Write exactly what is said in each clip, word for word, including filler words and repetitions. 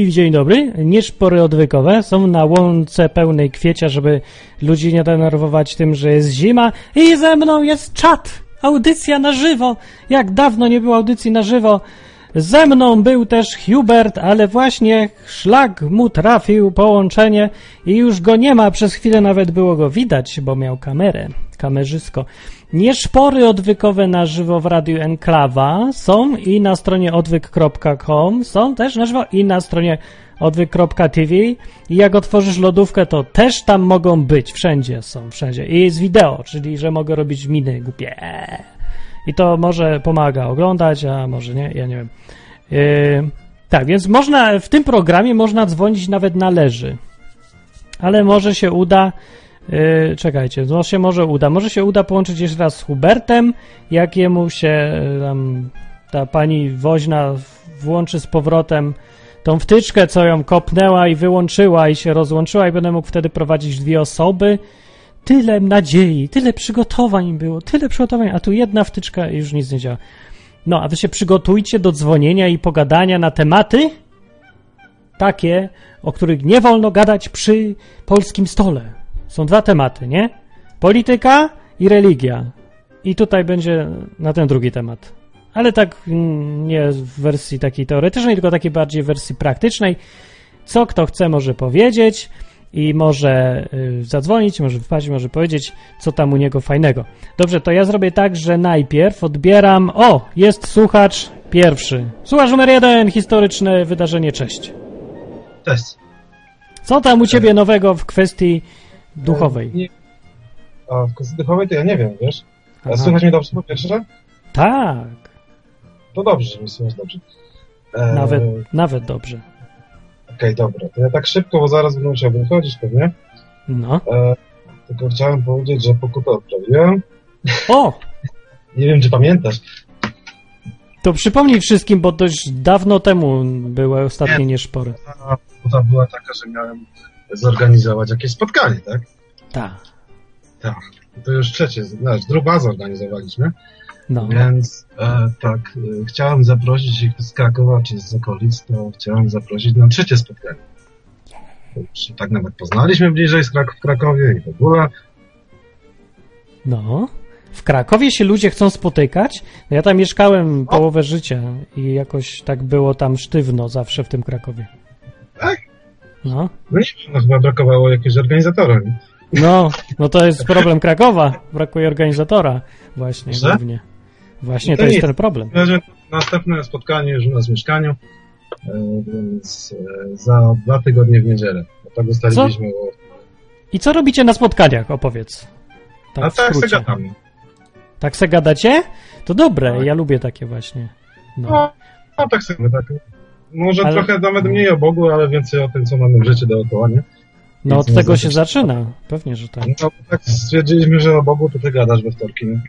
dzień dobry. Nieszpory odwykowe są na łące pełnej kwiecia, żeby ludzi nie denerwować tym, że jest zima. I ze mną jest czat. Audycja na żywo. Jak dawno nie było audycji na żywo. Ze mną był też Hubert, ale właśnie szlak mu trafił, połączenie i już go nie ma. Przez chwilę nawet było go widać, bo miał kamerę, kamerzysko. Nieszpory odwykowe na żywo w Radiu Enklawa są i na stronie odwyk kropka com, są też na żywo i na stronie odwyk kropka t v. I jak otworzysz lodówkę, to też tam mogą być, wszędzie są, wszędzie. I jest wideo, czyli że mogę robić miny głupie. I to może pomaga oglądać, a może nie, ja nie wiem. Yy, tak, więc można, w tym programie można dzwonić nawet na leży. Ale może się uda, yy, czekajcie, no się może uda, może się uda połączyć jeszcze raz z Hubertem, jak jemu się tam ta pani woźna włączy z powrotem tą wtyczkę, co ją kopnęła i wyłączyła i się rozłączyła i będę mógł wtedy prowadzić dwie osoby. Tyle nadziei, tyle przygotowań było, tyle przygotowań, a tu jedna wtyczka i już nic nie działa. No, a wy się przygotujcie do dzwonienia i pogadania na tematy takie, o których nie wolno gadać przy polskim stole. Są dwa tematy, nie? Polityka i religia. I tutaj będzie na ten drugi temat. Ale tak nie w wersji takiej teoretycznej, tylko takiej bardziej w wersji praktycznej. Co kto chce może powiedzieć i może y, zadzwonić, może wpaść, może powiedzieć, co tam u niego fajnego. Dobrze, to ja zrobię tak, że najpierw odbieram... O, jest słuchacz pierwszy. Słuchacz numer jeden, historyczne wydarzenie, cześć. Cześć. Co tam u ciebie nowego w kwestii duchowej? Nie, a w kwestii duchowej to ja nie wiem, wiesz? A słychać mnie dobrze po pierwsze? Tak. To dobrze, że mi słychać dobrze. E... Nawet, nawet dobrze. Okej, okay, dobra. To ja tak szybko, bo zaraz będę musiał wychodzić pewnie. No. E, tylko chciałem powiedzieć, że pokutę odprawiłem. O! Nie wiem, czy pamiętasz. To przypomnij wszystkim, bo dość dawno temu były ostatnie nieszpory. Pokuta była taka, że miałem zorganizować jakieś spotkanie, tak? Tak. Tak. To już trzecie, znaczy, druga zorganizowaliśmy. No. Więc e, tak, e, chciałem zaprosić ich z Krakowa czy z okolic, to chciałem zaprosić na trzecie spotkanie. Już tak nawet poznaliśmy bliżej z Krak- w Krakowie i w ogóle. No. W Krakowie się ludzie chcą spotykać? No ja tam mieszkałem połowę życia i jakoś tak było tam sztywno zawsze w tym Krakowie. Tak? No. No nie wiem, no chyba brakowało jakiegoś organizatora. Nie? No, no to jest problem Krakowa. Brakuje organizatora. Właśnie, Że? głównie. Właśnie to, to jest nic. ten problem. Następne spotkanie już u nas w mieszkaniu, więc za dwa tygodnie w niedzielę. Bo tak ustaliliśmy. O... I co robicie na spotkaniach? Opowiedz. Tak A tak se gadamy. Tak se gadacie? To dobre, tak. Ja lubię takie właśnie. No, no, no tak sobie, tak. Może ale... trochę nawet mniej o Bogu, ale więcej o tym, co mamy w życiu dookoła, nie? No od tego się zaczyna. Pewnie, że tak. No tak stwierdziliśmy, że o Bogu to ty gadasz we wtorki, nie?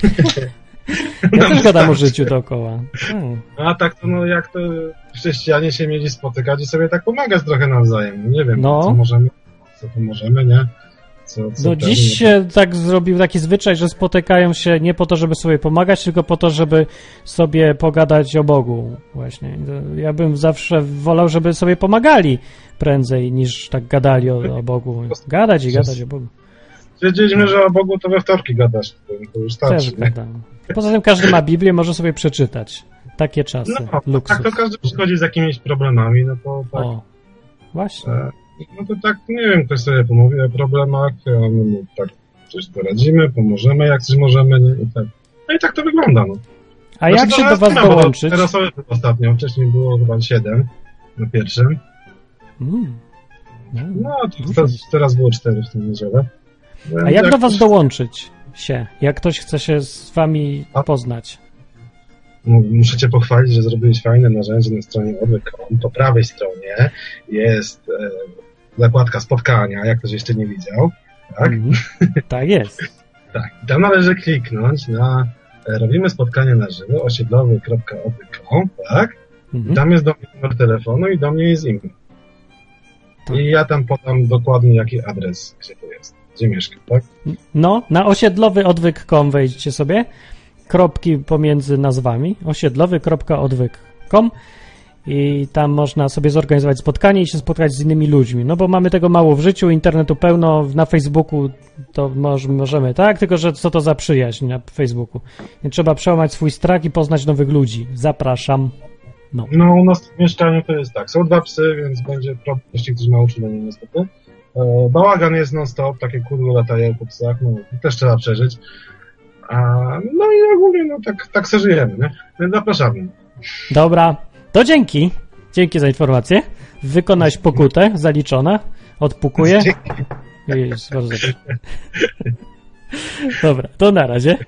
Ja też gadam o życiu dookoła. Hmm. A tak to no jak to chrześcijanie się mieli spotykać i sobie tak pomagać trochę nawzajem. Nie wiem, no. co możemy, co tu możemy, nie? Co, co no dziś się tak zrobił taki zwyczaj, że spotykają się nie po to, żeby sobie pomagać, tylko po to, żeby sobie pogadać o Bogu właśnie. Ja bym zawsze wolał, żeby sobie pomagali prędzej niż tak gadali o, o Bogu. Gadać i gadać o Bogu. Stwierdziliśmy, że o Bogu to we wtorki gadasz. To już starczy. Też gadam. Poza tym każdy ma Biblię, może sobie przeczytać. Takie czasy. No, luksus. tak to każdy przychodzi z jakimiś problemami, no to tak. O, właśnie. No to tak, nie wiem, ktoś sobie pomówi o problemach, a my mu tak coś poradzimy, pomożemy, jak coś możemy, nie? I tak. No i tak to wygląda, no. A znaczy, jak się do was no, dołączyć? Teraz było ostatnio, wcześniej było chyba siedem na pierwszym. Mm. No, no to teraz, teraz było cztery w tym niedzielę. A jak, jak do was ktoś... dołączyć się? Jak ktoś chce się z wami a? poznać? No, muszę cię pochwalić, że zrobiłeś fajne narzędzie na stronie odwyk kropka com. Po prawej stronie jest e, zakładka spotkania, jak ktoś jeszcze nie widział. Tak, mm, tak jest. Tak, tam należy kliknąć na e, robimy spotkanie na żywo, osiedlowy kropka odwyk kropka com, tak? Mm. Tam jest do mnie numer telefonu i do mnie jest imię. Tak. I ja tam podam dokładnie jaki adres, gdzie to jest, gdzie mieszkam, tak? No, na osiedlowy odwyk kropka com wejdźcie sobie, kropki pomiędzy nazwami, osiedlowy kropka odwyk kropka com i tam można sobie zorganizować spotkanie i się spotkać z innymi ludźmi. No bo mamy tego mało w życiu, internetu pełno, na Facebooku to moż, możemy, tak? Tylko, że co to za przyjaźń na Facebooku. Nie trzeba przełamać swój strach i poznać nowych ludzi. Zapraszam. No, no u nas w mieszkaniu to jest tak. Są dwa psy, więc będzie problem, jeśli ktoś ma uczulenie niestety. E, bałagan jest non-stop, takie kudły latają po psach, no też trzeba przeżyć. A, no i ogólnie no tak, tak sobie żyjemy, nie? Więc zapraszamy. Dobra, to dzięki. Dzięki za informację. Wykonałeś pokutę, zaliczona. Odpukuję. Jest bardzo dobrze. Dobra, to na razie.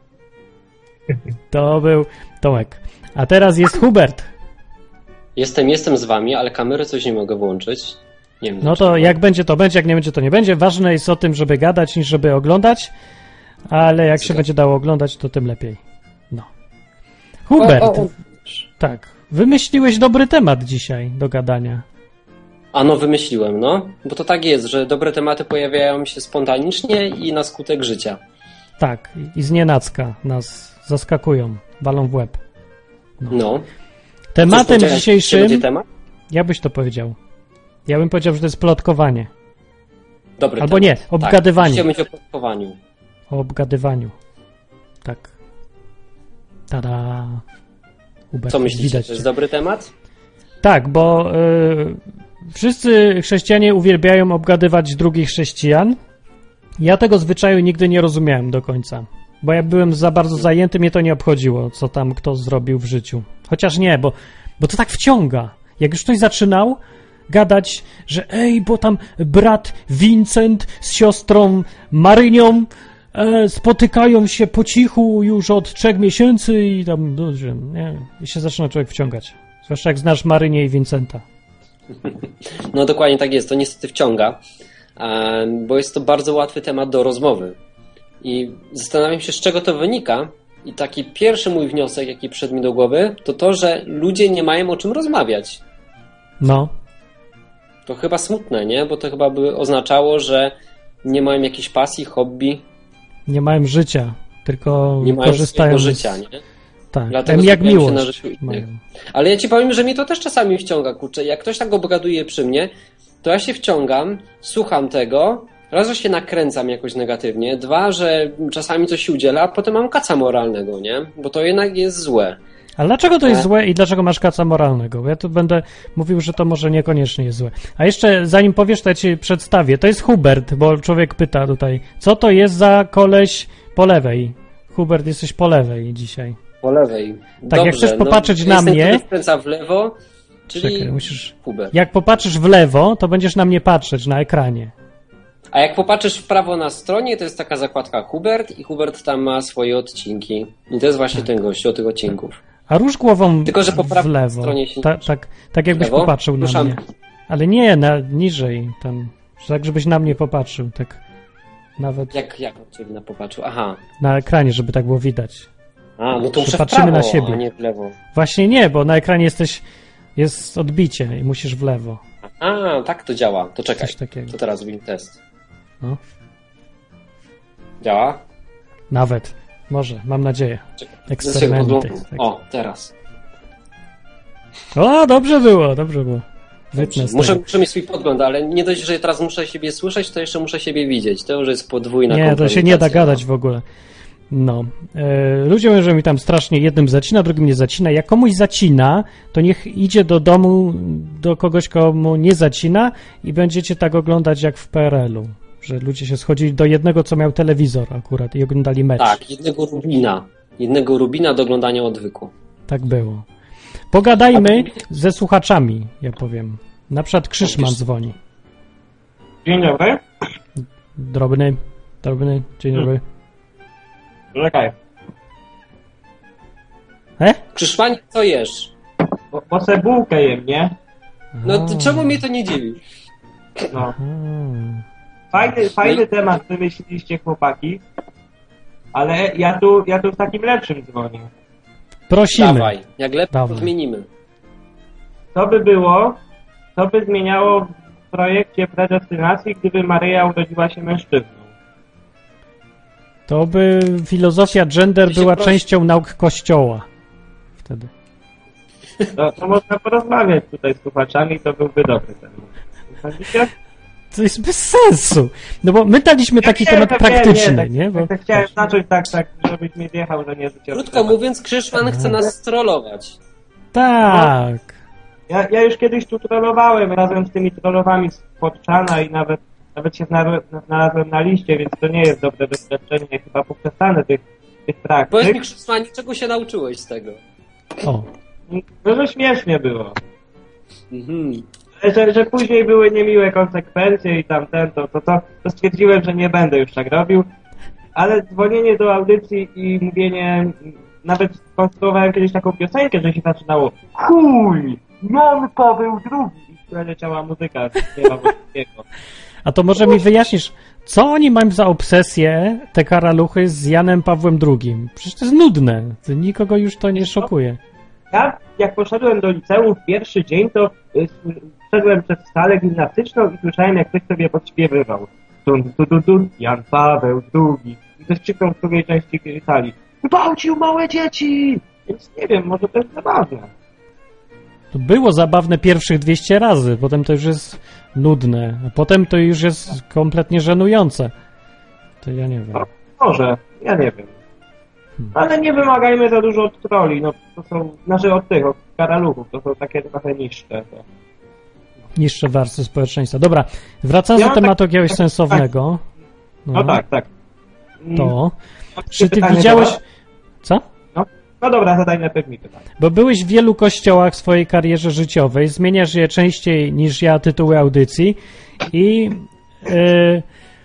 To był Tomek. A teraz jest Hubert. Jestem, jestem z wami, ale kamery coś nie mogę włączyć. Nie wiem no to jak będzie, to będzie, jak nie będzie, to nie będzie. Ważne jest o tym, żeby gadać, niż żeby oglądać. Ale jak się będzie dało oglądać, to tym lepiej. No. Hubert, o, o, o. tak, wymyśliłeś dobry temat dzisiaj do gadania. A no wymyśliłem, no. Bo to tak jest, że dobre tematy pojawiają się spontanicznie i na skutek życia. Tak, i znienacka nas zaskakują, walą w łeb. No. no. Tematem Cóż, dzisiejszym... Będzie temat? Ja byś to powiedział. Ja bym powiedział, że to jest plotkowanie. Dobry Albo temat. nie, obgadywanie. Tak, będzie o plotkowaniu. O obgadywaniu. Tak. Tada. Hubert, Co myślicie, widać to jest dobry temat? Tak, bo y, wszyscy chrześcijanie uwielbiają obgadywać drugich chrześcijan. Ja tego zwyczaju nigdy nie rozumiałem do końca. Bo ja byłem za bardzo zajęty, mnie to nie obchodziło, co tam kto zrobił w życiu. Chociaż nie, bo, bo to tak wciąga. Jak już ktoś zaczynał gadać, że ej, bo tam brat Vincent z siostrą Marynią e, spotykają się po cichu już od trzech miesięcy i tam, no, że, nie, i się zaczyna człowiek wciągać. Zwłaszcza jak znasz Marynię i Vincenta. No dokładnie tak jest, to niestety wciąga, bo jest to bardzo łatwy temat do rozmowy. I zastanawiam się, z czego to wynika. I taki pierwszy mój wniosek, jaki przyszedł mi do głowy, to to, że ludzie nie mają o czym rozmawiać. No. To chyba smutne, nie? Bo to chyba by oznaczało, że nie mają jakiejś pasji, hobby. Nie mają życia, tylko nie mają korzystają z... życia, nie? Tak, Dlatego jak miłość. Na życiu Ale ja ci powiem, że mnie to też czasami wciąga, kurczę. Jak ktoś tak obgaduje przy mnie, to ja się wciągam, słucham tego, raz, że się nakręcam jakoś negatywnie, dwa, że czasami coś się udziela, a potem mam kaca moralnego, nie? Bo to jednak jest złe. Ale dlaczego to jest złe i dlaczego masz kaca moralnego? Bo ja tu będę mówił, że to może niekoniecznie jest złe. A jeszcze zanim powiesz, to ja ci przedstawię. To jest Hubert, bo człowiek pyta tutaj, co to jest za koleś po lewej? Hubert, jesteś po lewej dzisiaj. Po lewej. Tak, Dobrze, jak chcesz popatrzeć no, na mnie... wkręca w lewo, czyli Czekaj, musisz... Hubert. Jak popatrzysz w lewo, to będziesz na mnie patrzeć na ekranie. A jak popatrzysz w prawo na stronie, to jest taka zakładka Hubert i Hubert tam ma swoje odcinki. I to jest właśnie tak. ten gościu od tych odcinków. A rusz głową Tylko, że po w lewo. Stronie się Ta, tak, tak jakbyś lewo? popatrzył Ruszam. na mnie. Ale nie, na, niżej. Tam, tak, żebyś na mnie popatrzył. Tak nawet Jak, jak ciebie na popatrzył? Aha. na ekranie, żeby tak było widać. A, no to muszę w patrzymy prawo, na siebie. a nie w lewo. Właśnie nie, bo na ekranie jesteś, jest odbicie i musisz w lewo. A, tak to działa. To czekaj. Coś takiego. To teraz zrobimy test. No. Działa? Nawet. Może, mam nadzieję. Czekaj. Eksperymenty. O, teraz. O, dobrze było, dobrze było. Dobrze. Muszę, muszę mieć swój podgląd, ale nie dość, że teraz muszę siebie słyszeć, to jeszcze muszę siebie widzieć. To już jest podwójna Nie, to się nie da gadać w ogóle. No. E, ludzie mówią, że mi tam strasznie jednym zacina, drugim nie zacina. Jak komuś zacina, to niech idzie do domu do kogoś, komu nie zacina i będziecie tak oglądać jak w P R L-u. Że ludzie się schodzili do jednego, co miał telewizor akurat i oglądali mecz. Tak, jednego Rubina. Jednego Rubina do oglądania odwyku. Tak było. Pogadajmy ze słuchaczami, ja powiem. Na przykład Krzyszman dzwoni. Dzień dobry. Drobny, drobny, dzień dobry. Czekaj. E? Krzyszmanie, co jesz? Bo, bo se bułkę jem, nie? No to czemu mnie to nie dziwi? No. Fajny, fajny temat wymyśliliście, chłopaki. Ale ja tu, ja tu w takim lepszym dzwonię. Prosimy. Dawaj, jak lepiej Dawaj. to zmienimy. Co by było, co by zmieniało w projekcie predestynacji, gdyby Maryja urodziła się mężczyzną? To by filozofia gender Ty się była prosi- częścią nauk Kościoła. Wtedy. To, to można porozmawiać tutaj z słuchaczami, to byłby dobry temat. To jest bez sensu. No bo my daliśmy taki ja temat wiem, praktyczny, nie, tak, nie? Bo... Tak, tak chciałem zacząć tak, tak, żebyś mnie wjechał, że nie życie. Krótko mówiąc, Krzyszman chce nas strollować. Tak. Ja, ja już kiedyś tu trollowałem razem z tymi trollowami z Podczana i nawet, nawet się znalazłem na liście, więc to nie jest dobre doświadczenie. Ja chyba poprzestanę tych, tych praktyk. Powiedz mi, Krzyszman, czego się nauczyłeś z tego? O. No, że śmiesznie było. Mhm. Że, że później były niemiłe konsekwencje i tamten, to, to, to, to stwierdziłem, że nie będę już tak robił. Ale dzwonienie do audycji i mówienie, nawet konstruowałem kiedyś taką piosenkę, że się zaczynało chuj, Jan Paweł drugi i przeleciała muzyka z nieba włoskiego. A to może mi wyjaśnisz, co oni mają za obsesję, te karaluchy z Janem Pawłem drugim? Przecież to jest nudne, to nikogo już to nie szokuje. Ja, jak poszedłem do liceum w pierwszy dzień, to y, szedłem przez salę gimnastyczną i słyszałem, jak ktoś sobie podśpiewywał. Dun, dun, dun, dun, Jan Paweł drugi. I ktoś krzyknął w drugiej części sali. Gwałcił małe dzieci! Więc nie wiem, może to jest zabawne. To było zabawne pierwszych dwieście razy, potem to już jest nudne, a potem to już jest kompletnie żenujące. To ja nie wiem. No, może, ja nie wiem. Ale nie wymagajmy za dużo od troli, no to są, znaczy od tych, od karaluchów, to są takie trochę niższe. To. Niższe warstwy społeczeństwa. Dobra, wracając Ja do tematu tak, jakiegoś tak, sensownego. No, no tak, tak. To. No, Czy ty pytanie widziałeś... teraz? Co? No, no dobra, zadaj najpierw mi pytanie. Bo byłeś w wielu kościołach w swojej karierze życiowej, zmieniasz je częściej niż ja tytuły audycji i... Yy,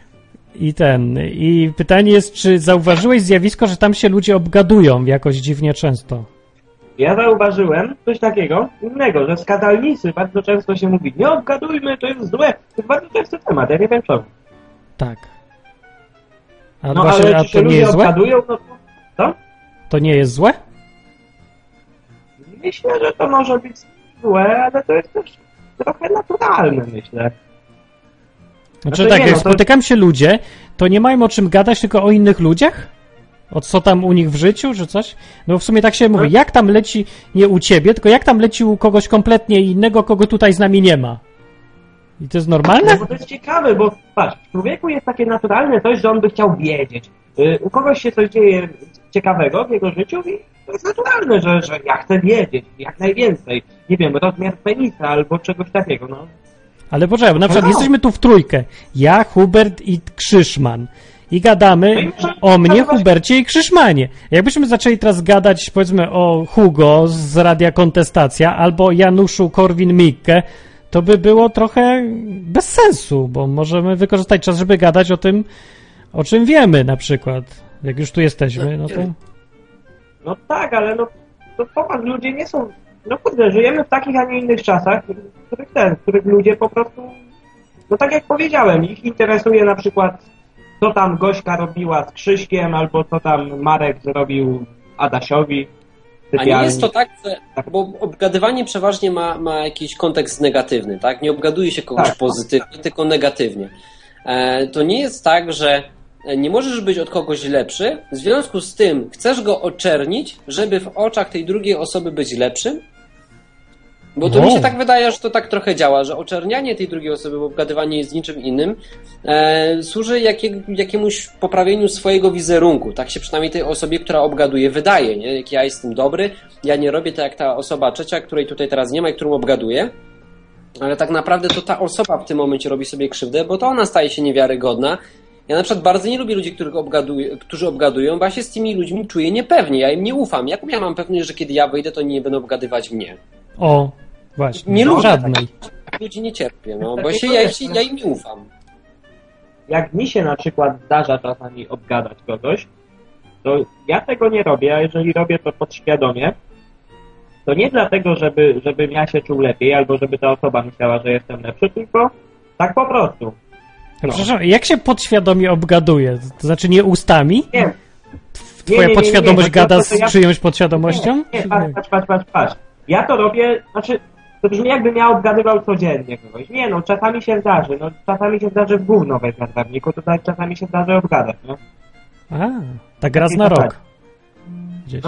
I ten, i pytanie jest, czy zauważyłeś zjawisko, że tam się ludzie obgadują jakoś dziwnie często? Ja zauważyłem coś takiego innego, że skandalnicy bardzo często się mówi, nie obgadujmy, to jest złe. To jest bardzo częsty temat, ja nie wiem czemu. Tak. A, No właśnie, ale a czy to się nie ludzie jest złe? obgadują, no to co? To nie jest złe? Myślę, że to może być złe, ale to jest też trochę naturalne, myślę. Znaczy Znaczy tak, nie, jak no to- spotykam się ludzie, to nie mają o czym gadać, tylko o innych ludziach? O co tam u nich w życiu, czy coś? No w sumie tak się mówi, jak tam leci, nie u ciebie, tylko jak tam leci u kogoś kompletnie innego, kogo tutaj z nami nie ma. I to jest normalne? No bo to jest ciekawe, bo patrz, w człowieku jest takie naturalne coś, że on by chciał wiedzieć. Y, U kogoś się coś dzieje ciekawego w jego życiu i to jest naturalne, że, że ja chcę wiedzieć jak najwięcej. Nie wiem, rozmiar penisa albo czegoś takiego, no. Ale poczekaj, bo na przykład No. jesteśmy tu w trójkę. Ja, Hubert i Krzyszman. I gadamy No i może- o mnie, ale właśnie- Hubercie i Krzyszmanie. Jakbyśmy zaczęli teraz gadać, powiedzmy, o Hugo z Radia Kontestacja albo Januszu Korwin-Mikke, to by było trochę bez sensu, bo możemy wykorzystać czas, żeby gadać o tym, o czym wiemy na przykład. Jak już tu jesteśmy, no to... No tak, ale no to popatrz, ludzie nie są... No kurde, żyjemy w takich, a nie innych czasach, w których ten, w których ludzie po prostu... No tak jak powiedziałem, ich interesuje na przykład co tam Gośka robiła z Krzyśkiem, albo co tam Marek zrobił Adasiowi. A nie jest to tak, że, bo obgadywanie przeważnie ma, ma jakiś kontekst negatywny, tak? Nie obgaduje się kogoś Tak. pozytywnie, tylko negatywnie. E, to nie jest tak, że nie możesz być od kogoś lepszy, w związku z tym chcesz go oczernić, żeby w oczach tej drugiej osoby być lepszym? Bo to No. mi się tak wydaje, że to tak trochę działa, że oczernianie tej drugiej osoby, bo obgadywanie jest niczym innym, e, służy jakie, jakiemuś poprawieniu swojego wizerunku. Tak się przynajmniej tej osobie, która obgaduje, wydaje, nie? Jak ja jestem dobry, ja nie robię tak jak ta osoba trzecia, której tutaj teraz nie ma i którą obgaduję, ale tak naprawdę to ta osoba w tym momencie robi sobie krzywdę, bo to ona staje się niewiarygodna. Ja na przykład bardzo nie lubię ludzi, których obgaduję, którzy obgadują, bo ja się z tymi ludźmi czuję niepewnie, ja im nie ufam. Jak ja mam pewność, że kiedy ja wyjdę, to nie będą obgadywać mnie? O, właśnie. Nie lubię żadnej. takich ludzi, nie cierpię, no, bo się, ja, się, ja im nie ufam. Jak mi się na przykład zdarza czasami obgadać kogoś, to ja tego nie robię, a jeżeli robię to podświadomie, to nie dlatego, żeby, żebym ja się czuł lepiej, albo żeby ta osoba myślała, że jestem lepszy, tylko tak po prostu. No. Przepraszam, jak się podświadomie obgaduje? To znaczy nie ustami? Nie. Twoja nie, nie, nie, podświadomość nie, nie, gada to, z to ja- czyjąś podświadomością? Nie, nie, patrz, patrz, patrz, patrz, patrz. Ja to robię, znaczy, to brzmi jakbym ja obgadywał codziennie kogoś. Nie no, czasami się zdarzy, no czasami się zdarzy w gówno wejść na trawniku, tutaj czasami się zdarzy obgadać, no. A, tak raz na rok. Gdzieś. No,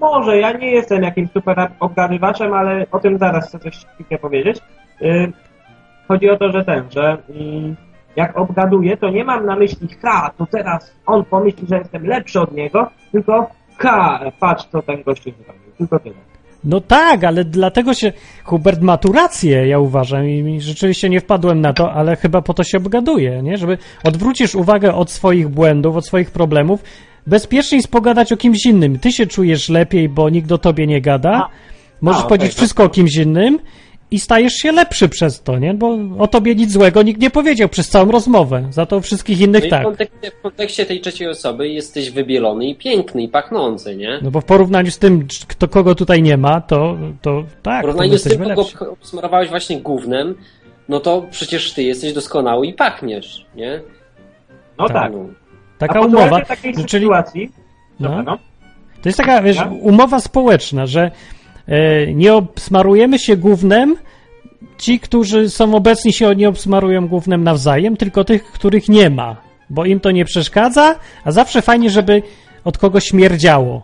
może, ja nie jestem jakimś super obgadywaczem, ale o tym zaraz chcę coś chwilkę powiedzieć. Yy, chodzi o to, że ten, że yy, jak obgaduję, to nie mam na myśli, ha, to teraz on pomyśli, że jestem lepszy od niego, tylko ha, patrz, co ten gościu zrobił. Tylko tyle. No tak, ale dlatego się... Hubert ma tu rację, ja uważam, i rzeczywiście nie wpadłem na to, ale chyba po to się obgaduje, nie? Żeby odwrócisz uwagę od swoich błędów, od swoich problemów, bezpieczniej jest pogadać o kimś innym. Ty się czujesz lepiej, bo nikt o tobie nie gada, a, możesz a, powiedzieć okay, wszystko tak. o kimś innym i stajesz się lepszy przez to, nie? Bo o tobie nic złego nikt nie powiedział przez całą rozmowę, za to wszystkich innych no tak. W kontekście, w kontekście tej trzeciej osoby jesteś wybielony i piękny i pachnący, nie? No bo w porównaniu z tym, kto, kogo tutaj nie ma, to, to tak, w porównaniu z tym, kogo obsmarowałeś właśnie gównem, no to przecież ty jesteś doskonały i pachniesz, nie? No tak. tak. Taka umowa, takiej czyli... sytuacji, no. No. To jest taka, wiesz, ja? umowa społeczna, że e, nie obsmarujemy się gównem, ci, którzy są obecni, się nie obsmarują gównem nawzajem, tylko tych, których nie ma, bo im to nie przeszkadza, a zawsze fajnie, żeby od kogoś śmierdziało.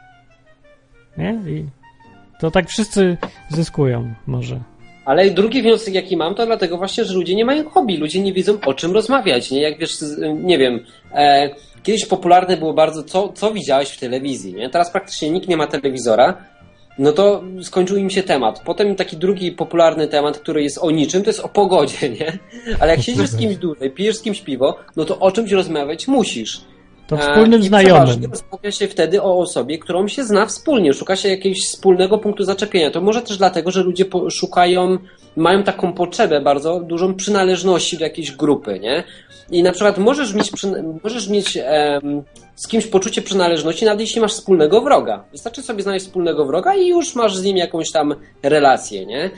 Nie? I to tak wszyscy zyskują może. Ale drugi wniosek, jaki mam, to dlatego właśnie, że ludzie nie mają hobby, ludzie nie wiedzą, o czym rozmawiać, nie? Jak wiesz, nie wiem, e, kiedyś popularne było bardzo, co, co widziałeś w telewizji, nie? Teraz praktycznie nikt nie ma telewizora, no to skończył im się temat. Potem taki drugi popularny temat, który jest o niczym, to jest o pogodzie, nie? Ale jak siedzisz z kimś dłużej, pijesz z kimś piwo, no to o czymś rozmawiać musisz. To wspólnym I znajomym. Rozmawia się wtedy o osobie, którą się zna wspólnie, szuka się jakiegoś wspólnego punktu zaczepienia. To może też dlatego, że ludzie szukają, mają taką potrzebę bardzo dużą przynależności do jakiejś grupy, nie? I na przykład możesz mieć, możesz mieć em, z kimś poczucie przynależności, nawet jeśli masz wspólnego wroga. Wystarczy sobie znaleźć wspólnego wroga i już masz z nim jakąś tam relację, nie?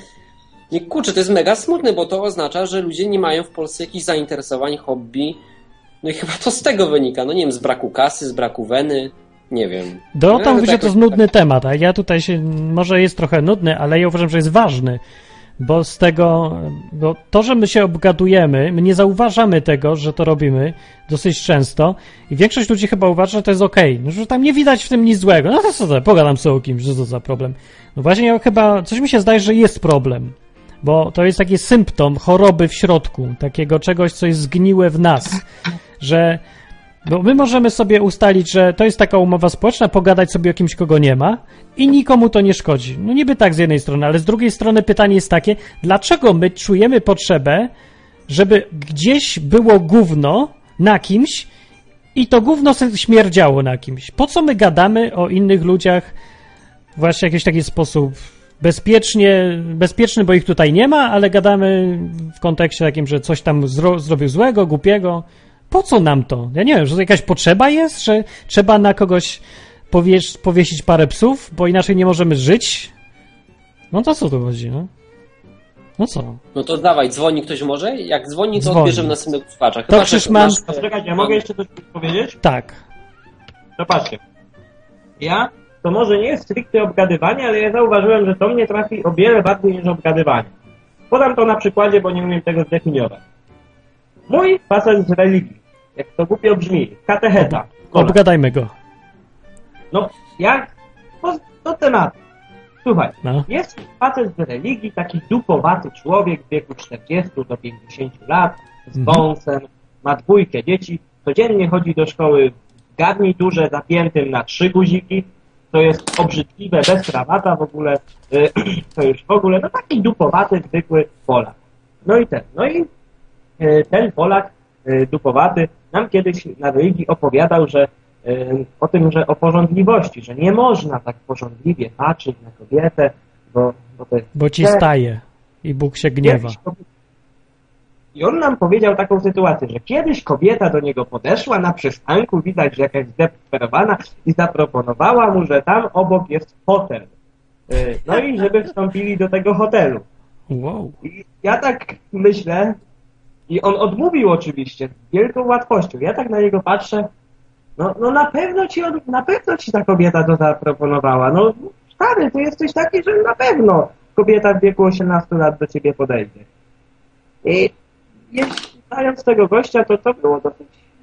I kurczę, to jest mega smutne, bo to oznacza, że ludzie nie mają w Polsce jakichś zainteresowań, hobby. No i chyba to z tego wynika, no nie wiem, z braku kasy, z braku weny, nie wiem. Do tam mówicie, to jest nudny temat, a ja tutaj się, może jest trochę nudny, ale ja uważam, że jest ważny, bo z tego, bo to, że my się obgadujemy, my nie zauważamy tego, że to robimy dosyć często i większość ludzi chyba uważa, że to jest okej, okay. No, że tam nie widać w tym nic złego, no to co to, pogadam sobie o kimś, że to za problem. No właśnie ja chyba, coś mi się zdaje, że jest problem. Bo to jest taki symptom choroby w środku, takiego czegoś, co jest zgniłe w nas, że bo my możemy sobie ustalić, że to jest taka umowa społeczna, pogadać sobie o kimś, kogo nie ma i nikomu to nie szkodzi. No niby tak z jednej strony, ale z drugiej strony pytanie jest takie, dlaczego my czujemy potrzebę, żeby gdzieś było gówno na kimś i to gówno śmierdziało na kimś? Po co my gadamy o innych ludziach właśnie w jakiś taki sposób bezpiecznie, bezpieczny, bo ich tutaj nie ma, ale gadamy w kontekście takim, że coś tam zro- zrobił złego, głupiego. Po co nam to? Ja nie wiem, że to jakaś potrzeba jest, że trzeba na kogoś powiesz, powiesić parę psów, bo inaczej nie możemy żyć? No to co tu chodzi, no? No co? No to dawaj, dzwoni ktoś może? Jak dzwoni, to dzwoni. Odbierzemy następnego słuchacza. To Krzyszman... Czekajcie, ja mogę jeszcze coś powiedzieć? Tak. To patrzcie. Ja, to może nie jest stricte obgadywanie, ale ja zauważyłem, że to mnie trafi o wiele bardziej niż obgadywanie. Podam to na przykładzie, bo nie umiem tego zdefiniować. Mój facet z religii, jak to głupio brzmi, katecheta. Obgadajmy go. No, jak? To, to tematu. Słuchaj, no. Jest facet z religii, taki dupowaty człowiek w wieku czterdziestu do pięćdziesięciu lat, z wąsem, mhm. ma dwójkę dzieci, codziennie chodzi do szkoły w garniturze zapiętym na trzy guziki, to jest obrzydliwe, bez krawata w ogóle, yy, to już w ogóle, no taki dupowaty, zwykły Polak. No i ten, no i yy, ten Polak yy, dupowaty nam kiedyś na religii opowiadał, że yy, o tym, że o porządliwości, że nie można tak porządliwie patrzeć na kobietę, bo, bo to jest... Bo ci staje i Bóg się gniewa. I on nam powiedział taką sytuację, że kiedyś kobieta do niego podeszła na przystanku, widać, że jakaś zdesperowana i zaproponowała mu, że tam obok jest hotel. No i żeby wstąpili do tego hotelu. Wow. I ja tak myślę, i on odmówił oczywiście, z wielką łatwością. Ja tak na niego patrzę, no, no na pewno ci on, na pewno ci ta kobieta to zaproponowała. No stary, ty jesteś taki, że na pewno kobieta w wieku osiemnastu lat do ciebie podejdzie. I znając tego gościa, to to było dosyć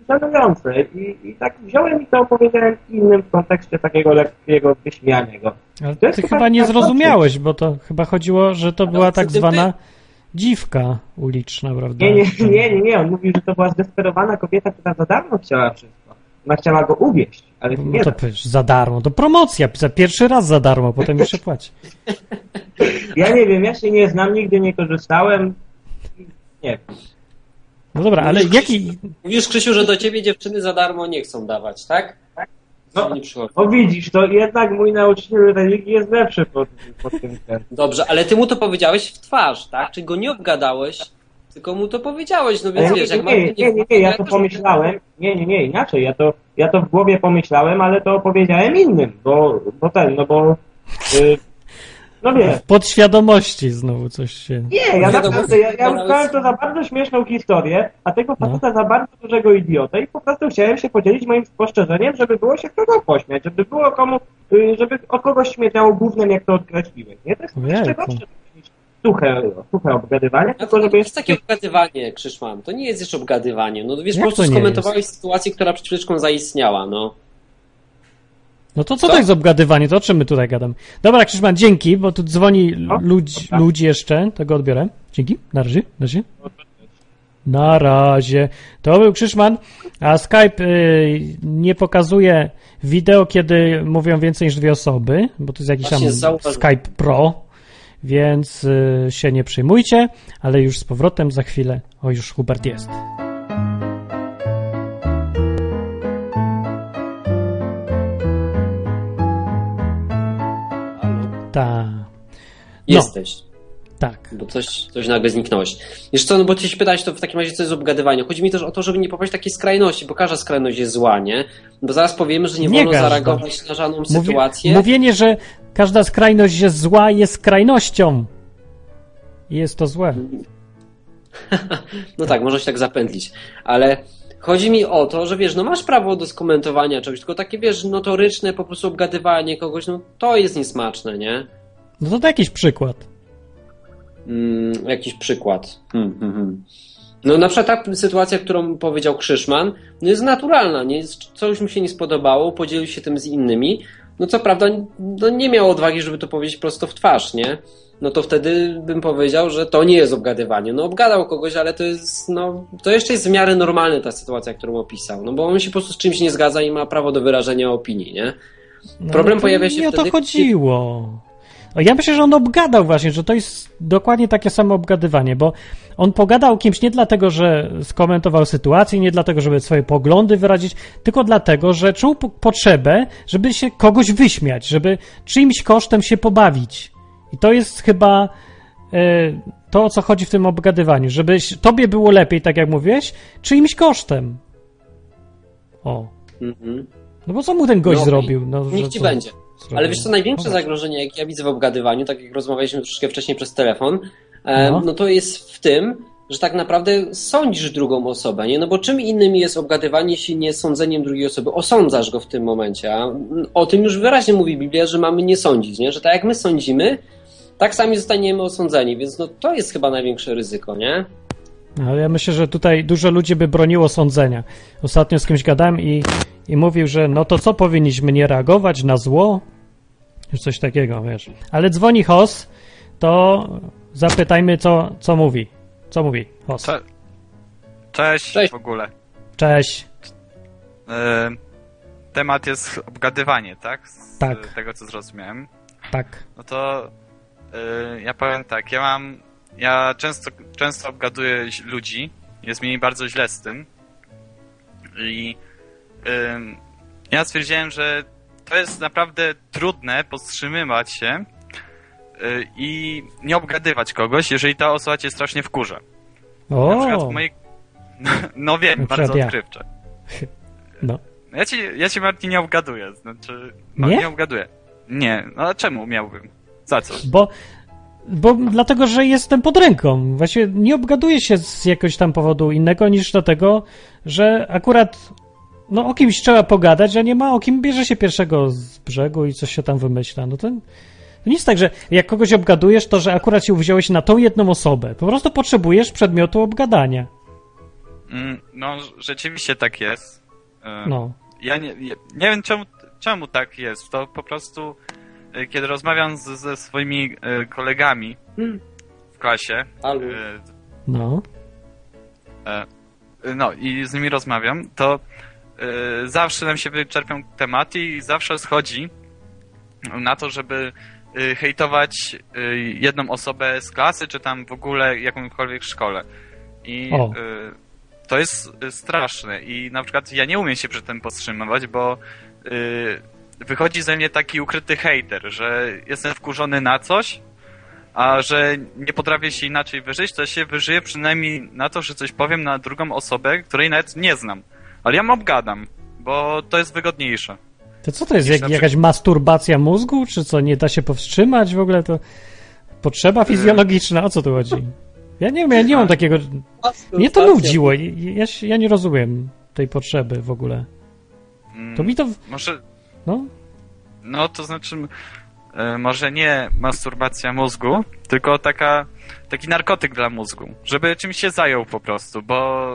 żenujące. I, I tak wziąłem i to opowiedziałem innym w kontekście takiego lekkiego wyśmiania go. Ale ty chyba nie zrozumiałeś, bo to chyba chodziło, że to była tak zwana dziwka uliczna, prawda? Nie, nie, nie, nie, nie. On mówił, że to była zdesperowana kobieta, która za darmo chciała wszystko. Ona chciała go uwieść, ale nie. No to przecież za darmo. To promocja. Za pierwszy raz za darmo, potem jeszcze płaci. Ja nie wiem, ja się nie znam, nigdy nie korzystałem. Nie wiem. No dobra, ale mówisz, jaki... Mówisz, Krzysiu, że do ciebie dziewczyny za darmo nie chcą dawać, tak? Tak. No, No, no widzisz, to jednak mój nauczyciel religii jest lepszy pod, pod tym względem. Dobrze, ale ty mu to powiedziałeś w twarz, tak? Czy go nie obgadałeś, tylko mu to powiedziałeś, no więc nie, wiesz, nie, jak nie, nie, nie, nie, nie, ja to pomyślałem, nie, nie, nie, inaczej, ja to, ja to w głowie pomyślałem, ale to opowiedziałem innym, bo, bo ten, no bo, yy, no wiesz. W podświadomości znowu coś się... Nie, ja naprawdę, ja, ja uznałem to za bardzo śmieszną historię, a tego faceta no. za bardzo dużego idiotę i po prostu chciałem się podzielić moim spostrzeżeniem, żeby było się kogo pośmiać, żeby było komu, yy, żeby od kogoś śmierdziało gównem, jak to odkreśliłeś, nie? To jest jeszcze gorsze niż suche, suche obgadywanie, no tylko to żeby... jest takie obgadywanie, Krzyszman, to nie jest jeszcze obgadywanie, no wiesz, Jak po prostu to nie skomentowałeś jest? sytuację, która przed chwileczką zaistniała, no. No to co Co? to jest obgadywanie? To o czym my tutaj gadamy? Dobra, Krzyszman, dzięki, bo tu dzwoni No, ludź, dobra. ludzi jeszcze, tego odbiorę. Dzięki, na razie, na razie. Na razie. To był Krzyszman, a Skype y, nie pokazuje wideo, kiedy mówią więcej niż dwie osoby, bo to jest jakiś Właśnie tam zauważyłem. Skype Pro, więc y, się nie przejmujcie, ale już z powrotem za chwilę. O, już Hubert jest. Tak. No, Jesteś. tak. Bo coś, coś nagle zniknąłeś. Wiesz co, no bo ty się pytałeś, to w takim razie co jest obgadywanie. Chodzi mi też o to, żeby nie popaść w takiej skrajności, bo każda skrajność jest zła, nie? Bo zaraz powiemy, że nie, Nie wolno każda. zareagować na żadną Mówi- sytuację. Mówienie, że każda skrajność jest zła, jest skrajnością. I jest to złe. No tak, można się tak zapętlić. Ale chodzi mi o to, że wiesz, no masz prawo do skomentowania czegoś, tylko takie wiesz, notoryczne po prostu obgadywanie kogoś, no to jest niesmaczne, nie? No to, to jakiś przykład. Mm, jakiś przykład. Hmm, hmm, hmm. No na przykład ta sytuacja, którą powiedział Krzyszman, no jest naturalna, nie? Coś mu się nie spodobało, podzielił się tym z innymi. No co prawda no nie miał odwagi, żeby to powiedzieć prosto w twarz, nie? No to wtedy bym powiedział, że to nie jest obgadywanie. No obgadał kogoś, ale to jest, no, to jeszcze jest w miarę normalna ta sytuacja, którą opisał. No bo on się po prostu z czymś nie zgadza i ma prawo do wyrażenia opinii, nie? No, Problem no to pojawia się nie wtedy... o to chodziło. O, ja myślę, że on obgadał właśnie, że to jest dokładnie takie samo obgadywanie, bo on pogadał kimś nie dlatego, że skomentował sytuację, nie dlatego, żeby swoje poglądy wyrazić, tylko dlatego, że czuł po- potrzebę, żeby się kogoś wyśmiać, żeby czyimś kosztem się pobawić. I to jest chyba e, to, o co chodzi w tym obgadywaniu, żeby tobie było lepiej, tak jak mówiłeś, czyimś kosztem. O. Mhm. No bo co mu ten gość No, zrobił? No, Niech że ci co będzie. zrobił? Ale wiesz co, największe No właśnie. zagrożenie, jakie ja widzę w obgadywaniu, tak jak rozmawialiśmy troszkę wcześniej przez telefon, e, No. no to jest w tym, że tak naprawdę sądzisz drugą osobę, nie? No bo czym innym jest obgadywanie, jeśli nie sądzeniem drugiej osoby? Osądzasz go w tym momencie, a o tym już wyraźnie mówi Biblia, że mamy nie sądzić, nie? Że tak jak my sądzimy, tak sami zostaniemy osądzeni, więc no to jest chyba największe ryzyko, nie? Ale ja myślę, że tutaj dużo ludzi by broniło sądzenia. Ostatnio z kimś gadałem i, i mówił, że no to co, powinniśmy nie reagować na zło? Już coś takiego, wiesz. Ale dzwoni Hos, to zapytajmy, co, co mówi. Co mówi Hos? Cze- Cześć, Cześć. w ogóle. Cześć. E, temat jest obgadywanie, tak? Z Tak. tego, co zrozumiałem. Tak. No to e, ja powiem tak, ja mam, ja często, często obgaduję ź- ludzi, jest mi bardzo źle z tym i e, ja stwierdziłem, że to jest naprawdę trudne powstrzymywać się e, i nie obgadywać kogoś, jeżeli ta osoba cię strasznie wkurza. Na przykład O, w mojej... No wiem, Na bardzo przykład ja. odkrywcze. no. Ja ci, ja ci Martin nie obgaduję, znaczy... No, Nie? nie obgaduję. Nie, no a czemu miałbym? Za co? Bo, bo dlatego, że jestem pod ręką. Właściwie nie obgaduję się z jakiegoś tam powodu innego niż dlatego, że akurat no o kimś trzeba pogadać, a nie ma o kim bierze się pierwszego z brzegu i coś się tam wymyśla. No to, to nie jest tak, że jak kogoś obgadujesz, to że akurat się wziąłeś na tą jedną osobę. Po prostu potrzebujesz przedmiotu obgadania. No, rzeczywiście tak jest. No. Ja nie, nie, nie wiem czemu, czemu tak jest. To po prostu, kiedy rozmawiam z, ze swoimi kolegami w klasie, no. no i z nimi rozmawiam, to zawsze nam się wyczerpią tematy i zawsze schodzi na to, żeby hejtować jedną osobę z klasy, czy tam w ogóle jakąkolwiek szkole. I o. to jest straszne. I na przykład ja nie umiem się przy tym powstrzymywać, bo wychodzi ze mnie taki ukryty hejter, że jestem wkurzony na coś, a że nie potrafię się inaczej wyżyć, to się wyżyję przynajmniej na to, że coś powiem na drugą osobę, której nawet nie znam. Ale ja ją obgadam, bo to jest wygodniejsze. To co to jest? Jak, jakaś masturbacja mózgu? Czy co, nie da się powstrzymać w ogóle? To potrzeba fizjologiczna? O co tu chodzi? Ja nie wiem, ja nie mam takiego... Mnie to nudziło. Ja, ja nie rozumiem tej potrzeby w ogóle. To mi to... Może... No? No, to znaczy... Może nie masturbacja mózgu, tylko taka, taki narkotyk dla mózgu. Żeby czymś się zajął po prostu, bo...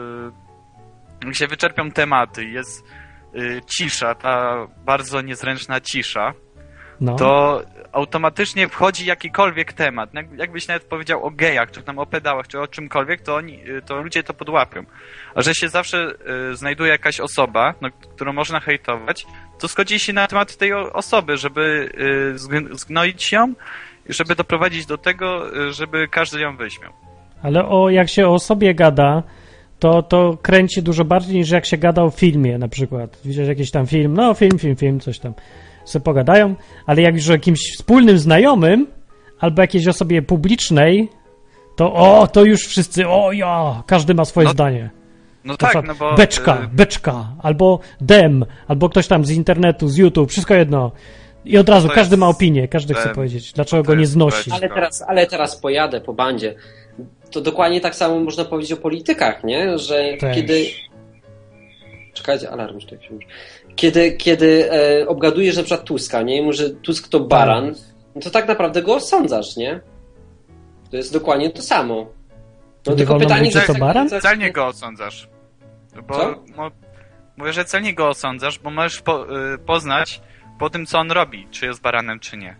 Yy, się wyczerpią tematy, jest... cisza, ta bardzo niezręczna cisza, no. To automatycznie wchodzi jakikolwiek temat. Jakbyś nawet powiedział o gejach, czy tam o pedałach, czy o czymkolwiek, to, oni, to ludzie to podłapią. A że się zawsze y, znajduje jakaś osoba, no, którą można hejtować, to schodzi się na temat tej osoby, żeby y, zgnoić ją i żeby doprowadzić do tego, y, żeby każdy ją wyśmiał. Ale o, jak się o sobie gada, to, to kręci dużo bardziej niż jak się gada o filmie na przykład. Widzisz jakiś tam film, no film, film, film, coś tam sobie pogadają, ale jak już o jakimś wspólnym znajomym albo jakiejś osobie publicznej, to o, to już wszyscy, o ja, każdy ma swoje no, zdanie. No tak, no bo... Beczka, y... beczka, albo dem, albo ktoś tam z internetu, z YouTube, wszystko jedno. I od razu, to każdy jest... ma opinię, każdy dem. Chce powiedzieć, dlaczego go nie znosi. Ale teraz, ale teraz pojadę po bandzie. To dokładnie tak samo można powiedzieć o politykach, nie? Że Też. kiedy... Czekajcie, alarm już tak się mówi. Kiedy, kiedy e, obgadujesz na przykład Tuska, nie? I mówi, że Tusk to baran, no to tak naprawdę go osądzasz, nie? To jest dokładnie to samo. No to tylko pytanie, że to baran? Celnie go osądzasz. Bo mo, mówię, że celnie go osądzasz, bo możesz po, y, poznać po tym, co on robi, czy jest baranem, czy nie.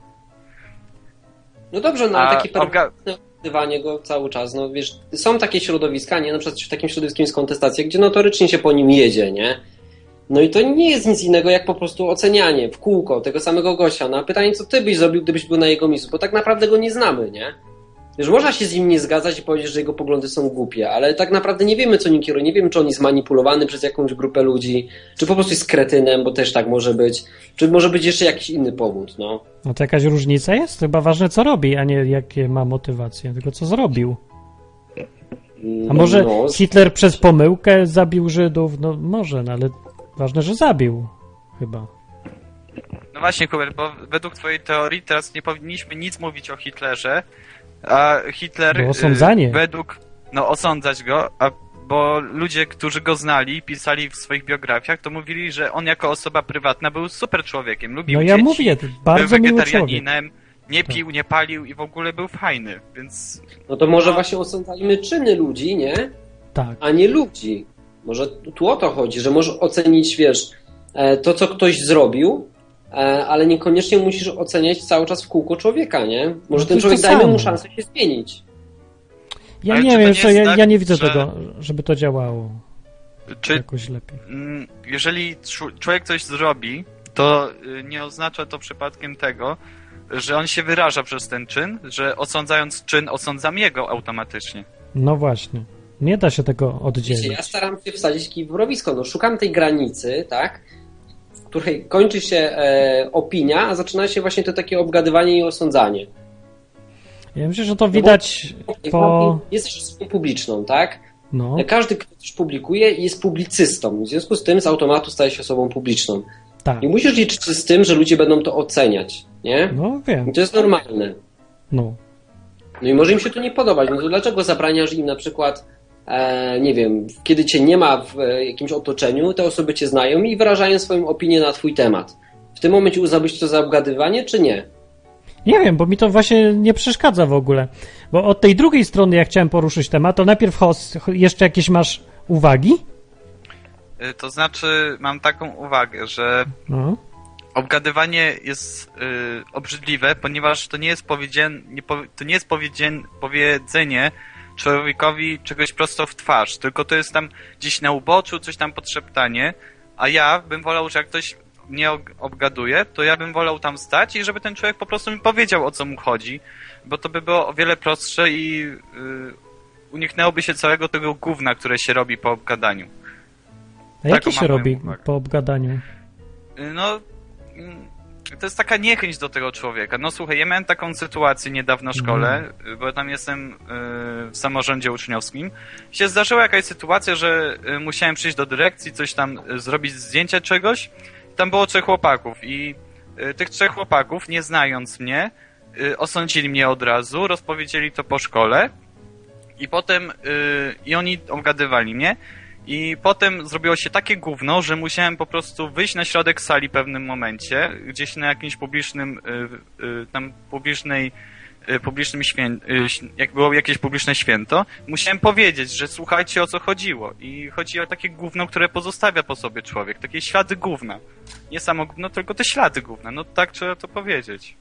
No dobrze, no ale takie obga- perspektywanie go cały czas, no wiesz, są takie środowiska, nie? Na przykład w takim środowisku jest kontestacja, gdzie notorycznie się po nim jedzie, nie? No i to nie jest nic innego jak po prostu ocenianie w kółko tego samego gościa. No a pytanie, co ty byś zrobił, gdybyś był na jego miejscu, bo tak naprawdę go nie znamy, nie? Wiesz, można się z nim nie zgadzać i powiedzieć, że jego poglądy są głupie, ale tak naprawdę nie wiemy, co nim kieruje, nie wiemy, czy on jest manipulowany przez jakąś grupę ludzi, czy po prostu jest kretynem, bo też tak może być, czy może być jeszcze jakiś inny powód, no. No to jakaś różnica jest? Chyba ważne, co robi, a nie jakie ma motywacje, tylko co zrobił. A może no, Hitler przez pomyłkę zabił Żydów? No może, no ale ważne, że zabił chyba. No właśnie, Hubert, bo według twojej teorii teraz nie powinniśmy nic mówić o Hitlerze, a Hitler bo osądzanie. według, no osądzać go, a bo ludzie, którzy go znali, pisali w swoich biografiach, to mówili, że on jako osoba prywatna był super człowiekiem, lubił no ja dzieci, mówię, bardzo był wegetarianinem, nie pił, nie palił i w ogóle był fajny, więc... No to może właśnie osądzajmy czyny ludzi, nie? Tak. A nie ludzi. Może tu o to chodzi, że możesz ocenić, wiesz, to, co ktoś zrobił, ale niekoniecznie musisz oceniać cały czas w kółko człowieka, nie? Może no ten człowiek dajmy mu szansę się zmienić. Ja ale nie wiem, co, ja, tak, ja nie widzę że... tego, żeby to działało czy, jakoś lepiej. Jeżeli człowiek coś zrobi, to nie oznacza to przypadkiem tego, że on się wyraża przez ten czyn, że osądzając czyn, osądzam jego automatycznie. No właśnie. Nie da się tego oddzielić. Wiecie, ja staram się wsadzić kij w mrowisko. No, szukam tej granicy, tak, w której kończy się e, opinia, a zaczyna się właśnie to takie obgadywanie i osądzanie. Ja myślę, że to widać no bo, po... Jesteś osobą publiczną, tak? No. Każdy, kto coś publikuje, jest publicystą. W związku z tym z automatu staje się osobą publiczną. Tak. I musisz liczyć z tym, że ludzie będą to oceniać, nie? No wiem. I to jest normalne. No. No i może im się to nie podobać. No to dlaczego zabraniasz im na przykład, e, nie wiem, kiedy cię nie ma w e, jakimś otoczeniu, te osoby cię znają i wyrażają swoją opinię na twój temat. W tym momencie uznałbyś to za obgadywanie, czy nie? Nie wiem, bo mi to właśnie nie przeszkadza w ogóle. Bo od tej drugiej strony, jak chciałem poruszyć temat, to najpierw host, jeszcze jakieś masz uwagi? To znaczy, mam taką uwagę, że No. obgadywanie jest y, obrzydliwe, ponieważ to nie jest, powiedzien, nie po, to nie jest powiedzien, powiedzenie człowiekowi czegoś prosto w twarz, tylko to jest tam gdzieś na uboczu, coś tam podszeptanie, a ja bym wolał, że jak ktoś mnie obgaduje, to ja bym wolał tam stać i żeby ten człowiek po prostu mi powiedział, o co mu chodzi, bo to by było o wiele prostsze i y, uniknęłoby się całego tego gówna, które się robi po obgadaniu. A jakie się robi po obgadaniu? No, to jest taka niechęć do tego człowieka. No słuchaj, ja miałem taką sytuację niedawno w szkole, mm. bo tam jestem y, w samorządzie uczniowskim. Się zdarzyła jakaś sytuacja, że y, musiałem przyjść do dyrekcji, coś tam y, zrobić zdjęcie czegoś. Tam było trzech chłopaków i y, tych trzech chłopaków, nie znając mnie, y, osądzili mnie od razu, rozpowiedzieli to po szkole i potem y, i oni obgadywali mnie. I potem zrobiło się takie gówno, że musiałem po prostu wyjść na środek sali w pewnym momencie, gdzieś na jakimś publicznym, y, y, tam publicznej, y, publicznym święcie, y, jak było jakieś publiczne święto, musiałem powiedzieć, że słuchajcie, o co chodziło. I chodzi o takie gówno, które pozostawia po sobie człowiek, takie ślady gówna. Nie samo gówno, tylko te ślady gówna. No tak trzeba to powiedzieć.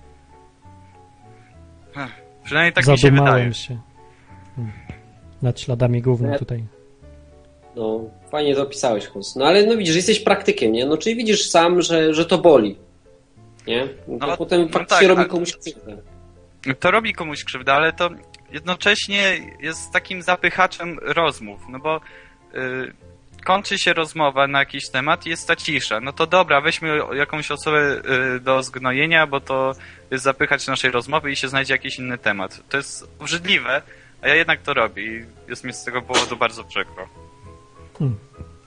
Ech, przynajmniej tak mi się wydaje. się hmm. nad śladami gówna tutaj. No, fajnie to opisałeś, Hus. No ale no widzisz, jesteś praktykiem, nie? No czyli widzisz sam, że, że to boli. Nie? No, to no, potem no faktycznie tak, robi komuś krzywdę. To robi komuś krzywdę, ale to jednocześnie jest takim zapychaczem rozmów, no bo yy, kończy się rozmowa na jakiś temat i jest ta cisza. No to dobra, weźmy jakąś osobę yy, do zgnojenia, bo to jest zapychać naszej rozmowy i się znajdzie jakiś inny temat. To jest obrzydliwe, a ja jednak to robię i jest mi z tego powodu bardzo przykro. Hmm.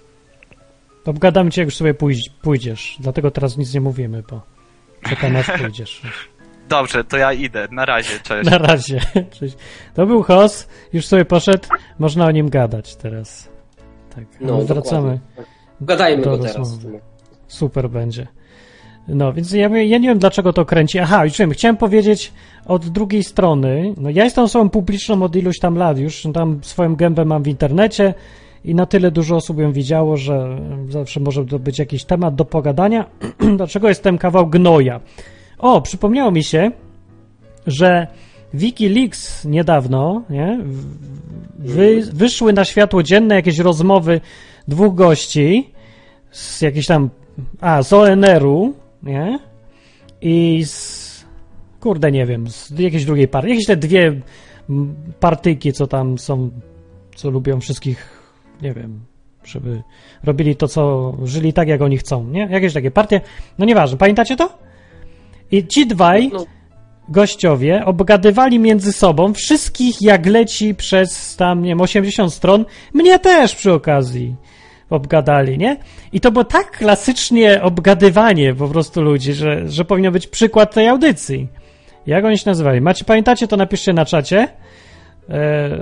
Obgadam cię, jak już sobie pójdź, pójdziesz. Dlatego teraz nic nie mówimy, bo czekam aż pójdziesz. Dobrze, to ja idę. Na razie, cześć. Na razie, cześć. To był Hos, już sobie poszedł, można o nim gadać teraz. Tak, no, wracamy. Gadajmy go teraz. Super będzie. No, więc ja, ja nie wiem, dlaczego to kręci. Aha, już wiem, chciałem powiedzieć od drugiej strony. No, ja jestem osobą publiczną od iluś tam lat, już tam swoją gębę mam w internecie. I na tyle dużo osób ją widziało, że zawsze może to być jakiś temat do pogadania. Dlaczego jestem kawał gnoja? O, przypomniało mi się, że WikiLeaks niedawno, nie, wy, wyszły na światło dzienne jakieś rozmowy dwóch gości z jakiejś tam, a, z O N R-u, nie, i z, kurde, nie wiem, z jakiejś drugiej partii, jakieś te dwie partyjki, co tam są, co lubią wszystkich, nie wiem, żeby robili to, co żyli tak, jak oni chcą, nie? Jakieś takie partie, no nieważne, pamiętacie to? I ci dwaj gościowie obgadywali między sobą wszystkich, jak leci przez tam, nie wiem, osiemdziesiąt stron, mnie też przy okazji obgadali, nie? I to było tak klasycznie obgadywanie po prostu ludzi, że, że powinien być przykład tej audycji. Jak oni się nazywali? Macie, pamiętacie, to napiszcie na czacie. Eee,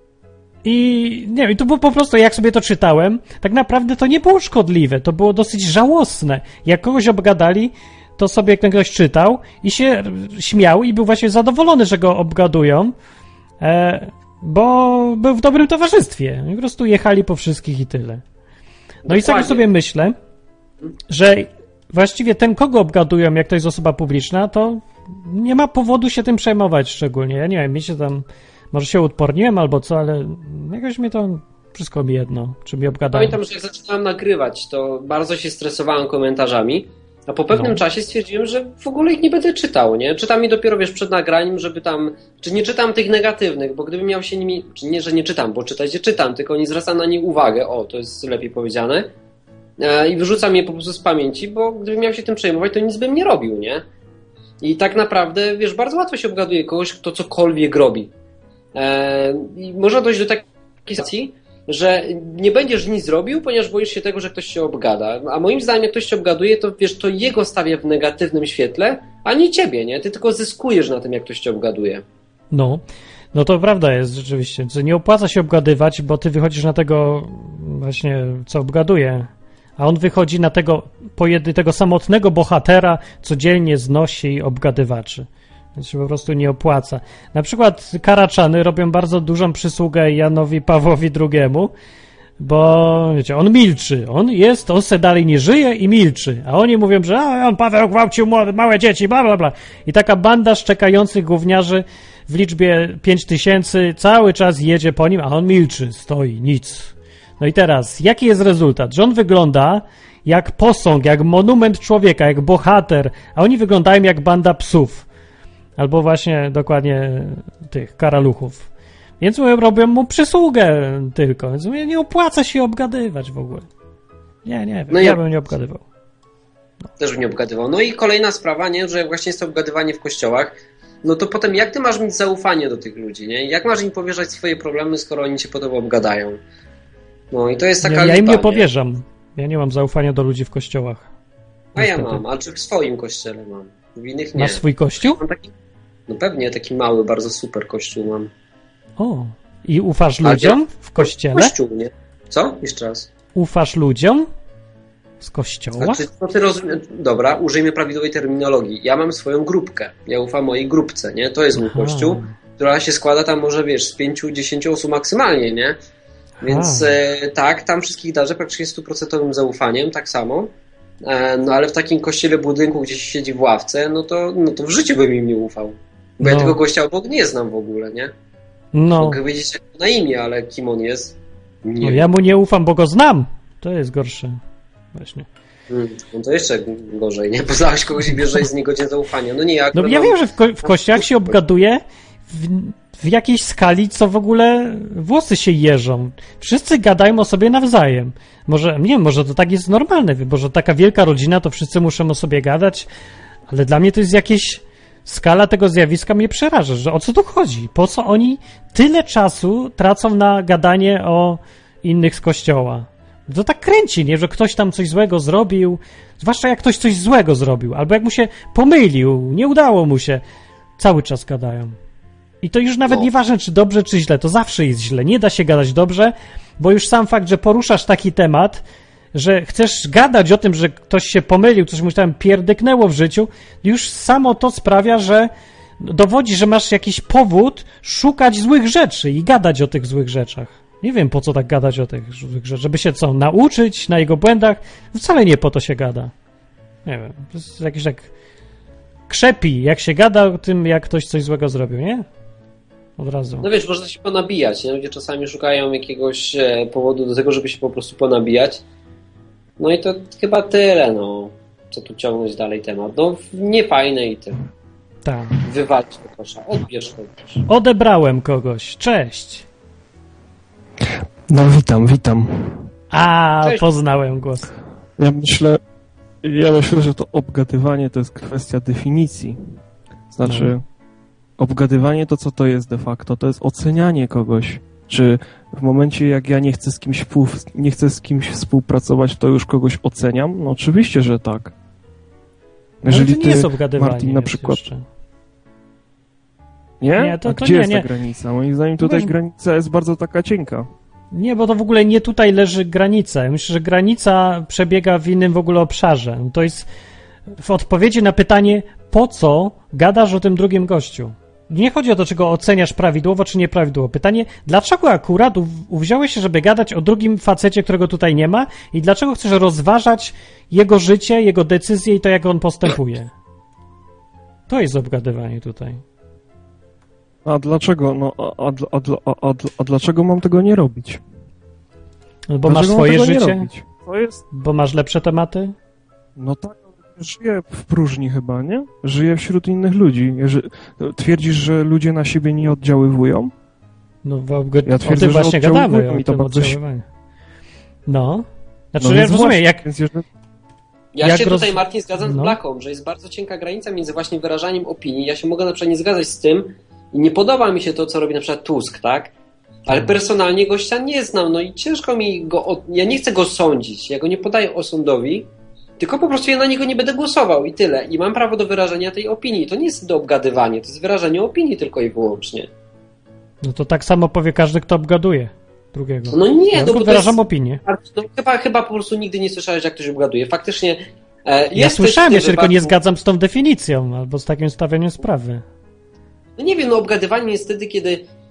I nie wiem, to było po prostu, jak sobie to czytałem, tak naprawdę to nie było szkodliwe, to było dosyć żałosne. Jak kogoś obgadali, to sobie ktoś czytał i się śmiał i był właśnie zadowolony, że go obgadują, e, bo był w dobrym towarzystwie. I po prostu jechali po wszystkich i tyle. No Dokładnie. I sobie sobie myślę, że właściwie ten, kogo obgadują, jak to jest osoba publiczna, to nie ma powodu się tym przejmować szczególnie. Ja nie wiem, mi się tam, może się uodporniłem albo co, ale jakoś mnie to wszystko mi jedno, czy mi obgadają. Pamiętam, że jak zaczynałem nagrywać, to bardzo się stresowałem komentarzami, a po pewnym no. czasie stwierdziłem, że w ogóle ich nie będę czytał, nie? Czytam je dopiero, wiesz, przed nagraniem, żeby tam, czy nie czytam tych negatywnych, bo gdybym miał się nimi, czy nie, że nie czytam, bo czytać je czytam, tylko nie zwracam na nie uwagę, o, to jest lepiej powiedziane, e, i wyrzucam je po prostu z pamięci, bo gdybym miał się tym przejmować, to nic bym nie robił, nie? I tak naprawdę, wiesz, bardzo łatwo się obgaduje kogoś, kto cokolwiek robi. E, I można dojść do takiej sytuacji, że nie będziesz nic zrobił, ponieważ boisz się tego, że ktoś się obgada. A moim zdaniem, jak ktoś się obgaduje, to wiesz, to jego stawia w negatywnym świetle, a nie ciebie, nie? Ty tylko zyskujesz na tym, jak ktoś cię obgaduje. No, no to prawda jest rzeczywiście, że nie opłaca się obgadywać, bo ty wychodzisz na tego właśnie, co obgaduje, a on wychodzi na tego pojedynczego samotnego bohatera, codziennie znosi obgadywaczy. Więc się po prostu nie opłaca. Na przykład Karaczany robią bardzo dużą przysługę Janowi Pawłowi drugiemu, Bo, wiecie, on milczy, on jest, on se dalej nie żyje i milczy, a oni mówią, że a, on Paweł gwałcił młode, małe dzieci, bla, bla, bla. I taka banda szczekających gówniarzy w liczbie pięć tysięcy cały czas jedzie po nim, a on milczy, stoi, nic. No i teraz, jaki jest rezultat? Że on wygląda jak posąg, jak monument człowieka, jak bohater, a oni wyglądają jak banda psów. Albo właśnie dokładnie tych karaluchów. Więc mówię, robią mu przysługę tylko. Więc mówię, nie opłaca się obgadywać w ogóle. Nie, nie wiem, no ja, ja bym nie obgadywał. No. Też bym nie obgadywał. No i kolejna sprawa, nie, że właśnie jest to obgadywanie w kościołach, no to potem jak ty masz mieć zaufanie do tych ludzi, nie? Jak masz im powierzać swoje problemy, skoro oni cię potem obgadają? No i to jest taka Ja, ja im lipa, nie powierzam. Nie? Ja nie mam zaufania do ludzi w kościołach. A niestety. Ja mam, a czy w swoim kościele mam? W innych nie. Masz swój kościół? Mam taki, no pewnie, taki mały, bardzo super kościół mam. O, i ufasz ludziom w kościele? Kościół, nie? Co? Jeszcze raz. Ufasz ludziom z kościoła? Znaczy, co ty rozumiesz? Dobra, użyjmy prawidłowej terminologii. Ja mam swoją grupkę. Ja ufam mojej grupce, nie? To jest mój Aha. kościół, która się składa tam może, wiesz, z pięciu, dziesięciu osób maksymalnie, nie? Więc e, tak, tam wszystkich darzę praktycznie stuprocentowym zaufaniem, tak samo. E, no ale w takim kościele budynku, gdzie się siedzi w ławce, no to, no to w życiu bym im nie ufał. Bo no. ja tego gościa obok nie znam w ogóle, nie? No. Mogę wiedzieć jak na imię, ale kim on jest? Nie no, ja mu nie ufam, bo go znam. To jest gorsze. Właśnie. Hmm, no to jeszcze gorzej, nie? Poznałeś kogoś i bierzesz z niego dzień zaufania. No nie, ja No ja wiem, że w, ko- w kościołach się obgaduje w, w jakiejś skali, co w ogóle włosy się jeżą. Wszyscy gadają o sobie nawzajem. Może, nie wiem, może to tak jest normalne, bo że taka wielka rodzina, to wszyscy muszą o sobie gadać, ale dla mnie to jest jakieś... Skala tego zjawiska mnie przeraża, że o co tu chodzi? Po co oni tyle czasu tracą na gadanie o innych z kościoła? To tak kręci, nie? Że ktoś tam coś złego zrobił, zwłaszcza jak ktoś coś złego zrobił, albo jak mu się pomylił, nie udało mu się. Cały czas gadają. I to już nawet no. nieważne, czy dobrze, czy źle, to zawsze jest źle. Nie da się gadać dobrze, bo już sam fakt, że poruszasz taki temat, że chcesz gadać o tym, że ktoś się pomylił, coś mu tam pierdyknęło w życiu, już samo to sprawia, że dowodzi, że masz jakiś powód szukać złych rzeczy i gadać o tych złych rzeczach. Nie wiem, po co tak gadać o tych złych rzeczach. Żeby się co, nauczyć na jego błędach? Wcale nie po to się gada. Nie wiem, to jest jakiś tak krzepi, jak się gada o tym, jak ktoś coś złego zrobił, nie? Od razu. No wiesz, można się ponabijać, nie? Ludzie czasami szukają jakiegoś powodu do tego, żeby się po prostu ponabijać. No i to chyba tyle, no. Co tu ciągnąć dalej temat. No, niefajne i tyle. Tak. Wywalcz do kosza, odbierz kogoś. Odebrałem kogoś. Cześć. No, witam, witam. A, Cześć. Poznałem głos. Ja myślę, ja myślę, że to obgadywanie to jest kwestia definicji. Znaczy, no. obgadywanie to co to jest de facto? To jest ocenianie kogoś. Czy w momencie, jak ja nie chcę z kimś, nie chcę z kimś współpracować, to już kogoś oceniam? No oczywiście, że tak. Jeżeli to nie jest obgadywanie, Martin, na przykład... Jeszcze. Nie? Nie, to, A to gdzie nie, jest nie. ta granica? Moim zdaniem tutaj Weź... granica jest bardzo taka cienka. Nie, bo to w ogóle nie tutaj leży granica. Ja myślę, że granica przebiega w innym w ogóle obszarze. To jest w odpowiedzi na pytanie, po co gadasz o tym drugim gościu? Nie chodzi o to, czy go oceniasz prawidłowo, czy nieprawidłowo. Pytanie, dlaczego akurat uwziąłeś się, żeby gadać o drugim facecie, którego tutaj nie ma i dlaczego chcesz rozważać jego życie, jego decyzje i to, jak on postępuje? To jest obgadywanie tutaj. A dlaczego? No, a, a, a, a, a, a dlaczego mam tego nie robić? No bo dlaczego masz swoje życie? To jest... Bo masz lepsze tematy? No tak, żyję w próżni chyba, nie? Żyję wśród innych ludzi. Twierdzisz, że ludzie na siebie nie oddziaływują? No w obg- ja twierdzę, o tym właśnie gadamy. O i to tym bardzo... No. Znaczy, no ja rozumiem, właśnie, jak... Więc jeżeli... Ja jak się roz... tutaj, Martin, zgadzam no. z Blaką, że jest bardzo cienka granica między właśnie wyrażaniem opinii. Ja się mogę na przykład nie zgadzać z tym i nie podoba mi się to, co robi na przykład Tusk, tak? Ale personalnie gościa nie znam, no i ciężko mi go... Od... Ja nie chcę go sądzić, ja go nie podaję osądowi, tylko po prostu ja na niego nie będę głosował i tyle. I mam prawo do wyrażenia tej opinii. To nie jest do obgadywania, to jest wyrażenie opinii tylko i wyłącznie. No to tak samo powie każdy, kto obgaduje drugiego. No nie, ja no tylko bo wyrażam jest... opinię. No, chyba, chyba po prostu nigdy nie słyszałeś, jak ktoś obgaduje. Faktycznie e, jest ja słyszałem, ja się wypadku... tylko nie zgadzam z tą definicją albo z takim stawianiem sprawy. No nie wiem, no obgadywanie jest wtedy, kiedy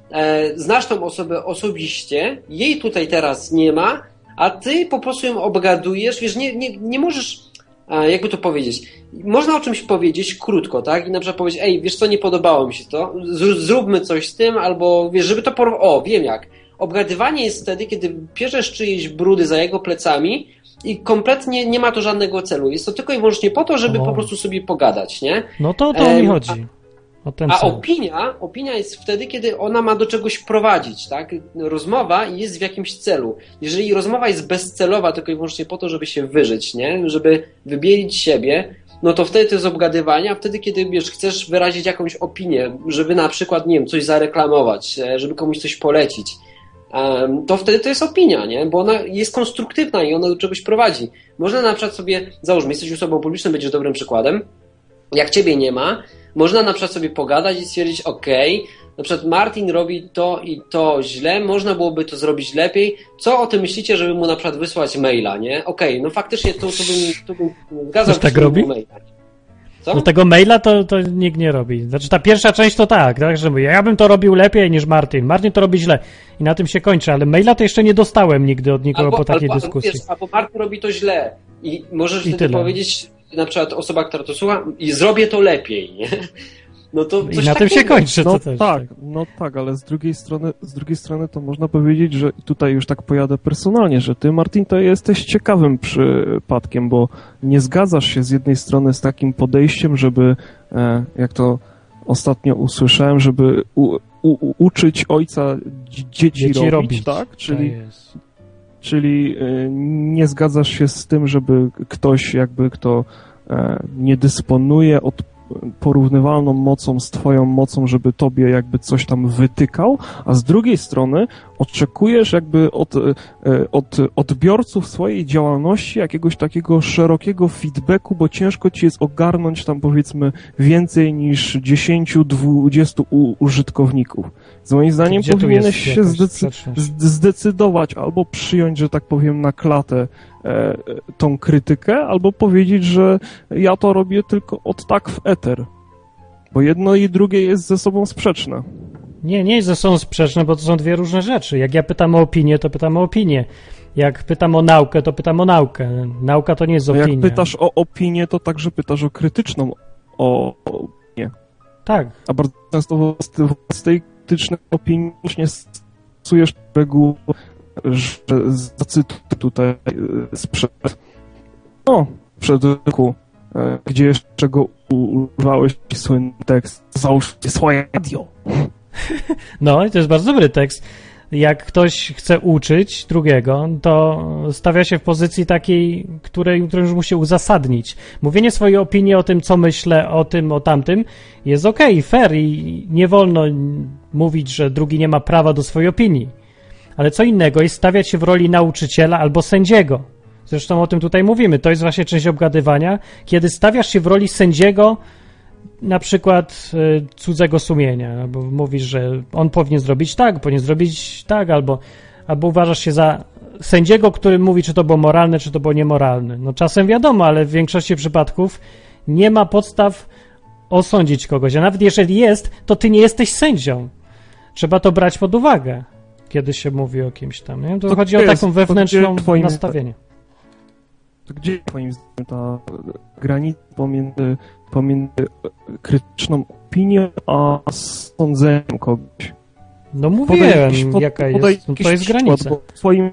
e, znasz tą osobę osobiście, jej tutaj teraz nie ma, a ty po prostu ją obgadujesz, wiesz, nie, nie, nie możesz, e, jakby to powiedzieć, można o czymś powiedzieć krótko, tak, i na przykład powiedzieć, ej, wiesz co, nie podobało mi się to, z, zróbmy coś z tym, albo wiesz, żeby to porwać, o, wiem jak. Obgadywanie jest wtedy, kiedy bierzesz czyjeś brudy za jego plecami i kompletnie nie ma to żadnego celu. Jest to tylko i wyłącznie po to, żeby o. po prostu sobie pogadać, nie? No to o to mi chodzi. O ten a opinia, opinia jest wtedy, kiedy ona ma do czegoś prowadzić, tak? Rozmowa jest w jakimś celu. Jeżeli rozmowa jest bezcelowa, tylko i wyłącznie po to, żeby się wyżyć, nie? Żeby wybielić siebie, no to wtedy to jest obgadywanie, a wtedy, kiedy wiesz, chcesz wyrazić jakąś opinię, żeby na przykład, nie wiem, coś zareklamować, żeby komuś coś polecić, to wtedy to jest opinia, nie? Bo ona jest konstruktywna i ona do czegoś prowadzi. Można na przykład sobie, załóżmy, jesteś osobą publiczną, będziesz dobrym przykładem, jak ciebie nie ma, można na przykład sobie pogadać i stwierdzić, okej, okay, na przykład Martin robi to i to źle, można byłoby to zrobić lepiej, co o tym myślicie, żeby mu na przykład wysłać maila, nie? Okej, okay, no faktycznie to, to bym, to bym zgadzał się, tak robi? Maila. Co? No tego maila to, to nikt nie robi. Znaczy ta pierwsza część to tak, tak, że mówię, ja bym to robił lepiej niż Martin. Martin to robi źle i na tym się kończy, ale maila to jeszcze nie dostałem nigdy od nikogo albo, po takiej albo, dyskusji. Wiesz, albo Martin robi to źle i możesz I wtedy tyle. powiedzieć, na przykład osoba, która to słucha, i zrobię to lepiej, nie? No to coś I na tym się kończy. No to też, tak, no tak, ale z drugiej strony, z drugiej strony to można powiedzieć, że tutaj już tak pojadę personalnie, że ty, Martin, to jesteś ciekawym przypadkiem, bo nie zgadzasz się z jednej strony z takim podejściem, żeby, jak to ostatnio usłyszałem, żeby u, u, uczyć ojca dzieci, dzieci robić, robić, tak? Czyli, czyli nie zgadzasz się z tym, żeby ktoś jakby, kto nie dysponuje od porównywalną mocą z twoją mocą, żeby tobie jakby coś tam wytykał, a z drugiej strony oczekujesz jakby od, od odbiorców swojej działalności jakiegoś takiego szerokiego feedbacku, bo ciężko ci jest ogarnąć tam powiedzmy więcej niż dziesięć do dwudziestu użytkowników. Z moim zdaniem Gdzie powinieneś się zdecy- zdecydować albo przyjąć, że tak powiem, na klatę e, tą krytykę, albo powiedzieć, że ja to robię tylko od tak w eter. Bo jedno i drugie jest ze sobą sprzeczne. Nie, nie jest ze sobą sprzeczne, bo to są dwie różne rzeczy. Jak ja pytam o opinię, to pytam o opinię. Jak pytam o naukę, to pytam o naukę. Nauka to nie jest opinia. Jak pytasz o opinię, to także pytasz o krytyczną o opinię. Tak. A bardzo często z tej krytycznej opinii nie stosujesz reguł, że zacytuję tutaj sprzed no, przed roku, gdzie jeszcze go używałeś słynny tekst załóżcie swoje radio. No i to jest bardzo dobry tekst. Jak ktoś chce uczyć drugiego, to stawia się w pozycji takiej, której, której już musi uzasadnić. Mówienie swojej opinii o tym, co myślę, o tym, o tamtym, jest okej, okay, fair i nie wolno mówić, że drugi nie ma prawa do swojej opinii. Ale co innego jest stawiać się w roli nauczyciela albo sędziego. Zresztą o tym tutaj mówimy. To jest właśnie część obgadywania, kiedy stawiasz się w roli sędziego, na przykład y, cudzego sumienia, albo mówisz, że on powinien zrobić tak, powinien zrobić tak, albo, albo uważasz się za sędziego, który mówi, czy to było moralne, czy to było niemoralne. No czasem wiadomo, ale w większości przypadków nie ma podstaw osądzić kogoś, a nawet jeżeli jest, to ty nie jesteś sędzią. Trzeba to brać pod uwagę, kiedy się mówi o kimś tam. Nie? To, to chodzi o taką jest, wewnętrzną twoim, nastawienie. To gdzie twoim zdaniem ta granica pomiędzy pomiędzy krytyczną opinią a sądzeniem kogoś? No mówiłem, pod, jaka jest, no to jest granica. Twoim,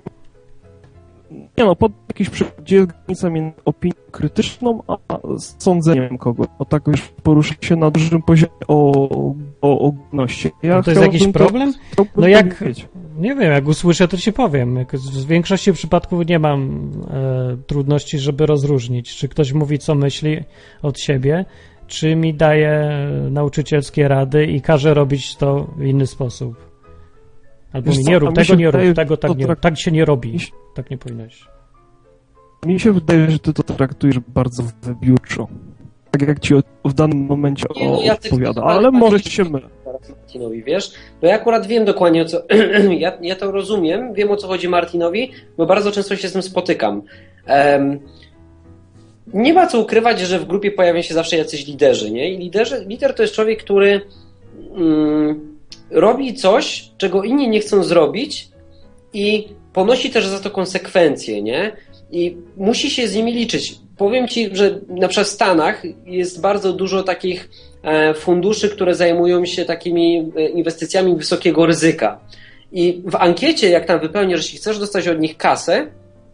nie no, pod jakiś przykład, gdzie jest granica między opinią krytyczną a sądzeniem kogoś. O tak już poruszy się na dużym poziomie o, o ogólności. Ja no to jest jakiś problem? To, no jak, nie wiem, jak usłyszę, to ci powiem. W większości przypadków nie mam e, trudności, żeby rozróżnić, czy ktoś mówi, co myśli od siebie, czy mi daje nauczycielskie rady i każe robić to w inny sposób. Albo mi nie rób, tego nie rób, tego tak nie rób, tak się nie robi, tak nie powinieneś. Mi się wydaje, że ty to traktujesz bardzo wybiórczo. Tak jak ci w danym momencie nie, no, odpowiada, ale może się mylę. Martinowi, wiesz? Bo ja akurat wiem dokładnie o co... ja, ja to rozumiem, wiem o co chodzi Martinowi, bo bardzo często się z tym spotykam. Um, nie ma co ukrywać, że w grupie pojawiają się zawsze jacyś liderzy, nie? I liderzy, lider to jest człowiek, który... Um, robi coś, czego inni nie chcą zrobić i ponosi też za to konsekwencje, nie? I musi się z nimi liczyć. Powiem ci, że na przykład w Stanach jest bardzo dużo takich funduszy, które zajmują się takimi inwestycjami wysokiego ryzyka. I w ankiecie, jak tam wypełnisz, jeśli chcesz dostać od nich kasę,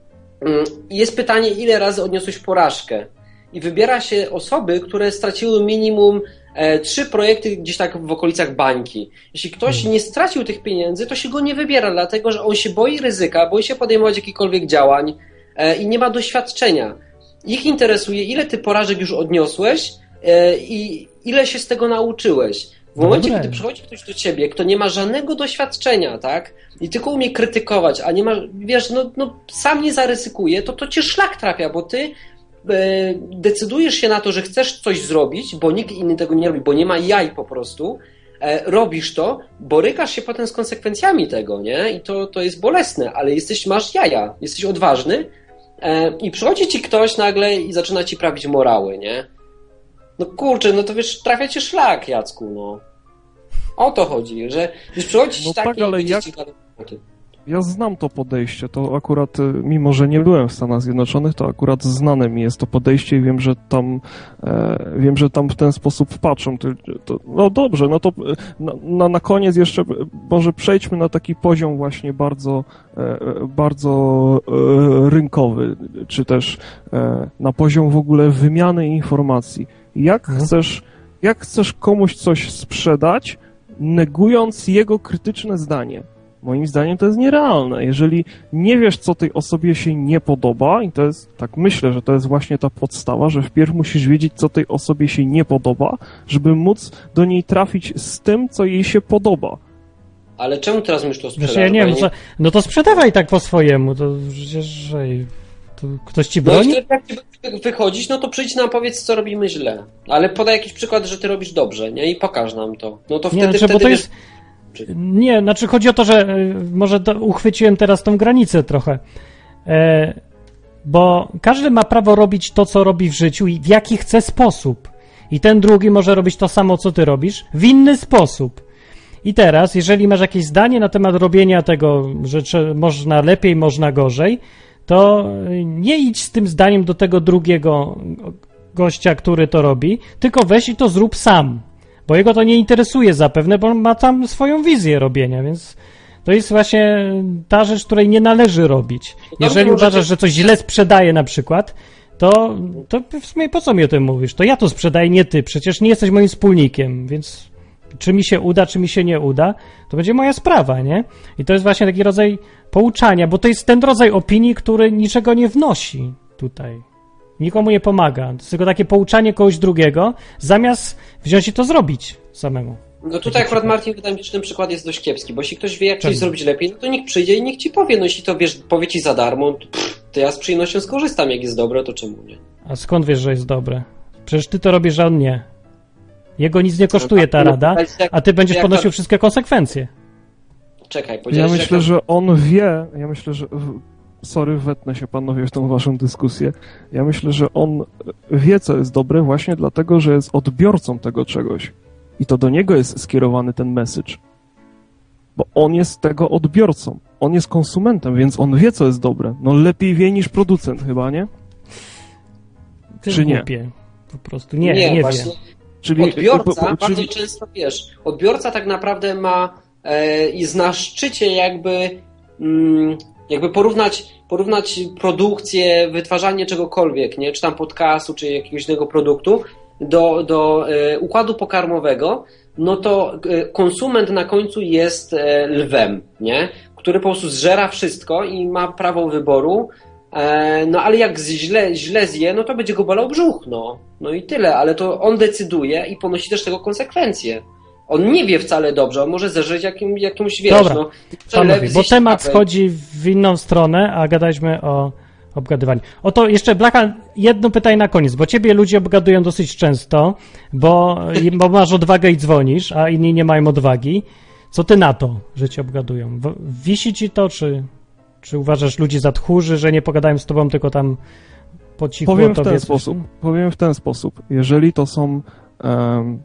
jest pytanie, ile razy odniosłeś porażkę. I wybiera się osoby, które straciły minimum e, trzy projekty gdzieś tak w okolicach bańki. Jeśli ktoś nie stracił tych pieniędzy, to się go nie wybiera, dlatego że on się boi ryzyka, boi się podejmować jakichkolwiek działań e, i nie ma doświadczenia. Ich interesuje, ile ty porażek już odniosłeś e, i ile się z tego nauczyłeś. W momencie, Dobre. Kiedy przychodzi ktoś do ciebie, kto nie ma żadnego doświadczenia, tak, i tylko umie krytykować, a nie ma, wiesz, no, no sam nie zaryzykuje, to to cię szlak trafia, bo ty e, decydujesz się na to, że chcesz coś zrobić, bo nikt inny tego nie robi, bo nie ma jaj po prostu, e, robisz to, borykasz się potem z konsekwencjami tego, nie, i to, to jest bolesne, ale jesteś, masz jaja, jesteś odważny e, i przychodzi ci ktoś nagle i zaczyna ci prawić morały, nie. No kurczę, no to wiesz, trafia cię szlak, Jacku, no. O to chodzi, że wiesz, przychodzi no taki... Tak, ale jak... Ja znam to podejście, to akurat, mimo że nie byłem w Stanach Zjednoczonych, to akurat znane mi jest to podejście i wiem, że tam e, wiem, że tam w ten sposób patrzą. To, to, no dobrze, no to na, na, na koniec jeszcze może przejdźmy na taki poziom właśnie bardzo, e, bardzo e, rynkowy, czy też e, na poziom w ogóle wymiany informacji. Jak mhm. chcesz, jak chcesz komuś coś sprzedać, negując jego krytyczne zdanie? Moim zdaniem to jest nierealne. Jeżeli nie wiesz, co tej osobie się nie podoba, i to jest, tak myślę, że to jest właśnie ta podstawa, że wpierw musisz wiedzieć, co tej osobie się nie podoba, żeby móc do niej trafić z tym, co jej się podoba. Ale czemu teraz musisz to sprzedać? Wiesz, ja nie wiem, co... no to sprzedawaj tak po swojemu, to przecież to ktoś ci broni? No i jak ci wychodzisz, no to przyjdź nam, powiedz, co robimy źle. Ale podaj jakiś przykład, że ty robisz dobrze, nie? I pokaż nam to. No to wtedy, nie, znaczy, wtedy bo to wiesz... jest... Nie, znaczy chodzi o to, że może to uchwyciłem teraz tą granicę trochę, e, bo każdy ma prawo robić to, co robi w życiu i w jaki chce sposób. I ten drugi może robić to samo, co ty robisz, w inny sposób. I teraz, jeżeli masz jakieś zdanie na temat robienia tego, że czy, można lepiej, można gorzej, to nie idź z tym zdaniem do tego drugiego gościa, który to robi, tylko weź i to zrób sam. Bo jego to nie interesuje zapewne, bo on ma tam swoją wizję robienia, więc to jest właśnie ta rzecz, której nie należy robić. Jeżeli uważasz, że coś źle sprzedaje na przykład, to, to w sumie po co mi o tym mówisz? To ja to sprzedaję, nie ty. Przecież nie jesteś moim wspólnikiem, więc czy mi się uda, czy mi się nie uda, to będzie moja sprawa, nie? I to jest właśnie taki rodzaj pouczania, bo to jest ten rodzaj opinii, który niczego nie wnosi tutaj. Nikomu nie pomaga. To jest tylko takie pouczanie kogoś drugiego, zamiast wziąć i to zrobić samemu. No tutaj akurat, Martin, wydaje mi się, że ten przykład jest dość kiepski, bo jeśli ktoś wie, jak coś zrobić lepiej, no to niech przyjdzie i niech ci powie. No jeśli to wiesz, powie ci za darmo, to, pff, to ja z przyjemnością skorzystam. Jak jest dobre, to czemu nie? A skąd wiesz, że jest dobre? Przecież ty to robisz, a on nie. Jego nic nie kosztuje ta rada, a ty będziesz ponosił wszystkie konsekwencje. Czekaj, ja myślę, jak... że on wie, ja myślę, że... Sorry, wetnę się panowie w tą waszą dyskusję. Ja myślę, że on wie, co jest dobre właśnie dlatego, że jest odbiorcą tego czegoś. I to do niego jest skierowany ten message. Bo on jest tego odbiorcą. On jest konsumentem, więc on wie, co jest dobre. No lepiej wie niż producent chyba, nie? Ty Czy nie? Głupie. Po prostu nie, nie, nie wie. Czyli, odbiorca, po, po, czyli... bardzo często, wiesz, odbiorca tak naprawdę ma e, jest na szczycie jakby... Mm, jakby porównać, porównać produkcję, wytwarzanie czegokolwiek, nie? Czy tam podcastu, czy jakiegoś innego produktu do, do e, układu pokarmowego, no to e, konsument na końcu jest e, lwem, nie? Który po prostu zżera wszystko i ma prawo wyboru, e, no ale jak źle, źle zje, no to będzie go bolał brzuch, no. No i tyle, ale to on decyduje i ponosi też tego konsekwencje. On nie wie wcale dobrze, on może zeżreć jakim, jakimś, wiesz, Dobra, no... panowie, bo temat schodzi w inną stronę, a gadaliśmy o obgadywaniu. Oto jeszcze, Blacha, jedno pytanie na koniec, bo ciebie ludzie obgadują dosyć często, bo, bo masz odwagę i dzwonisz, a inni nie mają odwagi. Co ty na to, że cię obgadują? Wisi ci to, czy, czy uważasz ludzi za tchórzy, że nie pogadają z tobą, tylko tam po cichu Powiem w ten coś... sposób, powiem w ten sposób. Jeżeli to są... Um,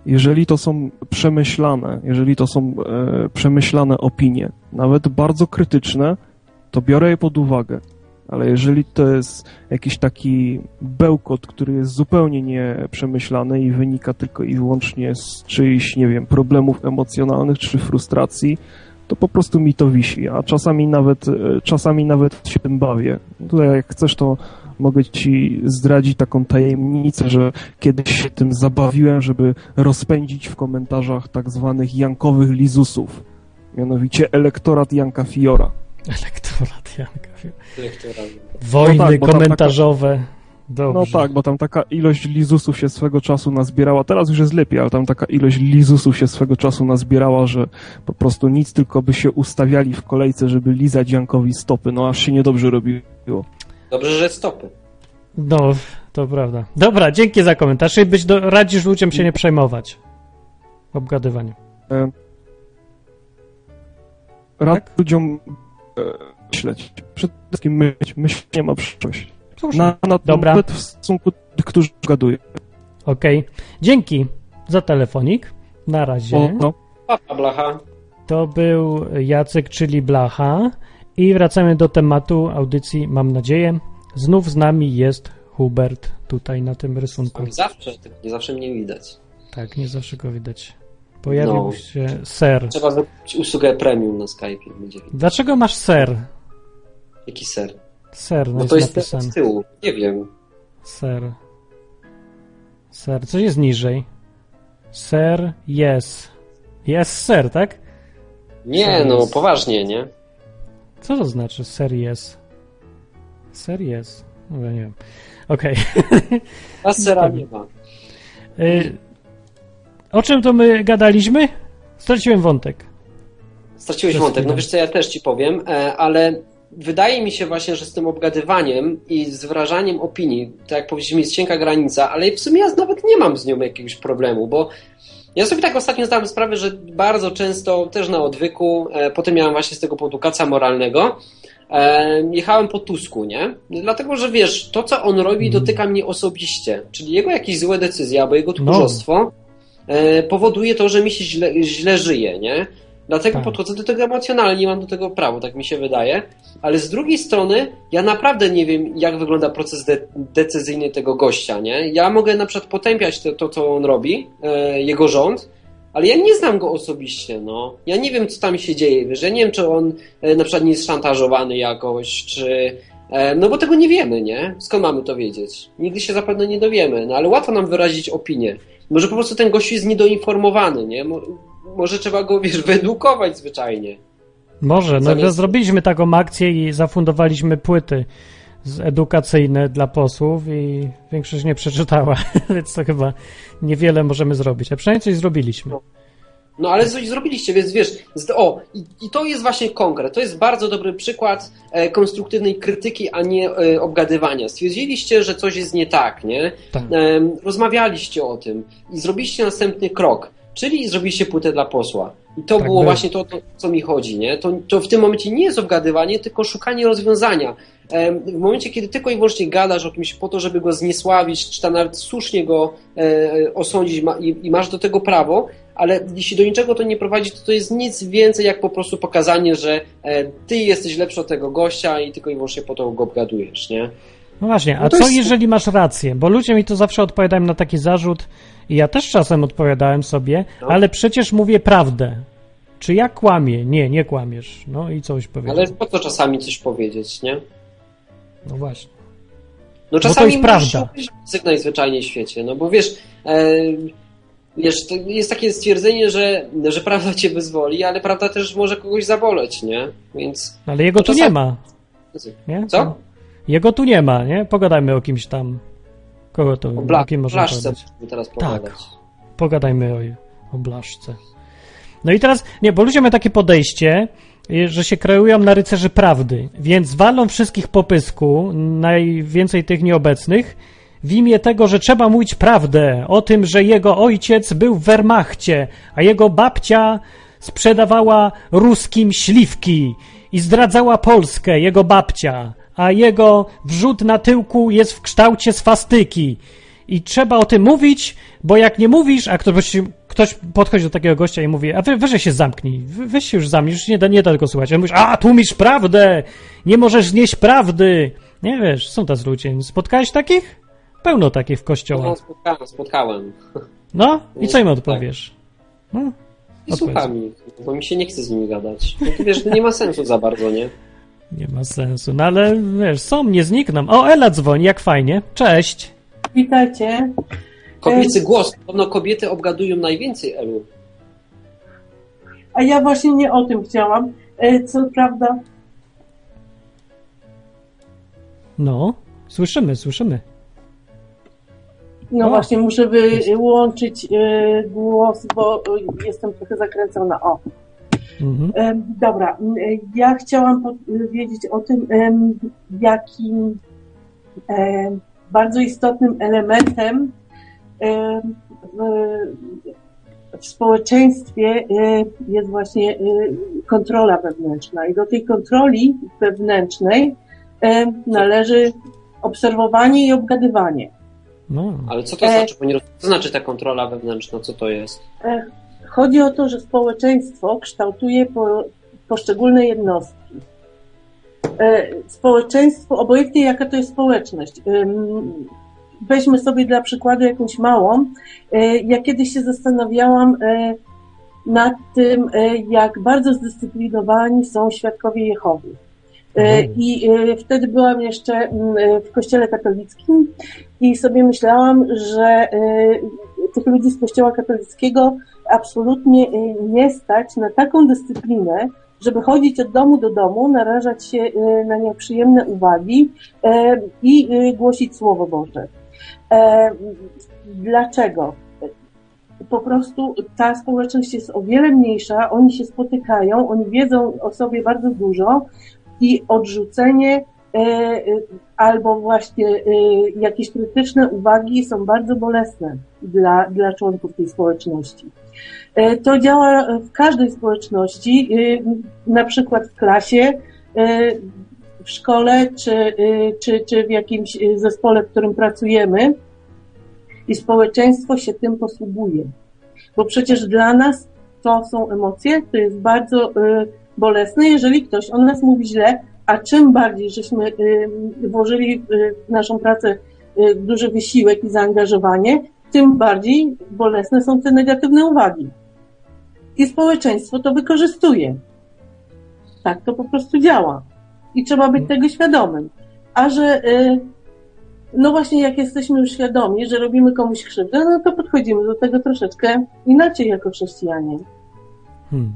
jeżeli to są przemyślane, jeżeli to są e, przemyślane opinie, nawet bardzo krytyczne, to biorę je pod uwagę. Ale jeżeli to jest jakiś taki bełkot, który jest zupełnie nieprzemyślany i wynika tylko i wyłącznie z czyichś, nie wiem, problemów emocjonalnych czy frustracji, to po prostu mi to wisi, a czasami nawet, czasami nawet się tym bawię. Tutaj jak chcesz, to mogę ci zdradzić taką tajemnicę, że kiedyś się tym zabawiłem, żeby rozpędzić w komentarzach tak zwanych jankowych lizusów. Mianowicie elektorat Janka Fiora. Elektorat Janka Fiora. Elektorat. Wojny no tak, komentarzowe. Taka, Dobrze. no tak, bo tam taka ilość lizusów się swego czasu nazbierała. Teraz już jest lepiej, ale tam taka ilość lizusów się swego czasu nazbierała, że po prostu nic, tylko by się ustawiali w kolejce, żeby lizać Jankowi stopy. No aż się niedobrze robiło. Dobrze, że stopy. No, to prawda. Dobra, dzięki za komentarz. I być do, radzisz ludziom się nie przejmować obgadywaniem. E, rad tak? ludziom e, myśleć. Przede wszystkim myśleć. Myślenie ma przyszłość. Na, na Dobra. Nawet w stosunku do tych, którzy gadują. Okej. Okay. Dzięki za telefonik. Na razie. O, no. Papa Blacha. To był Jacek, czyli Blacha. I wracamy do tematu audycji, mam nadzieję. Znów z nami jest Hubert tutaj na tym rysunku. Zawsze, tylko nie zawsze mnie widać. Tak, nie zawsze go widać. Pojawił no. się ser. Trzeba zrobić usługę premium na Skype'ie. Będzie. Dlaczego masz ser? Jaki ser? Ser, no, no to jest napisane. z tyłu, nie wiem. Ser. Ser, co jest niżej? Ser, yes. Jest ser, tak? Nie, ser no yes. Poważnie, nie? Co to znaczy ser, yes? Ser, yes. No, ja nie wiem. Okej. Okay. A sera nie ma. Y, o czym to my gadaliśmy? Straciłem wątek. Straciłeś wątek. No wiesz co, ja też ci powiem, ale wydaje mi się właśnie, że z tym obgadywaniem i z wyrażaniem opinii, tak jak powiedzieliśmy, jest cienka granica, ale w sumie ja nawet nie mam z nią jakiegoś problemu, bo ja sobie tak ostatnio zdałem sprawę, że bardzo często, też na odwyku, e, potem miałem właśnie z tego powodu kaca moralnego, e, jechałem po Tusku, nie? Dlatego, że wiesz, to co on robi dotyka mnie osobiście, czyli jego jakieś złe decyzje albo jego tchórzostwo no. e, powoduje to, że mi się źle, źle żyje, nie? Dlatego tak. podchodzę do tego emocjonalnie, nie mam do tego prawa, tak mi się wydaje. Ale z drugiej strony, ja naprawdę nie wiem, jak wygląda proces de- decyzyjny tego gościa, nie? Ja mogę na przykład potępiać to, to co on robi, e, jego rząd, ale ja nie znam go osobiście, no. Ja nie wiem, co tam się dzieje, wiesz? Ja nie wiem, czy on e, na przykład nie jest szantażowany jakoś, czy... E, no bo tego nie wiemy, nie? Skąd mamy to wiedzieć? Nigdy się zapewne nie dowiemy, no ale łatwo nam wyrazić opinię. Może po prostu ten gościu jest niedoinformowany, nie? Może trzeba go, wiesz, wyedukować zwyczajnie. Może, no Zamiast... zrobiliśmy taką akcję i zafundowaliśmy płyty edukacyjne dla posłów i większość nie przeczytała, więc to chyba niewiele możemy zrobić, a przynajmniej coś zrobiliśmy. No, no ale coś zrobiliście, więc wiesz, o, i, i to jest właśnie konkret, to jest bardzo dobry przykład e, konstruktywnej krytyki, a nie e, obgadywania. Stwierdziliście, że coś jest nie tak, nie? Tak. E, rozmawialiście o tym i zrobiliście następny krok. Czyli zrobiliście płytę dla posła. I to tak było by. właśnie to, to, co mi chodzi, nie? To, to w tym momencie nie jest obgadywanie, tylko szukanie rozwiązania. W momencie, kiedy tylko i wyłącznie gadasz o kimś po to, żeby go zniesławić, czy tam nawet słusznie go e, osądzić ma, i, i masz do tego prawo, ale jeśli do niczego to nie prowadzi, to to jest nic więcej jak po prostu pokazanie, że e, ty jesteś lepszy od tego gościa i tylko i wyłącznie po to go obgadujesz, nie? No właśnie, a no co jest... jeżeli masz rację? Bo ludzie mi to zawsze odpowiadają na taki zarzut i ja też czasem odpowiadałem sobie, no. ale przecież mówię prawdę. Czy ja kłamię? Nie, nie kłamiesz. No i coś powiedzieć. Ale po co czasami coś powiedzieć, nie? No właśnie. No czasami bo to jest prawda. Musisz najzwyczajniej w świecie, no bo wiesz, e, wiesz, to jest takie stwierdzenie, że, że prawda cię wyzwoli, ale prawda też może kogoś zaboleć, nie? Więc... Ale jego tu czasami... nie ma. Nie? Co? Jego tu nie ma, nie? Pogadajmy o kimś tam. Kogo to? O bla- kim można blaszce pogadać? musimy teraz pogadać. Tak, pogadajmy o, o blaszce. No i teraz, nie, bo ludzie mają takie podejście, że się kreują na rycerzy prawdy, więc walą wszystkich po pysku, najwięcej tych nieobecnych, w imię tego, że trzeba mówić prawdę o tym, że jego ojciec był w Wehrmachcie, a jego babcia sprzedawała ruskim śliwki i zdradzała Polskę, jego babcia, a jego wrzód na tyłku jest w kształcie swastyki i trzeba o tym mówić, bo jak nie mówisz, a ktoś, ktoś podchodzi do takiego gościa i mówi, a wy, weź się zamknij, weź się już zamknij, już nie da, nie da tego słuchać. A mówisz, a tłumisz prawdę, nie możesz znieść prawdy. Nie wiesz, są tacy ludzie. Spotkałeś takich? Pełno takich w kościołach. No, spotkałem, spotkałem. No? I co im odpowiesz? No? I słucham ich, bo mi się nie chce z nimi gadać. No to wiesz, to nie ma sensu za bardzo, nie? Nie ma sensu, no ale wiesz, są, nie znikną. O, Ela dzwoni, jak fajnie. Cześć. Witajcie. Kobiecy głos. Podobno kobiety obgadują najwięcej, Elu. A ja właśnie nie o tym chciałam. Co prawda... No, słyszymy, słyszymy. No o. właśnie, muszę wyłączyć y, głos, bo y, jestem trochę zakręcona. O. Mhm. Y, dobra, y, ja chciałam powiedzieć o tym, y, jakim y, bardzo istotnym elementem y, y, w społeczeństwie y, jest właśnie y, kontrola wewnętrzna. I do tej kontroli wewnętrznej y, należy obserwowanie i obgadywanie. No. Ale co to znaczy? Bo nie rozumiem, co znaczy ta kontrola wewnętrzna? Co to jest? Chodzi o to, że społeczeństwo kształtuje po, poszczególne jednostki. Społeczeństwo, obojętnie jaka to jest społeczność. Weźmy sobie dla przykładu jakąś małą. Ja kiedyś się zastanawiałam nad tym, jak bardzo zdyscyplinowani są świadkowie Jehowy. I wtedy byłam jeszcze w kościele katolickim i sobie myślałam, że tych ludzi z kościoła katolickiego absolutnie nie stać na taką dyscyplinę, żeby chodzić od domu do domu, narażać się na nieprzyjemne uwagi i głosić Słowo Boże. Dlaczego? Po prostu ta społeczność jest o wiele mniejsza, oni się spotykają, oni wiedzą o sobie bardzo dużo, i odrzucenie e, albo właśnie e, jakieś krytyczne uwagi są bardzo bolesne dla, dla członków tej społeczności. E, to działa w każdej społeczności, e, na przykład w klasie, e, w szkole czy, e, czy, czy w jakimś zespole, w którym pracujemy i społeczeństwo się tym posługuje. Bo przecież dla nas to są emocje, to jest bardzo e, bolesne, jeżeli ktoś o nas mówi źle, a czym bardziej żeśmy y, włożyli w naszą pracę y, duży wysiłek i zaangażowanie, tym bardziej bolesne są te negatywne uwagi. I społeczeństwo to wykorzystuje. Tak to po prostu działa. I trzeba być tego świadomym. A że y, no właśnie jak jesteśmy już świadomi, że robimy komuś krzywdę, no to podchodzimy do tego troszeczkę inaczej jako chrześcijanie. Hmm.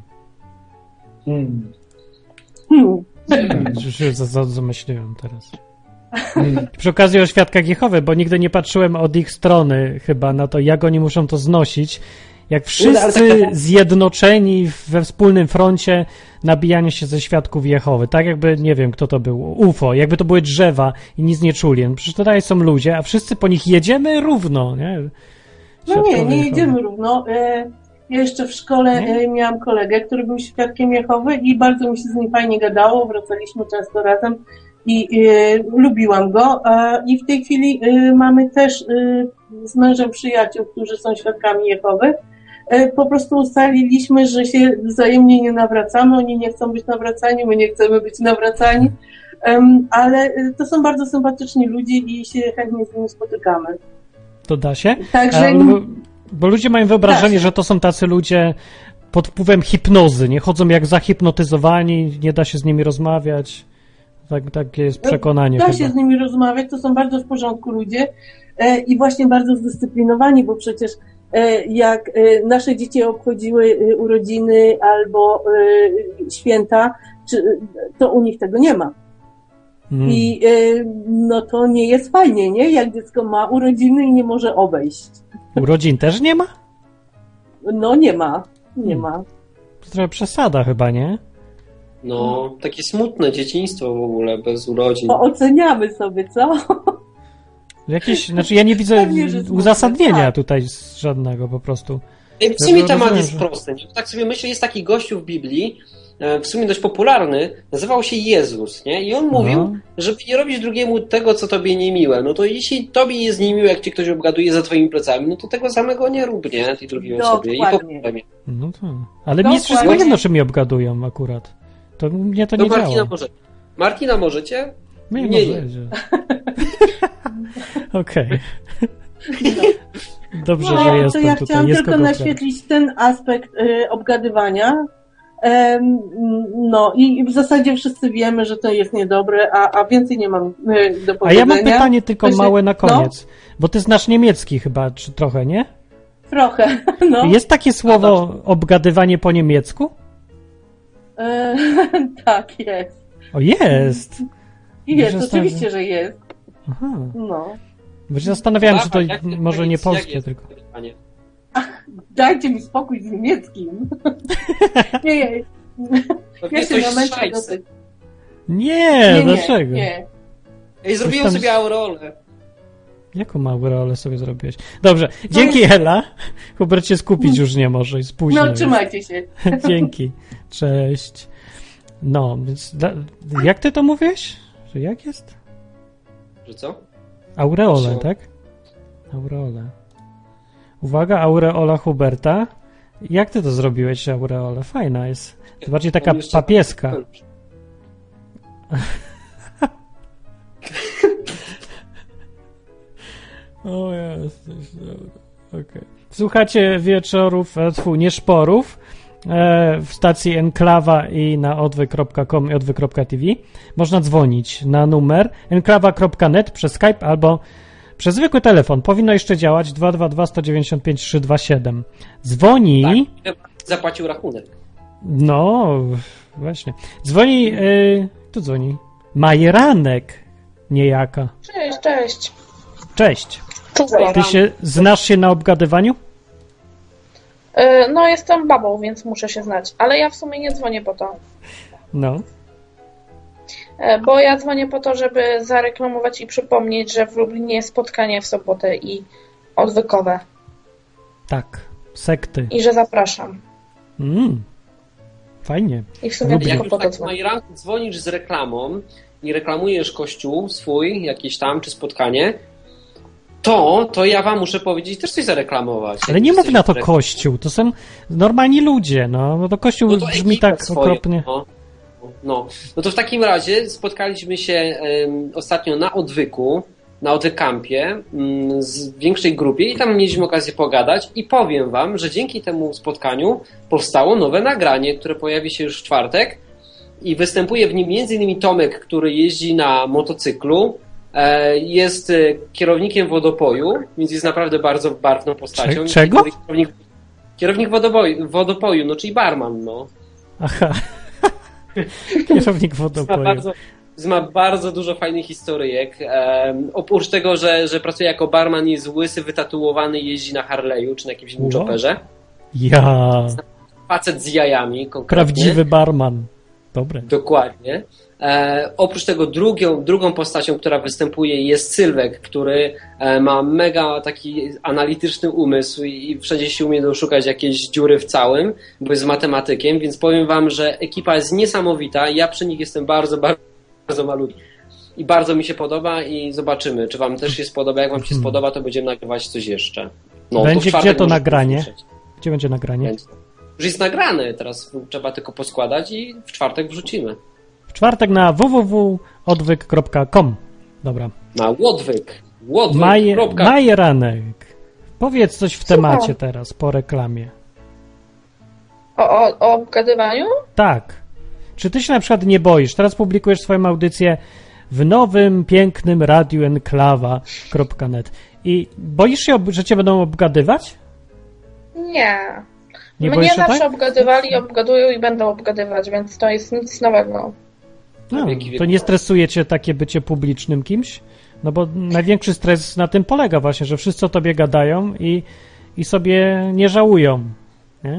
Hmm. Hmm. Już się zamyśliłem teraz. Hmm. Przy okazji o świadkach Jehowy, bo nigdy nie patrzyłem od ich strony chyba na to, jak oni muszą to znosić. Jak wszyscy zjednoczeni we wspólnym froncie nabijania się ze świadków Jehowy. Tak jakby, nie wiem, kto to był, U F O, jakby to były drzewa i nic nie czuli. Przecież tutaj są ludzie, a wszyscy po nich jedziemy równo, nie? Świadkowie no nie, nie jedziemy Jehowy. równo. Ja jeszcze w szkole nie? miałam kolegę, który był świadkiem Jehowy i bardzo mi się z nim fajnie gadało, wracaliśmy często razem i y, lubiłam go. A, I w tej chwili y, mamy też y, z mężem przyjaciół, którzy są świadkami Jehowy. Y, po prostu ustaliliśmy, że się wzajemnie nie nawracamy, oni nie chcą być nawracani, my nie chcemy być nawracani, um, ale y, to są bardzo sympatyczni ludzie i się chętnie z nimi spotykamy. To da się? Także... Bo, bo ludzie mają wyobrażenie, że to są tacy ludzie pod wpływem hipnozy, nie chodzą jak zahipnotyzowani, nie da się z nimi rozmawiać. Tak, takie jest przekonanie. Da chyba. się z nimi rozmawiać, to są bardzo w porządku ludzie e, i właśnie bardzo zdyscyplinowani, bo przecież e, jak e, nasze dzieci obchodziły e, urodziny albo e, święta, czy, to u nich tego nie ma. Hmm. I e, no to nie jest fajnie, nie? Jak dziecko ma urodziny i nie może obejść. Urodzin też nie ma? No nie ma, nie hmm. ma. To trochę przesada chyba, nie? No, takie smutne dzieciństwo w ogóle, bez urodzin. O, oceniamy sobie, co? Jakieś, znaczy ja nie widzę Pewnie, uzasadnienia tak. tutaj żadnego po prostu. W sumie temat jest prosty. Tak sobie myślę, jest taki gościu w Biblii, w sumie dość popularny, nazywał się Jezus, nie? I on mówił, no. żeby nie robić drugiemu tego, co tobie niemiłe. No to jeśli tobie jest niemiłe, jak ci ktoś obgaduje za twoimi plecami, no to tego samego nie rób, nie? Tej drugiej osobie. I poprawię. No to... Ale mi jest wszystko jedno, czy mnie obgadują akurat. To mnie to nie to Martina działa. Może... Martina możecie? Nie, nie, nie. Okej. Okay. No. Dobrze, no, że jestem to ja tutaj. chciałam jest tylko naświetlić ten aspekt y, obgadywania. Um, no i w zasadzie wszyscy wiemy, że to jest niedobre, a, a więcej nie mam y, do powiedzenia. A ja mam pytanie tylko się... małe na koniec, no? Bo ty znasz niemiecki chyba, czy trochę, nie? Trochę, no. Jest takie słowo obgadywanie po niemiecku? E, tak, jest. O, jest! Jest, oczywiście, że jest. Aha. No. Bo się zastanawiałem, czy to może nie polskie tylko. Ach, dajcie mi spokój z niemieckim. nie, nie. Ja się na męczę do tego. Nie, nie, dlaczego? Nie. Ej, zrobiłem tam... sobie aureolę. Jaką aureolę sobie zrobiłeś? Dobrze, dzięki jest... Ela. Hubert się skupić już nie może i spóźnia. No, trzymajcie się. Dzięki. Cześć. No, więc da... jak ty to mówisz? Że jak jest? Że co? Aureole, co? Tak? Aureole. Uwaga, aureola Huberta. Jak ty to zrobiłeś, aureole? Fajna jest. To bardziej taka papieska. O, jesteś dobra. Okay. Słuchacie wieczorów, tfu, nie szporów, e, w stacji Enklawa i na odwyk kropka com i odwyk kropka t v. Można dzwonić na numer enklawa kropka net przez Skype albo przez zwykły telefon. Powinno jeszcze działać dwa dwa dwa, sto dziewięćdziesiąt pięć, trzysta dwadzieścia siedem. Dzwoni... Tak, zapłacił rachunek. No, właśnie. Dzwoni... Yy, tu dzwoni. Majeranek niejaka. Cześć, cześć. Cześć. Ty się, znasz się na obgadywaniu? Yy, no, jestem babą, więc muszę się znać. Ale ja w sumie nie dzwonię po to. No. Yy, bo ja dzwonię po to, żeby zareklamować i przypomnieć, że w Lublinie jest spotkanie w sobotę i odwykowe. Tak. Sekty. I że zapraszam. Mm. Fajnie. I w sumie jak już tak w Majeranku dzwonisz z reklamą i reklamujesz kościół swój, jakiś tam, czy spotkanie, to, to ja wam muszę powiedzieć, też coś zareklamować. Ale nie mów na to kościół, to są normalni ludzie, no, bo to kościół no to brzmi tak swoje, okropnie. No. No. no to w takim razie spotkaliśmy się um, ostatnio na odwyku, na odwykampie um, z większej grupie i tam mieliśmy okazję pogadać i powiem wam, że dzięki temu spotkaniu powstało nowe nagranie, które pojawi się już w czwartek i występuje w nim między innymi Tomek, który jeździ na motocyklu, jest kierownikiem wodopoju, więc jest naprawdę bardzo barwną postacią. Czego? Kierownik, kierownik wodopoju, wodopoju, no czyli barman, no. Aha. Kierownik wodopoju. Ma bardzo, ma bardzo dużo fajnych historyjek. Um, oprócz tego, że, że pracuje jako barman, jest łysy, wytatuowany i jeździ na Harley'u czy na jakimś innym chopperze. Ja. Facet z jajami. Konkretnie. Prawdziwy barman. Dobre. Dokładnie. E, oprócz tego drugią, drugą postacią, która występuje, jest Sylwek, który e, ma mega taki analityczny umysł i, i wszędzie się umie doszukać jakiejś dziury w całym, bo jest matematykiem, więc powiem wam, że ekipa jest niesamowita. Ja przy nich jestem bardzo, bardzo, bardzo malutki. I bardzo mi się podoba i zobaczymy, czy wam też się spodoba. Jak wam się hmm. spodoba, to będziemy nagrywać coś jeszcze. No, będzie to gdzie to nagranie? Gdzie będzie nagranie? Będzie. Już jest nagrane, teraz trzeba tylko poskładać i w czwartek wrzucimy. W czwartek na w w w kropka odwyk kropka com. Dobra. Na Łodwyk. Łodwyk. Maj, Majeranek. Powiedz coś w temacie teraz, po reklamie. O, o, o obgadywaniu? Tak. Czy ty się na przykład nie boisz? Teraz publikujesz swoją audycję w nowym, pięknym radiu enklawa kropka net. I boisz się, że cię będą obgadywać? Nie. Nie Mnie zawsze tak? obgadywali, obgadują i będą obgadywać, więc to jest nic nowego. No, to nie stresuje cię takie bycie publicznym kimś? No bo największy stres na tym polega właśnie, że wszyscy o tobie gadają i, i sobie nie żałują, nie?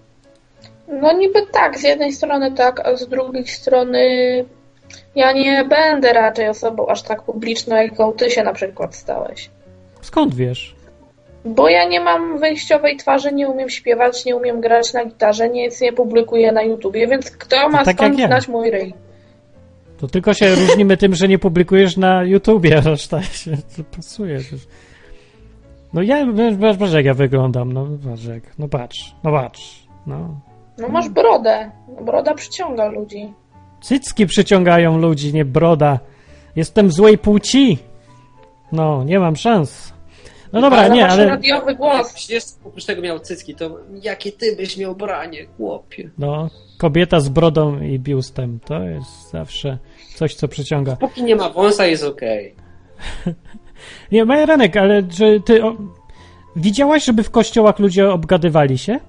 No niby tak, z jednej strony tak, a z drugiej strony ja nie będę raczej osobą aż tak publiczną, jaką ty się na przykład stałeś. Skąd wiesz? Bo ja nie mam wyjściowej twarzy, nie umiem śpiewać, nie umiem grać na gitarze, nic nie publikuję na YouTubie, więc kto ma tak stąd ja. znać mój ryj? To tylko się różnimy tym, że nie publikujesz na YouTubie, reszta się pasuje. No ja, patrz jak ja wyglądam, no patrz jak, no patrz, no patrz, no. No masz brodę, broda przyciąga ludzi. Cycki przyciągają ludzi, nie broda. Jestem złej płci. No, nie mam szans. No dobra, ale nie, masz ale... radiowy głos. Jeśli jeszcze oprócz tego miał cycki, to jakie ty byś miał branie, chłopie. No, kobieta z brodą i biustem, to jest zawsze coś, co przyciąga. Póki nie ma wąsa, jest okej. Okay. Nie, Majeranek, ale czy ty o... widziałaś, żeby w kościołach ludzie obgadywali się?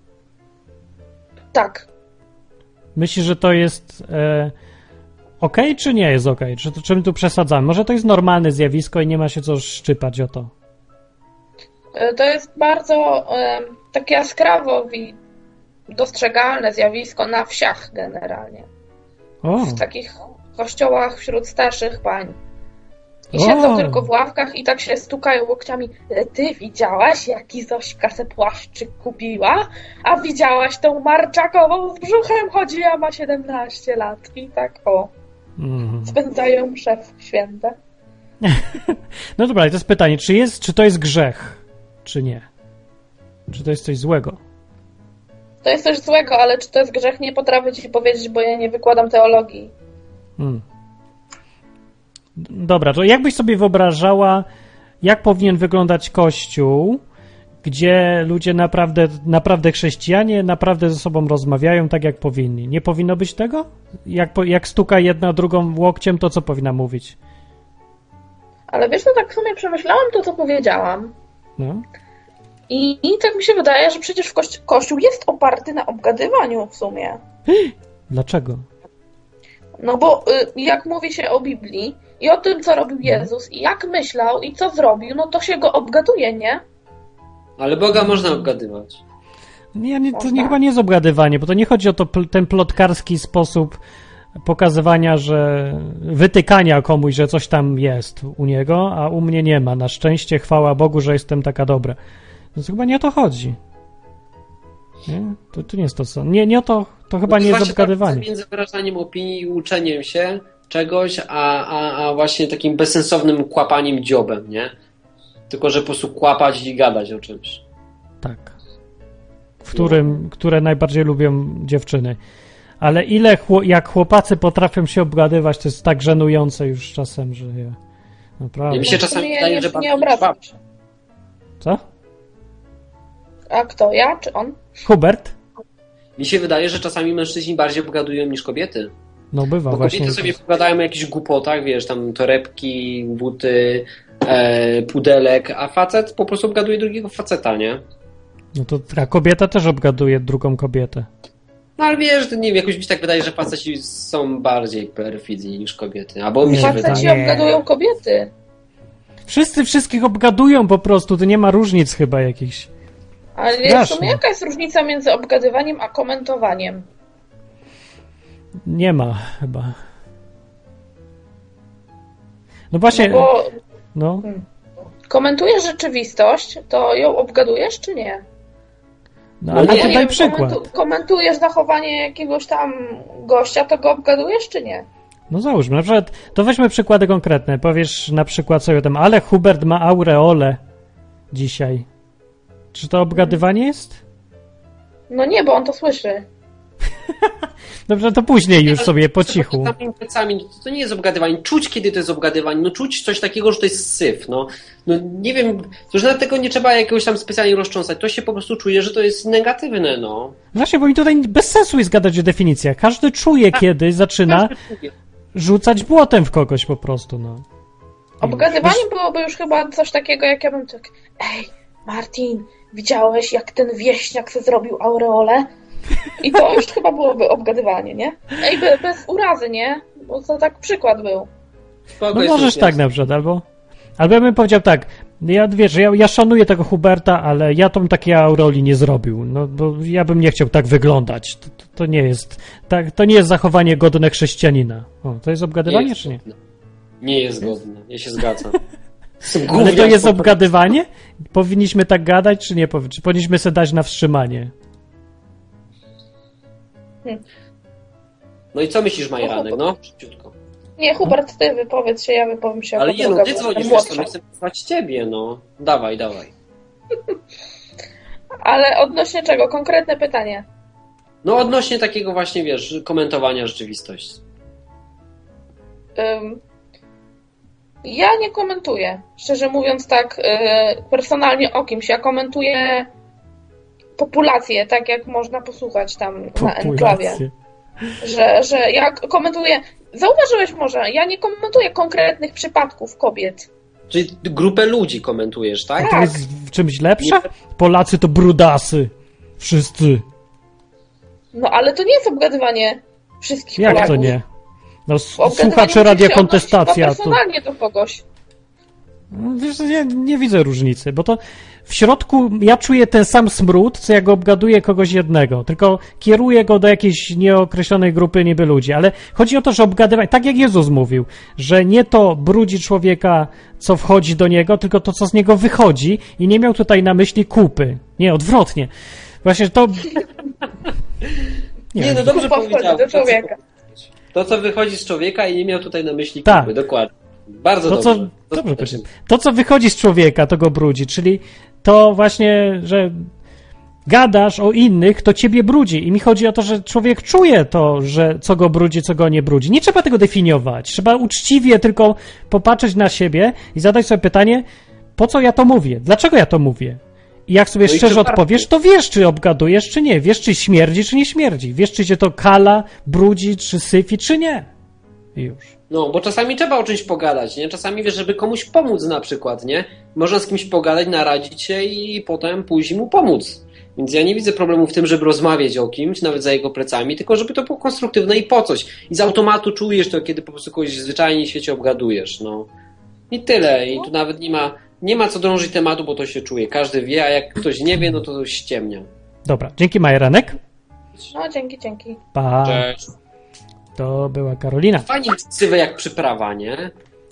Tak. Myślisz, że to jest e, okej, okay, czy nie jest okej? Okay? Czy to, czym tu przesadzamy? Może to jest normalne zjawisko i nie ma się co szczypać o to? To jest bardzo e, takie jaskrawo i dostrzegalne zjawisko na wsiach generalnie. O. W takich kościołach wśród starszych pań. I siedzą o. tylko w ławkach i tak się stukają łokciami. Ty widziałaś, jaki Zośka se płaszczyk kupiła? A widziałaś tą marczakową z brzuchem chodzi, a ma siedemnaście lat. I tak o. Mm. Spędzają msze święte. No dobra, to jest pytanie, czy, jest, czy to jest grzech, czy nie? Czy to jest coś złego? To jest coś złego, ale czy to jest grzech, nie potrafię ci powiedzieć, bo ja nie wykładam teologii. Hmm. Dobra, to jakbyś sobie wyobrażała, jak powinien wyglądać Kościół, gdzie ludzie naprawdę, naprawdę chrześcijanie naprawdę ze sobą rozmawiają tak, jak powinni. Nie powinno być tego? Jak, jak stuka jedna drugą łokciem, to co powinna mówić? Ale wiesz, no tak w sumie przemyślałam to, co powiedziałam. No. I, I tak mi się wydaje, że przecież w kości- Kościół jest oparty na obgadywaniu w sumie. Dlaczego? No bo y, jak mówi się o Biblii i o tym, co robił Jezus i jak myślał i co zrobił, no to się go obgaduje, nie? Ale Boga można obgadywać. Nie, nie, to nie, chyba nie jest obgadywanie, bo to nie chodzi o to, ten plotkarski sposób pokazywania, że wytykania komuś, że coś tam jest u niego, a u mnie nie ma. Na szczęście, chwała Bogu, że jestem taka dobra. No to chyba nie o to chodzi. Nie? To, to nie jest to, co... Nie, nie o to, to chyba no to nie jest obgadywanie. Tak między wyrażaniem opinii i uczeniem się czegoś, a, a, a właśnie takim bezsensownym kłapaniem dziobem, nie? Tylko, że po prostu kłapać i gadać o czymś. Tak. W którym, no. Które najbardziej lubią dziewczyny. Ale ile, chło, jak chłopacy potrafią się obgadywać, to jest tak żenujące już czasem, że ja... Naprawdę. Ja mi się czasami nie, wydaje, nie, że... Nie obracam się. Co? A kto? Ja czy on? Hubert? Mi się wydaje, że czasami mężczyźni bardziej obgadują niż kobiety. No bywa Bo właśnie. kobiety sobie pogadają o jakichś głupotach, wiesz, tam torebki, buty, e, pudelek, a facet po prostu obgaduje drugiego faceta, nie? No to ta kobieta też obgaduje drugą kobietę. No ale wiesz, nie wiem, jakoś mi się tak wydaje, że faceci są bardziej perfidni niż kobiety. Albo mi się faceci wydaje. Faceci obgadują kobiety. Wszyscy wszystkich obgadują po prostu, to nie ma różnic chyba jakichś. Ale wiesz, w sumie jaka jest różnica między obgadywaniem a komentowaniem? Nie ma chyba. No właśnie... No bo no. Komentujesz rzeczywistość, to ją obgadujesz czy nie? No ale no, to daj przykład. Komentu- komentujesz zachowanie jakiegoś tam gościa, to go obgadujesz czy nie? No załóżmy, na przykład, to weźmy przykłady konkretne. Powiesz na przykład sobie tam, ale Hubert ma aureolę dzisiaj. Czy to obgadywanie jest? No nie, bo on to słyszy. Dobrze, to później już sobie po cichu. Plecami, to, to nie jest obgadywanie. Czuć, kiedy to jest obgadywanie. No czuć coś takiego, że to jest syf. No, no nie wiem, to już nawet tego nie trzeba jakiegoś tam specjalnie roztrząsać. To się po prostu czuje, że to jest negatywne, no. Właśnie, bo mi tutaj bez sensu jest gadać o definicjach. Każdy czuje, tak, kiedy zaczyna rzucać błotem w kogoś po prostu, no. Obgadywanie już byłoby już chyba coś takiego, jak ja bym tak, ej, Martin, widziałeś, jak ten wieśniak sobie zrobił aureolę? I to już chyba byłoby obgadywanie, nie? Ej, be, bez urazy, nie? Bo to tak przykład był. No możesz tak na przykład, albo... Albo ja bym powiedział tak, ja wiesz, ja, ja szanuję tego Huberta, ale ja tą takiej aureoli nie zrobił, no bo ja bym nie chciał tak wyglądać. To, to, to nie jest, tak, to nie jest zachowanie godne chrześcijanina. O, to jest obgadywanie, nie jest czy nie? Godne. Nie jest godne, ja się zgadzam. Ale to jest obgadywanie? Powinniśmy tak gadać, czy nie? Czy powinniśmy sobie dać na wstrzymanie? Hmm. No i co myślisz, Majeranek? No, szybciutko. Nie, Hubert, ty wypowiedz się, ja wypowiem się. Ale nie, no ty dzwonisz, wiesz co, my chcemy słuchać ciebie, no. Dawaj, dawaj. Ale odnośnie czego? Konkretne pytanie. No odnośnie takiego właśnie, wiesz, komentowania rzeczywistości. Um, ja nie komentuję. Szczerze mówiąc tak, yy, personalnie o kimś. Ja komentuję populację, tak jak można posłuchać tam populację. Na enklawie. Że, że ja komentuję... Zauważyłeś może, ja nie komentuję konkretnych przypadków kobiet. Czyli grupę ludzi komentujesz, tak? A to jest w czymś lepsze? Polacy to brudasy. Wszyscy. No ale to nie jest obgadywanie wszystkich Jak Polaków. to nie? No słuchacze Radia Kontestacja. Personalnie to... do kogoś. Wiesz, ja nie widzę różnicy, bo to w środku ja czuję ten sam smród, co jak obgaduję kogoś jednego, tylko kieruję go do jakiejś nieokreślonej grupy niby ludzi, ale chodzi o to, że obgadywanie, tak jak Jezus mówił, że nie to brudzi człowieka, co wchodzi do niego, tylko to, co z niego wychodzi i nie miał tutaj na myśli kupy. Nie, odwrotnie. Właśnie to... Nie, nie no dobrze powiedziałem. Do człowieka. To, co wychodzi z człowieka i nie miał tutaj na myśli kupy, tak. Dokładnie. Bardzo to, dobrze. Co, dobrze powiedziałem. To, co wychodzi z człowieka, to go brudzi, czyli to właśnie, że gadasz o innych, to ciebie brudzi. I mi chodzi o to, że człowiek czuje to, że co go brudzi, co go nie brudzi. Nie trzeba tego definiować. Trzeba uczciwie tylko popatrzeć na siebie i zadać sobie pytanie, po co ja to mówię? Dlaczego ja to mówię? I jak sobie no szczerze odpowiesz, to wiesz, czy obgadujesz, czy nie. Wiesz, czy śmierdzi, czy nie śmierdzi. Wiesz, czy cię to kala, brudzi, czy syfi, czy nie. I już. No, bo czasami trzeba o czymś pogadać, nie? Czasami, wiesz, żeby komuś pomóc na przykład, nie? Można z kimś pogadać, naradzić się i potem pójść mu pomóc. Więc ja nie widzę problemu w tym, żeby rozmawiać o kimś, nawet za jego plecami, tylko żeby to było konstruktywne i po coś. I z automatu czujesz to, kiedy po prostu kogoś zwyczajnie w świecie obgadujesz, no. I tyle. I tu nawet nie ma, nie ma co drążyć tematu, bo to się czuje. Każdy wie, a jak ktoś nie wie, no to ściemnia. Dobra, dzięki Majeranek. No, dzięki, dzięki. Pa. Cześć. To była Karolina. Fajnie ksywę jak przyprawa, nie?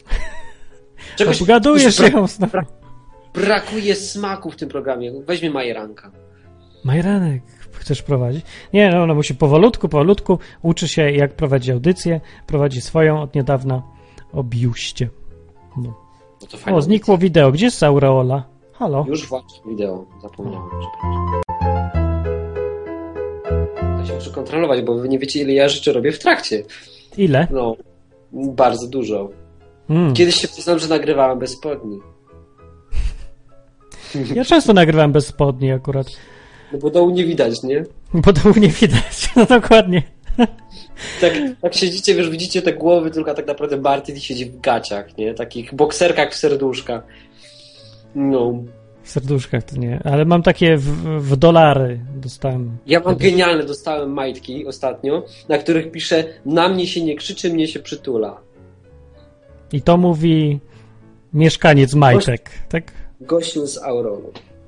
Czegoś obgadujesz się ją znowu. Brakuje smaku w tym programie. Weźmie Majeranka. Majeranek, chcesz prowadzić? Nie, no ona musi powolutku, powolutku. Uczy się, jak prowadzić audycję. Prowadzi swoją od niedawna o biuście. No. No o, znikło audycja. Wideo. Gdzie jest Aureola? Halo? Już właśnie wideo. Zapomniałem. Ja się muszę kontrolować, bo wy nie wiecie, ile ja rzeczy robię w trakcie. Ile? No, bardzo dużo. Mm. Kiedyś się przyznam, że nagrywałem bez spodni. Ja często nagrywam bez spodni akurat. No bo dołu nie widać, nie? Bo dołu nie widać, no dokładnie. Tak, tak siedzicie, wiesz, widzicie te głowy, tylko tak naprawdę Martin siedzi w gaciach, nie? Takich bokserkach w serduszkach. No. W serduszkach to nie, ale mam takie w, w dolary dostałem. Ja mam genialne, dostałem majtki ostatnio, na których pisze: na mnie się nie krzyczy, mnie się przytula. I to mówi mieszkaniec majtek, Goś... tak? Gościu z Auronu.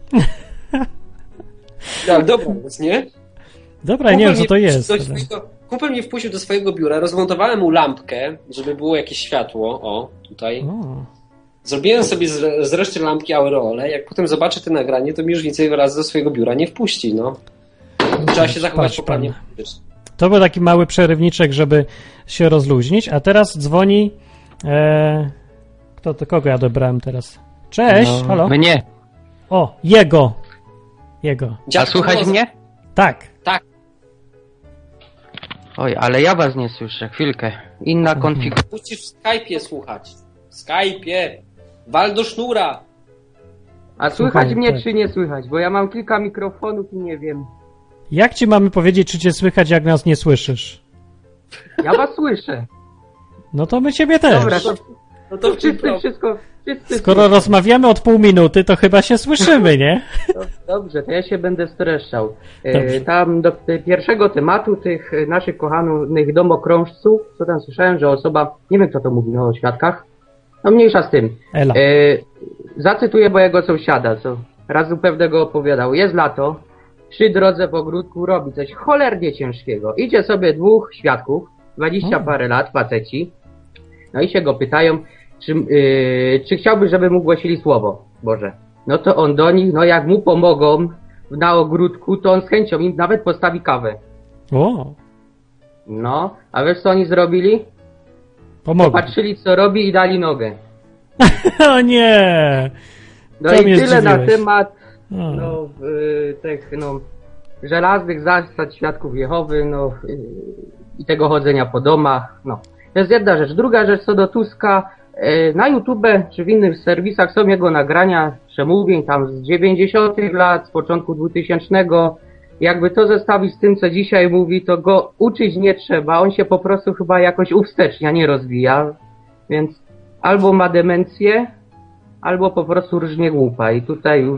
Tak, dobra, więc nie? Dobra, ja nie wiem, co to jest. Ale... Swojego... Kumpel mnie wpuścił do swojego biura, rozmontowałem mu lampkę, żeby było jakieś światło, o, tutaj. O. Zrobiłem sobie z, z reszty lampki aureole, jak potem zobaczę to nagranie, to mi już więcej razy do swojego biura nie wpuści, no. Trzeba się zachować poprawnie. To był taki mały przerywniczek, żeby się rozluźnić, a teraz dzwoni... E... Kto to, kogo ja dobrałem teraz? Cześć, no, halo? Mnie. O, jego. Jego. A słychać mnie? Tak. Tak. Oj, ale ja was nie słyszę, chwilkę. Inna mhm. konfiguracja. Musisz w Skype'ie słuchać. W Skype'ie. Wal do sznura. A słychać Słuchaj, mnie, tak. czy nie słychać? Bo ja mam kilka mikrofonów i nie wiem. Jak ci mamy powiedzieć, czy cię słychać, jak nas nie słyszysz? Ja was słyszę. No to my ciebie też. Dobra, to, no to wszyscy, wszystko... Wszyscy Skoro słyszę. Rozmawiamy od pół minuty, to chyba się słyszymy, nie? Dobrze, to ja się będę streszczał. E, tam do pierwszego tematu tych naszych kochanych domokrążców, co tam słyszałem, że osoba, nie wiem kto to mówi no, o świadkach, no mniejsza z tym. Ela. E, zacytuję mojego sąsiada, co raz u pewnego opowiadał. Jest lato, przy drodze w ogródku robi coś cholernie ciężkiego. Idzie sobie dwóch świadków, dwadzieścia parę lat, faceci, no i się go pytają, czy, yy, czy chciałby, żeby mu głosili Słowo Boże. No to on do nich, no jak mu pomogą na ogródku, to on z chęcią im nawet postawi kawę. O. No, a wiesz co oni zrobili? Pomogli. Patrzyli co robi i dali nogę. O nie! No Co i mnie tyle na zdziwiłeś. temat O. no, y, tych no, żelaznych zasad świadków Jehowy, no y, i tego chodzenia po domach. No. To jest jedna rzecz. Druga rzecz co do Tuska. Y, na YouTube czy w innych serwisach są jego nagrania, przemówień tam z dziewięćdziesiątych lat, z początku dwutysięcznego. Jakby to zestawić z tym, co dzisiaj mówi, to go uczyć nie trzeba. On się po prostu chyba jakoś uwstecznia, nie rozwija. Więc albo ma demencję, albo po prostu różnie głupa. I tutaj już...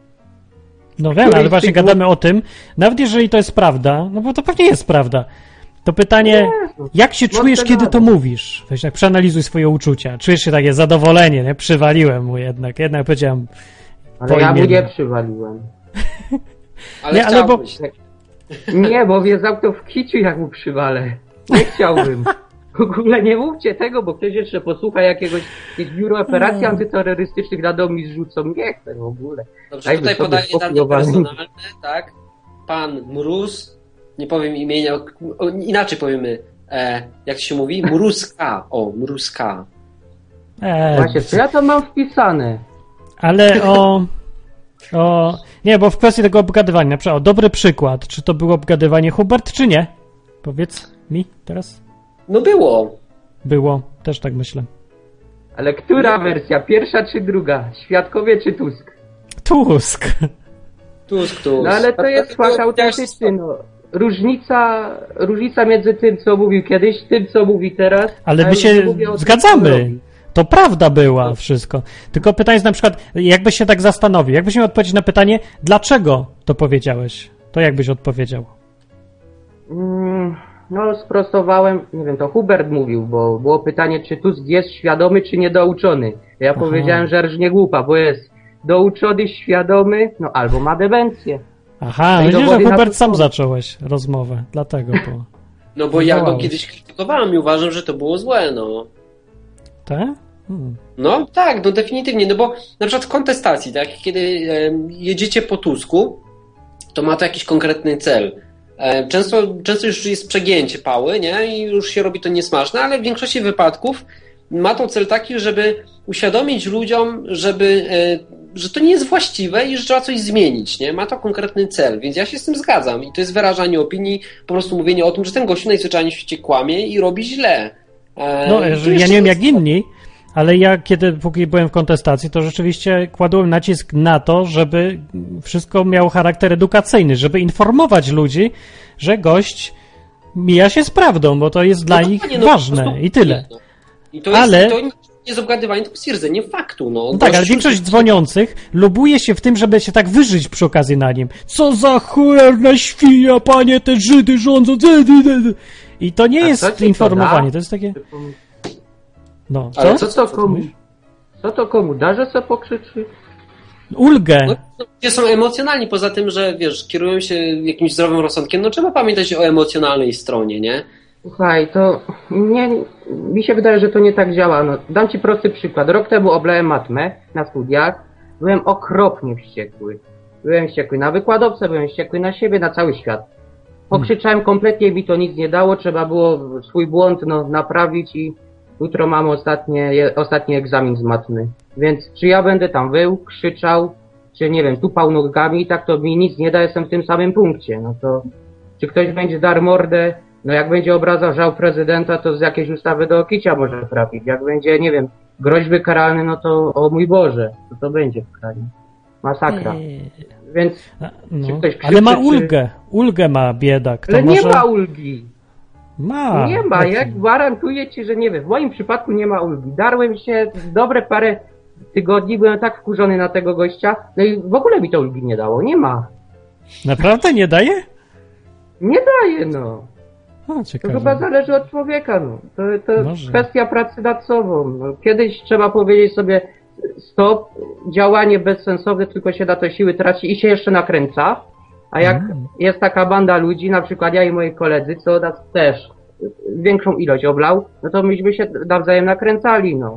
No wiem, ale właśnie gadamy o tym, nawet jeżeli to jest prawda, no bo to pewnie jest prawda, to pytanie, jak się czujesz, kiedy to mówisz? Weź tak przeanalizuj swoje uczucia. Czujesz się takie zadowolenie, nie? Przywaliłem mu jednak, jednak powiedziałem Ale ja mu nie przywaliłem. Ale nie, ale bo... Nie, bo wiązał to w kiciu, jak mu przywalę. Nie chciałbym. W ogóle nie mówcie tego, bo ktoś jeszcze posłucha jakiegoś, jakieś biuro operacji antyterrorystycznych na dom mi zrzucą. Nie chcę w ogóle. Dobrze, tutaj podaję dane personalne, tak? Pan Mróz, nie powiem imienia, o, inaczej powiemy, e, jak to się mówi? Mrózka. O, Mrózka. Eee, Właśnie, co ja to mam wpisane? Ale o... o... Nie, bo w kwestii tego obgadywania, na przykład, o, dobry przykład, czy to było obgadywanie Hubert, czy nie? Powiedz mi teraz. No było. Było, też tak myślę. Ale która wersja? Pierwsza czy druga? Świadkowie czy Tusk? Tusk. Tusk, Tusk. No ale to jest fakt autentyczny, no. Różnica, różnica między tym, co mówił kiedyś, tym, co mówi teraz. Ale my się zgadzamy. To prawda była wszystko. Tylko pytanie jest na przykład, jakbyś się tak zastanowił, jakbyś miał odpowiedzieć na pytanie, dlaczego to powiedziałeś? To jakbyś odpowiedział? Mm, no sprostowałem, nie wiem, to Hubert mówił, bo było pytanie, czy Tusk jest świadomy, czy niedouczony. Ja Aha. powiedziałem, że rżnie głupa, bo jest douczony, świadomy, no albo ma demencję. Aha, widzisz, że Hubert sam zacząłeś rozmowę, dlatego bo... No bo ja go kiedyś krytykowałem i uważam, że to było złe, no. Tak? Hmm. No tak, no definitywnie, no bo na przykład w kontestacji, tak, kiedy e, jedziecie po Tusku, to ma to jakiś konkretny cel. E, często, często już jest przegięcie pały, nie, i już się robi to niesmaczne, ale w większości wypadków ma to cel taki, żeby uświadomić ludziom, żeby, e, że to nie jest właściwe i że trzeba coś zmienić, nie, ma to konkretny cel, więc ja się z tym zgadzam i to jest wyrażanie opinii, po prostu mówienie o tym, że ten gościu najzwyczajniej w świecie kłamie i robi źle. No, ja nie wiem jak inni, ale ja kiedy póki byłem w kontestacji, to rzeczywiście kładłem nacisk na to, żeby wszystko miało charakter edukacyjny, żeby informować ludzi, że gość mija się z prawdą, bo to jest no dla nich no, ważne no, i tyle. No. I to jest, ale... to nie jest obgadywanie, to stwierdzenie faktu. No, no tak, ale większość dzwoniących lubuje się w tym, żeby się tak wyżyć przy okazji na nim. Co za cholerna świnia, panie, te Żydy rządzą. I to nie A jest informowanie, to, to jest takie... No, co? Ale co to komu? Co to komu da, że se pokrzyczy? Ulgę. No, ludzie są emocjonalni, poza tym, że wiesz, kierują się jakimś zdrowym rozsądkiem, no trzeba pamiętać o emocjonalnej stronie, nie? Słuchaj, to nie, mi się wydaje, że to nie tak działa. No, dam ci prosty przykład. Rok temu oblałem matmę na studiach. Byłem okropnie wściekły. Byłem wściekły na wykładowcę, byłem wściekły na siebie, na cały świat. Pokrzyczałem kompletnie, mi to nic nie dało, trzeba było swój błąd no, naprawić i jutro mam ostatnie, ostatni egzamin z matmy. Więc czy ja będę tam wył, krzyczał, czy nie wiem, tupał nogami, tak to mi nic nie da, jestem w tym samym punkcie. No to czy ktoś będzie dar mordę, no jak będzie obrażał żał prezydenta, to z jakiejś ustawy do kicia może trafić. Jak będzie, nie wiem, groźby karalne, no to o mój Boże, to to będzie w kraju. Masakra. Więc no, czy ktoś krzyczy, ale ma ulgę, czy... ulgę ma biedak. To ale może... nie ma ulgi. Ma. Nie ma, ja gwarantuję ci, że nie wiem, w moim przypadku nie ma ulgi. Darłem się dobre parę tygodni, byłem tak wkurzony na tego gościa, no i w ogóle mi to ulgi nie dało, nie ma. Naprawdę nie daje? Nie daje, no. O, to chyba zależy od człowieka, no. To, to kwestia pracy nad sobą. No. Kiedyś trzeba powiedzieć sobie stop, działanie bezsensowne, tylko się na to siły traci i się jeszcze nakręca. A jak mm. jest taka banda ludzi, na przykład ja i moi koledzy, co nas też większą ilość oblał, no to myśmy się nawzajem nakręcali, no.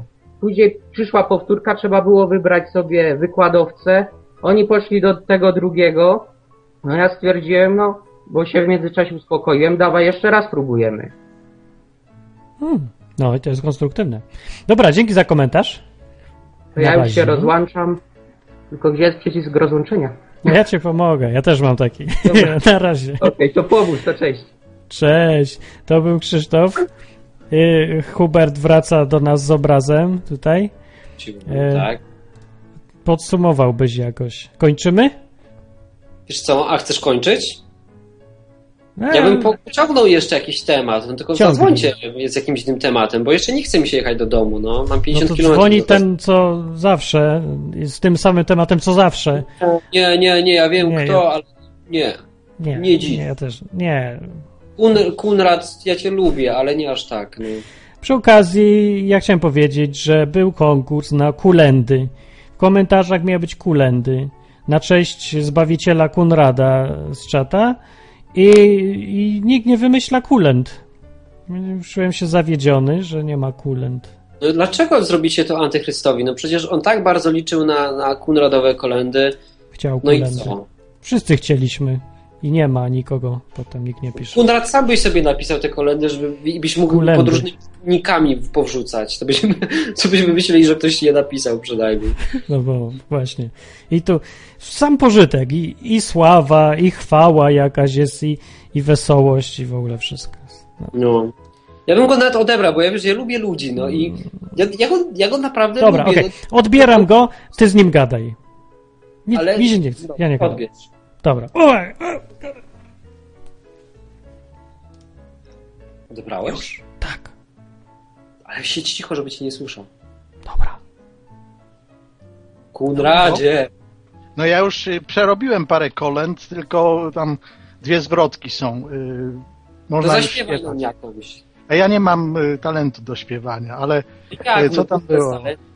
później przyszła powtórka, trzeba było wybrać sobie wykładowcę. Oni poszli do tego drugiego. No ja stwierdziłem, no, bo się w międzyczasie uspokoiłem, dawaj jeszcze raz próbujemy. Hmm. No i to jest konstruktywne. Dobra, dzięki za komentarz. To ja już się rozłączam, tylko gdzie jest przycisk rozłączenia? Ja ci pomogę, ja też mam taki. Na razie. Okej, okay, to pomóż, to cześć. Cześć, to był Krzysztof. Hubert wraca do nas z obrazem tutaj. Tak. Podsumowałbyś jakoś. Kończymy? Wiesz co, a chcesz kończyć? Ja bym pociągnął jeszcze jakiś temat, no tylko Ciągnij. zadzwońcie z jakimś innym tematem, bo jeszcze nie chce mi się jechać do domu, no. Mam pięćdziesiąt no to kilometrów. Dzwoni ten, co zawsze, z tym samym tematem, co zawsze. Nie, nie, nie, ja wiem nie, kto, ja... ale nie. Nie, nie dziś. Nie, ja też, nie. Kun, Kunrad, ja cię lubię, ale nie aż tak. No. Przy okazji, ja chciałem powiedzieć, że był konkurs na kulendy. W komentarzach miały być kulendy na cześć Zbawiciela Kunrada z czata i, i nikt nie wymyśla kulend. Czułem się zawiedziony, że nie ma kulend. No dlaczego zrobicie to antychrystowi? No przecież on tak bardzo liczył na, na Kunradowe kolendy. Chciał no kulendy. I co? Wszyscy chcieliśmy. I nie ma nikogo, potem nikt nie pisze. Kunrad sam byś sobie napisał te kolendy, żeby byś mógł Kulendy. pod różnymi nikami powrzucać. To byśmy, co byśmy myśleli, że ktoś je napisał przynajmniej. No bo właśnie. I tu sam pożytek, i, i sława, i chwała jakaś jest, i, i wesołość, i w ogóle wszystko. No. no. Ja bym go nawet odebrał, bo ja wiesz, ja lubię ludzi, no i ja, ja, go, ja go naprawdę Dobra, lubię. okej. Okay. Odbieram go, ty z nim gadaj. Mi, Ale mi się nie chce, ja nie gadam. Odbierz. Dobra. Odebrałeś? Już. Tak. Ale siedź cicho, żeby cię nie słyszał. Dobra. Kunradzie. No ja już y, przerobiłem parę kolęd, tylko tam dwie zwrotki są. Y, można to już zaśpiewaj nam jakąś. A ja nie mam y, talentu do śpiewania, ale Jak, y, co tam było?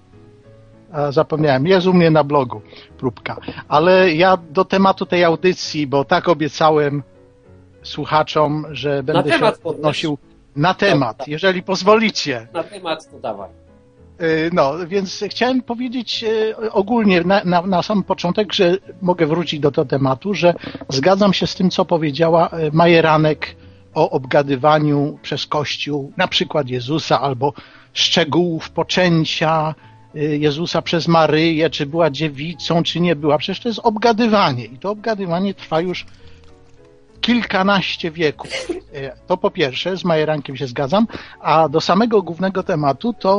A, zapomniałem. Jest u mnie na blogu próbka. Ale ja do tematu tej audycji, bo tak obiecałem słuchaczom, że będę się odnosił na temat, tak. jeżeli pozwolicie. Na temat to dawaj. No, więc chciałem powiedzieć ogólnie na, na, na sam początek, że mogę wrócić do tego tematu, że zgadzam się z tym, co powiedziała Majeranek o obgadywaniu przez Kościół na przykład Jezusa albo szczegółów poczęcia Jezusa przez Maryję, czy była dziewicą, czy nie była. Przecież to jest obgadywanie i to obgadywanie trwa już kilkanaście wieków. To po pierwsze, z Majerankiem się zgadzam, a do samego głównego tematu to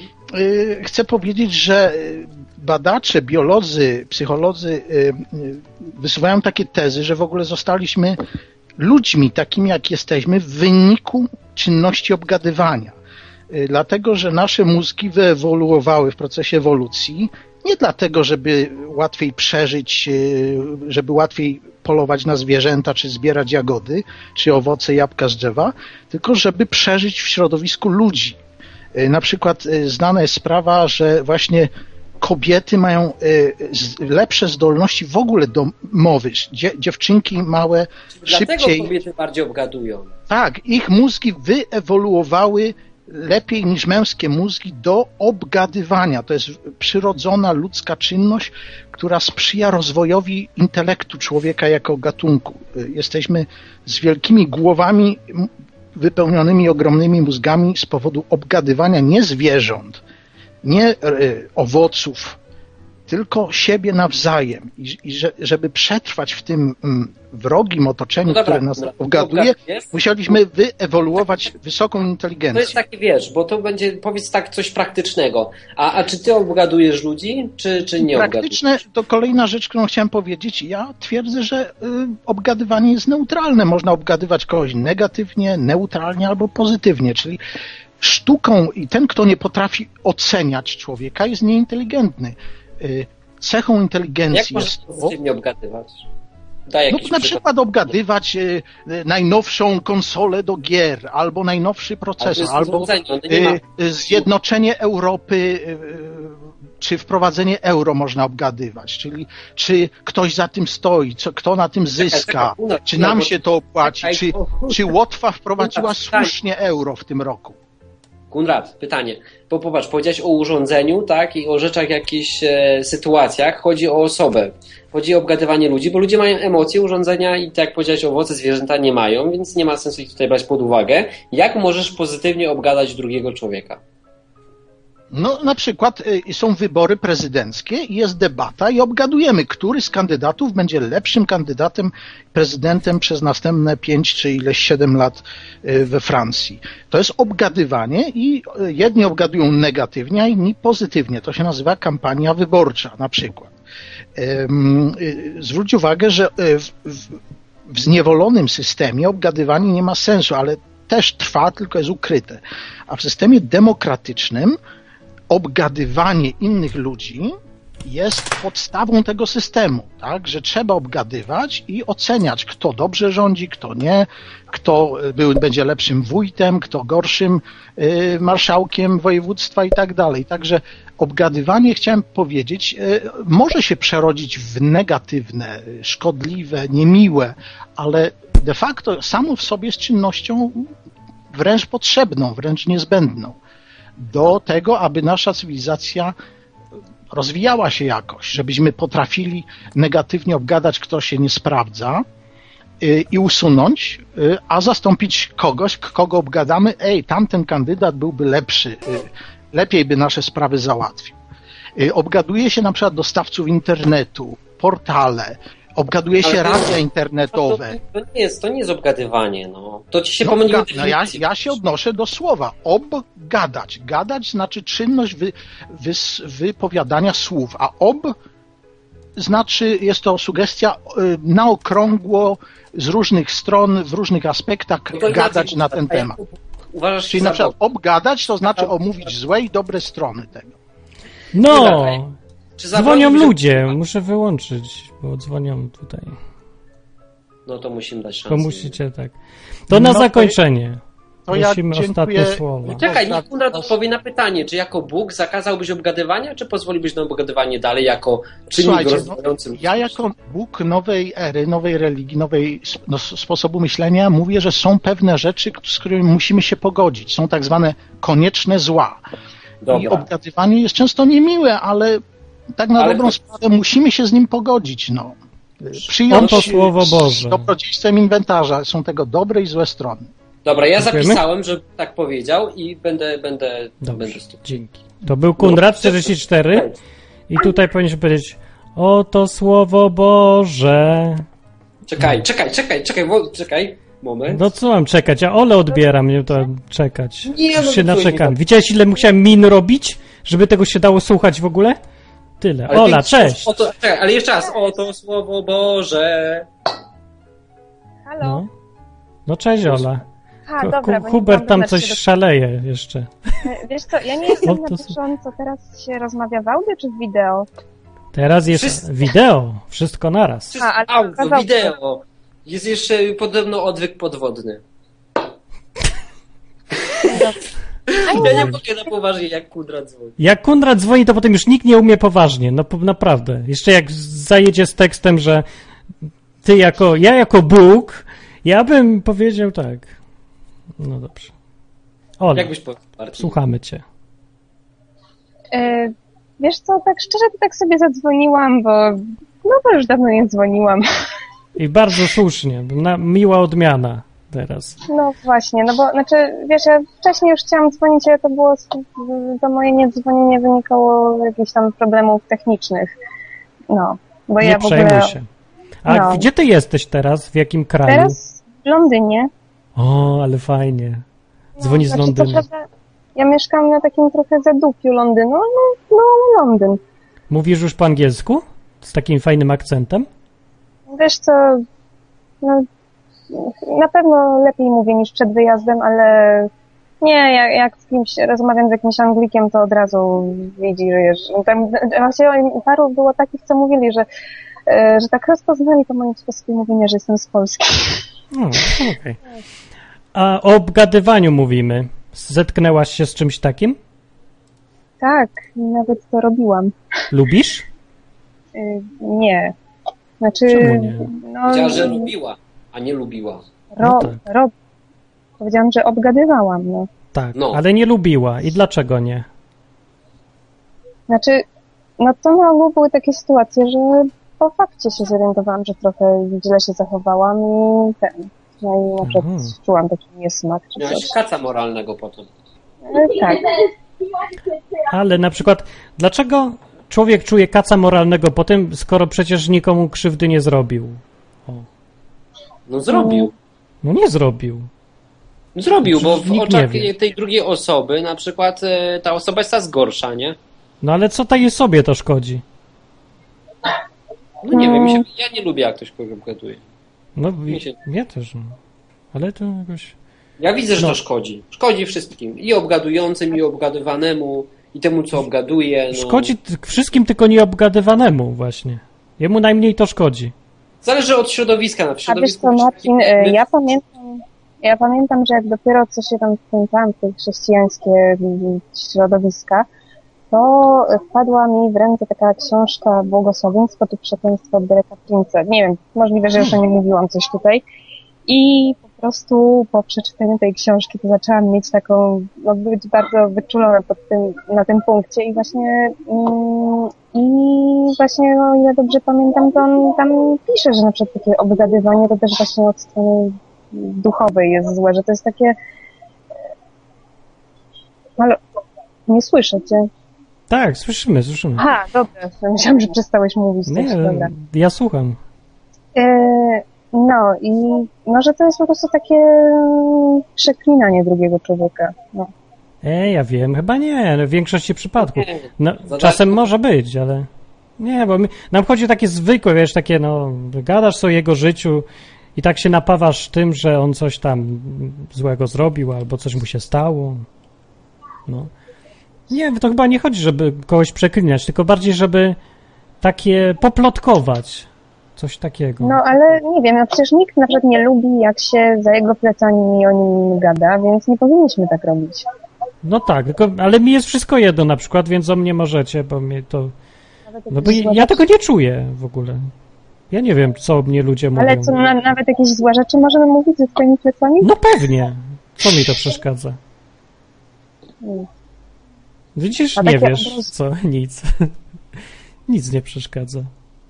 yy, chcę powiedzieć, że badacze, biolodzy, psycholodzy yy, wysuwają takie tezy, że w ogóle zostaliśmy ludźmi takimi, jak jesteśmy w wyniku czynności obgadywania. Yy, dlatego, że nasze mózgi wyewoluowały w procesie ewolucji, nie dlatego, żeby łatwiej przeżyć, yy, żeby łatwiej polować na zwierzęta, czy zbierać jagody, czy owoce, jabłka z drzewa, tylko żeby przeżyć w środowisku ludzi. Na przykład znana jest sprawa, że właśnie kobiety mają lepsze zdolności w ogóle do mowy. Dziewczynki małe szybciej... Dlatego kobiety bardziej obgadują. Tak, ich mózgi wyewoluowały lepiej niż męskie mózgi do obgadywania. To jest przyrodzona ludzka czynność, która sprzyja rozwojowi intelektu człowieka jako gatunku. Jesteśmy z wielkimi głowami wypełnionymi ogromnymi mózgami z powodu obgadywania nie zwierząt, nie owoców, tylko siebie nawzajem. I, i że, żeby przetrwać w tym mm, wrogim otoczeniu, no dobra, które nas dobra, obgaduje, musieliśmy wyewoluować wysoką inteligencję. To jest takie, wiesz, bo to będzie, powiedz tak, coś praktycznego. A, a czy ty obgadujesz ludzi, czy, czy nie obgadujesz? Praktyczne to kolejna rzecz, którą chciałem powiedzieć. Ja twierdzę, że y, obgadywanie jest neutralne. Można obgadywać kogoś negatywnie, neutralnie albo pozytywnie, czyli sztuką i ten, kto nie potrafi oceniać człowieka, jest nieinteligentny. Cechą inteligencji Jak jest... Jak możesz pozytywnie obgadywać? Daj no to na przykład obgadywać y, najnowszą konsolę do gier, albo najnowszy procesor, albo y, zjednoczenie Europy, y, czy wprowadzenie euro można obgadywać, czyli czy ktoś za tym stoi, co, kto na tym zyska, czy nam się to opłaci, czy, czy Łotwa wprowadziła słusznie euro w tym roku. Konrad, pytanie. Bo popatrz, powiedziałeś o urządzeniu, tak? I o rzeczach, jakichś e, sytuacjach. Chodzi o osobę. Chodzi o obgadywanie ludzi, bo ludzie mają emocje, urządzenia i tak jak powiedziałeś, owoce zwierzęta nie mają, więc nie ma sensu ich tutaj brać pod uwagę. Jak możesz pozytywnie obgadać drugiego człowieka? No na przykład y, są wybory prezydenckie i jest debata i obgadujemy, który z kandydatów będzie lepszym kandydatem prezydentem przez następne pięć czy ileś siedem lat y, we Francji. To jest obgadywanie i y, jedni obgadują negatywnie, a inni pozytywnie. To się nazywa kampania wyborcza na przykład. Y, y, zwróć uwagę, że y, w, w, w zniewolonym systemie obgadywanie nie ma sensu, ale też trwa, tylko jest ukryte. A w systemie demokratycznym obgadywanie innych ludzi jest podstawą tego systemu, tak? Że trzeba obgadywać i oceniać, kto dobrze rządzi, kto nie, kto był, będzie lepszym wójtem, kto gorszym y, marszałkiem województwa i tak dalej. Także obgadywanie, chciałem powiedzieć, y, może się przerodzić w negatywne, szkodliwe, niemiłe, ale de facto samo w sobie jest czynnością wręcz potrzebną, wręcz niezbędną do tego, aby nasza cywilizacja rozwijała się jakoś, żebyśmy potrafili negatywnie obgadać, kto się nie sprawdza yy, i usunąć, yy, a zastąpić kogoś, kogo obgadamy, ej, tamten kandydat byłby lepszy, yy, lepiej by nasze sprawy załatwił. Yy, obgaduje się na przykład dostawców internetu, portale, obgaduje się radia internetowe. To, to, nie jest, to nie jest obgadywanie, no. To ci się no, pomyliło. No ja, ja się odnoszę do słowa obgadać. Gadać znaczy czynność wy, wy, wypowiadania słów, a ob znaczy, jest to sugestia y, na okrągło, z różnych stron, w różnych aspektach no gadać na ten temat. Uważasz, Czyli na przykład obgadać to znaczy omówić złe i dobre strony tego. No! Dzwonią zabroni, ludzie, że... muszę wyłączyć, bo dzwonią tutaj. No to musimy dać szansę. To musicie, tak. To na no zakończenie. To ja Prosimy dziękuję. ostatnie słowa. Czekaj, niech Konrad odpowie na pytanie, czy jako Bóg zakazałbyś obgadywania, czy pozwoliłbyś na obgadywanie dalej jako czynnik rozwijający? No, ja jako Bóg nowej ery, nowej religii, nowej no, sposobu myślenia mówię, że są pewne rzeczy, z którymi musimy się pogodzić. Są tak zwane konieczne zła. Dobra. I obgadywanie jest często niemiłe, ale tak na ale dobrą to... sprawę musimy się z nim pogodzić. No. Przyjąć to Słowo Boże. Z dobrodziejstwem inwentarza. Są tego dobre i złe strony. Dobra, ja Dziękujemy? zapisałem, że tak powiedział i będę będę, będę Dzięki. To był Konrad czterdzieści cztery i tutaj powinniśmy powiedzieć oto Słowo Boże. Czekaj, no. czekaj, czekaj, czekaj, bo, czekaj, moment. No co mam czekać? Ja Ole odbiera mnie to czekać. Nie, Już no, się naczekam. nie. Widziałeś, ile musiałem min robić, żeby tego się dało słuchać w ogóle? Tyle. Ale Ola, ty, cześć. O to, czekaj, ale jeszcze raz, oto Słowo Boże. Halo. No, no cześć Ola. Ha, dobra, bo Hubert tam coś do... szaleje jeszcze. Wiesz co, ja nie jestem na bieżąco, teraz się rozmawia w audio czy w wideo? Teraz jest Wszystko. wideo, wszystko naraz. Wszystko, ale audio, wideo. Jest jeszcze podobno odwyk podwodny. Ja nie mogę na poważnie, jak Konrad dzwoni. Jak Konrad dzwoni, to potem już nikt nie umie poważnie, no naprawdę. Jeszcze jak zajedzie z tekstem, że ty jako, ja jako Bóg, ja bym powiedział tak. No dobrze. Ola, jak byś powiedział, Martin? Słuchamy cię. Yy, wiesz co, tak szczerze to tak sobie zadzwoniłam, bo no bo już dawno nie dzwoniłam. I bardzo słusznie, na, miła odmiana teraz. No właśnie, no bo znaczy, wiesz, ja wcześniej już chciałam dzwonić, ale to było, to moje niedzwonienie wynikało z jakichś tam problemów technicznych. No, bo nie ja w ogóle... przejmuj się. A no. gdzie ty jesteś teraz? W jakim kraju? Teraz w Londynie. O, ale fajnie. Dzwoni no, z Londynu. Znaczy, ja mieszkam na takim trochę zadupiu Londynu, no, no, no Londyn. Mówisz już po angielsku? Z takim fajnym akcentem? Wiesz co, no, na pewno lepiej mówię niż przed wyjazdem, ale nie, jak, jak z kimś rozmawiam z jakimś Anglikiem, to od razu widzi, że już, tam, właśnie paru było takich, co mówili, że, że tak rozpoznali po moim sposobie mówienia, że jestem z Polski. No, okej. Okay. A o obgadywaniu mówimy. Zetknęłaś się z czymś takim? Tak, nawet to robiłam. Lubisz? Y, nie. Znaczy... Czemu nie? No, powiedziała, że lubiła, a nie lubiła. Ro, no tak. ro, powiedziałam, że obgadywałam, no. Tak, No. ale nie lubiła. I dlaczego nie? Znaczy, no to na ogół były takie sytuacje, że po fakcie się zorientowałam, że trochę źle się zachowałam i ten, no i na przykład Mhm. czułam taki niesmak czy Miałeś coś. kaca moralnego potem. E, tak. Ale na przykład, dlaczego człowiek czuje kaca moralnego po tym, skoro przecież nikomu krzywdy nie zrobił? O. No zrobił. No nie zrobił. Zrobił, bo w Nikt nie oczach wie. tej drugiej osoby na przykład e, ta osoba jest coraz gorsza, nie? No ale co tej sobie to szkodzi? No nie wiem, mi się, ja nie lubię jak ktoś kogoś obgaduje. No Mi się- ja też, no. Ale to jakoś... Ja widzę, że No. to szkodzi. Szkodzi wszystkim. I obgadującym, i obgadywanemu, i temu, co obgaduje. No. Szkodzi t- wszystkim, tylko nie obgadywanemu właśnie. Jemu najmniej to szkodzi. Zależy od środowiska. Na A wiesz środowisku co, Marcin, my- e, ja pamiętam, ja pamiętam, że jak dopiero co się tam wkręcałam w te chrześcijańskie mm, środowiska, to wpadła mi w ręce taka książka Błogosławieństwo tu przekleństwo od Dereka Prince'a. Nie wiem, możliwe, że już o nie mówiłam coś tutaj. I po prostu po przeczytaniu tej książki to zaczęłam mieć taką, no, być bardzo wyczulona pod tym, na tym punkcie i właśnie mm, i właśnie, o ile dobrze pamiętam, to on tam pisze, że na przykład takie obgadywanie to też właśnie od strony duchowej jest złe, że to jest takie... Ale nie słyszę cię. Tak, słyszymy, słyszymy. Aha, dobra. Myślałam, że przestałeś mówić. Nie, Też, dobra. ja słucham. E, no i no, że to jest po prostu takie mm, przeklinanie drugiego człowieka. No. E, ja wiem, chyba nie, no, w większości przypadków. Nie, No, za czasem darmo. może być, ale nie, bo mi, nam chodzi o takie zwykłe, wiesz, takie no, gadasz sobie o jego życiu i tak się napawasz tym, że on coś tam złego zrobił albo coś mu się stało. No. Nie, to chyba nie chodzi, żeby kogoś przeklinać, tylko bardziej, żeby takie poplotkować. Coś takiego. no ale nie wiem, no przecież nikt na przykład nie lubi, jak się za jego plecami o nim gada, więc nie powinniśmy tak robić. No tak, tylko, ale mi jest wszystko jedno na przykład, więc o mnie możecie, bo mnie to... Nawet No bo jakieś ja, złe ja tego nie czuję w ogóle. Ja nie wiem, co o mnie ludzie mówią. Ale co, na, nawet jakieś złe rzeczy możemy mówić ze swoimi plecami? No pewnie. Co mi to przeszkadza? Mm. Widzisz, A nie takie wiesz, obraz- co? Nic. Nic nie przeszkadza.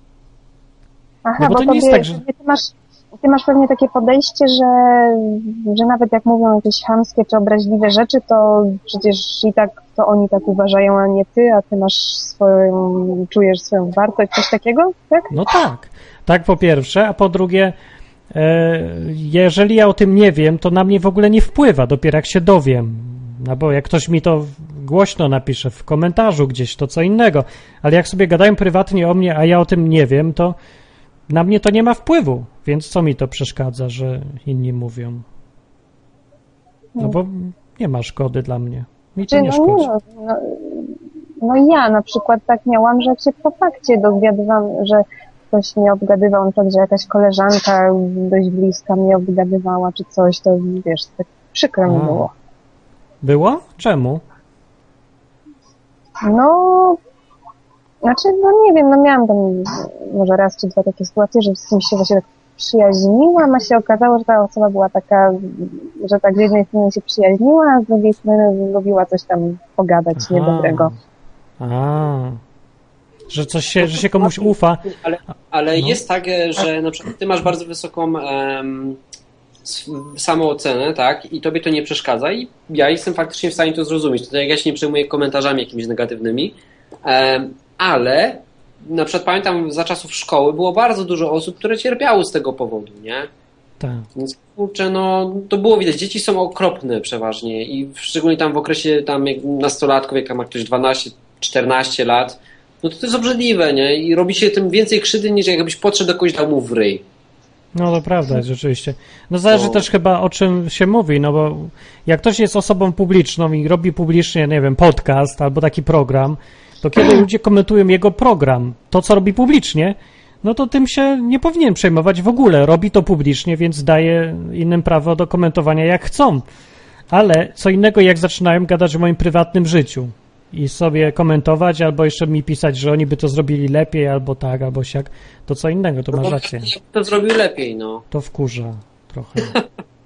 Aha, No bo bo to nie jest tobie, tak, że- ty, masz, ty masz pewnie takie podejście, że, że nawet jak mówią jakieś chamskie czy obraźliwe rzeczy, to przecież i tak to oni tak uważają, a nie ty, a ty masz swoją, czujesz swoją wartość, coś takiego, tak? No tak. Tak po pierwsze, a po drugie, e, jeżeli ja o tym nie wiem, to na mnie w ogóle nie wpływa, dopiero jak się dowiem. No bo jak ktoś mi to głośno napisze w komentarzu gdzieś, to co innego. Ale jak sobie gadają prywatnie o mnie, a ja o tym nie wiem, to na mnie to nie ma wpływu. Więc co mi to przeszkadza, że inni mówią? No bo nie ma szkody dla mnie. Mi to Czy, nie no, szkodzi. no, no, no ja na przykład tak miałam, że jak się po fakcie dowiadywałam, że ktoś mnie obgadywał, na przykład, że jakaś koleżanka dość bliska mnie obgadywała czy coś, to wiesz, tak przykro mi A. było. Było? Czemu? No, znaczy, no nie wiem, no miałam tam może raz czy dwa takie sytuacje, że z kimś się właśnie tak przyjaźniłam, a się okazało, że ta osoba była taka, że tak z jednej strony się przyjaźniła, a z drugiej strony lubiła coś tam pogadać Aha. niedobrego. A, że coś się, że się komuś ufa. Ale, ale No. jest tak, e, że na przykład ty masz bardzo wysoką em, s- samoocenę, tak? I tobie to nie przeszkadza i ja jestem faktycznie w stanie to zrozumieć. Tutaj ja się nie przejmuję komentarzami jakimiś negatywnymi, em, ale na przykład pamiętam za czasów szkoły było bardzo dużo osób, które cierpiały z tego powodu, nie? Tak. Więc kurczę, no to było widać. Dzieci są okropne przeważnie i szczególnie tam w okresie tam jak nastolatków, jak ma ktoś dwanaście czternaście lat, no to to jest obrzydliwe, nie? I robi się tym więcej krzywdy, niż jakbyś podszedł do kogoś, dał mu w ryj. No to prawda, rzeczywiście. No zależy No. też chyba o czym się mówi, no bo jak ktoś jest osobą publiczną i robi publicznie, nie wiem, podcast albo taki program, to kiedy ludzie komentują jego program, to co robi publicznie, no to tym się nie powinien przejmować w ogóle. Robi to publicznie, więc daje innym prawo do komentowania jak chcą. Ale co innego jak zaczynają gadać o moim prywatnym życiu i sobie komentować, albo jeszcze mi pisać, że oni by to zrobili lepiej, albo tak, albo siak, to co innego, to masz rację. To zrobił lepiej, no. To wkurza trochę.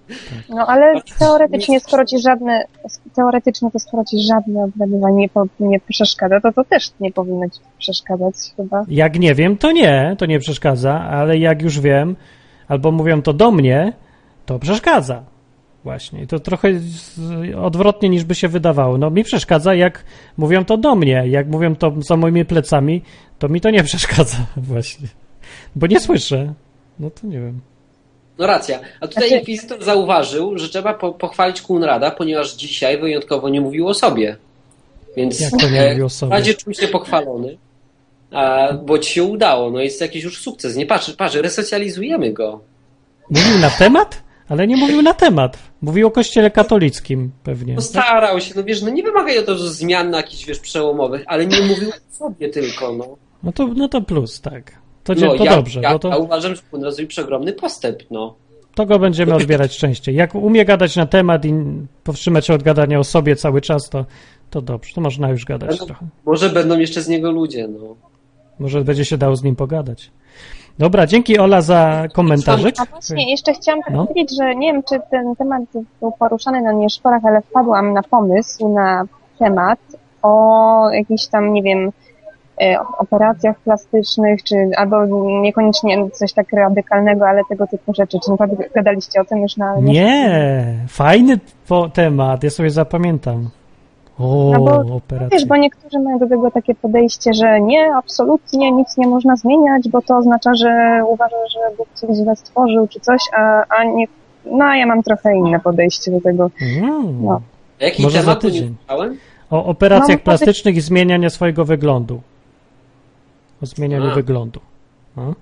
No ale teoretycznie, skoro ci żadne, teoretycznie to skoro ci żadne obgadywanie nie, po, nie przeszkadza, to to też nie powinno ci przeszkadzać chyba. Jak nie wiem, to nie, to nie przeszkadza, ale jak już wiem, albo mówią to do mnie, to przeszkadza. Właśnie. I to trochę odwrotnie niż by się wydawało. No mi przeszkadza, jak mówią to do mnie. Jak mówią to za moimi plecami, to mi to nie przeszkadza właśnie. Bo nie słyszę. No to nie wiem. No racja. A tutaj znaczy... Inkwizytor zauważył, że trzeba po, pochwalić Kunrada, ponieważ dzisiaj wyjątkowo nie mówił o sobie. Więc jak to nie mówił o sobie? W razie czuł się pochwalony, a, bo ci się udało. No jest jakiś już sukces. Nie patrz, patrz, resocjalizujemy go. Mówił na temat? Ale nie mówił na temat. Mówił o kościele katolickim pewnie. No starał się, no wiesz, no nie wymagają to zmian na jakichś, wiesz, przełomowych, ale nie mówił o sobie tylko, no. No to, no to plus, tak. To, no, to ja, dobrze. Ja, bo to, ja uważam, że Kunrad zrobił przeogromny postęp, no. To go będziemy odbierać częściej. Jak umie gadać na temat i powstrzymać się od gadania o sobie cały czas, to, to dobrze. To można już gadać będą, trochę. Może będą jeszcze z niego ludzie, no. Może będzie się dało z nim pogadać. Dobra, dzięki Ola za komentarzyk. A właśnie, jeszcze chciałam no. powiedzieć, że nie wiem, czy ten temat był poruszany na Nieszporach, ale wpadłam na pomysł, na temat o jakichś tam, nie wiem, operacjach plastycznych, czy albo niekoniecznie coś tak radykalnego, ale tego typu rzeczy. Czy naprawdę gadaliście o tym już na... Nie, fajny po temat, ja sobie zapamiętam. O, no bo, operacja. Wiesz, bo niektórzy mają do tego takie podejście, że nie, absolutnie nic nie można zmieniać, bo to oznacza, że uważa, że Bóg coś źle stworzył, czy coś, a, a nie... No, a ja mam trochę inne podejście do tego. Mm. No. Jaki Może temat za tydzień. Nie o operacjach no, plastycznych i zmieniania swojego wyglądu. O zmienianiu a. wyglądu. No.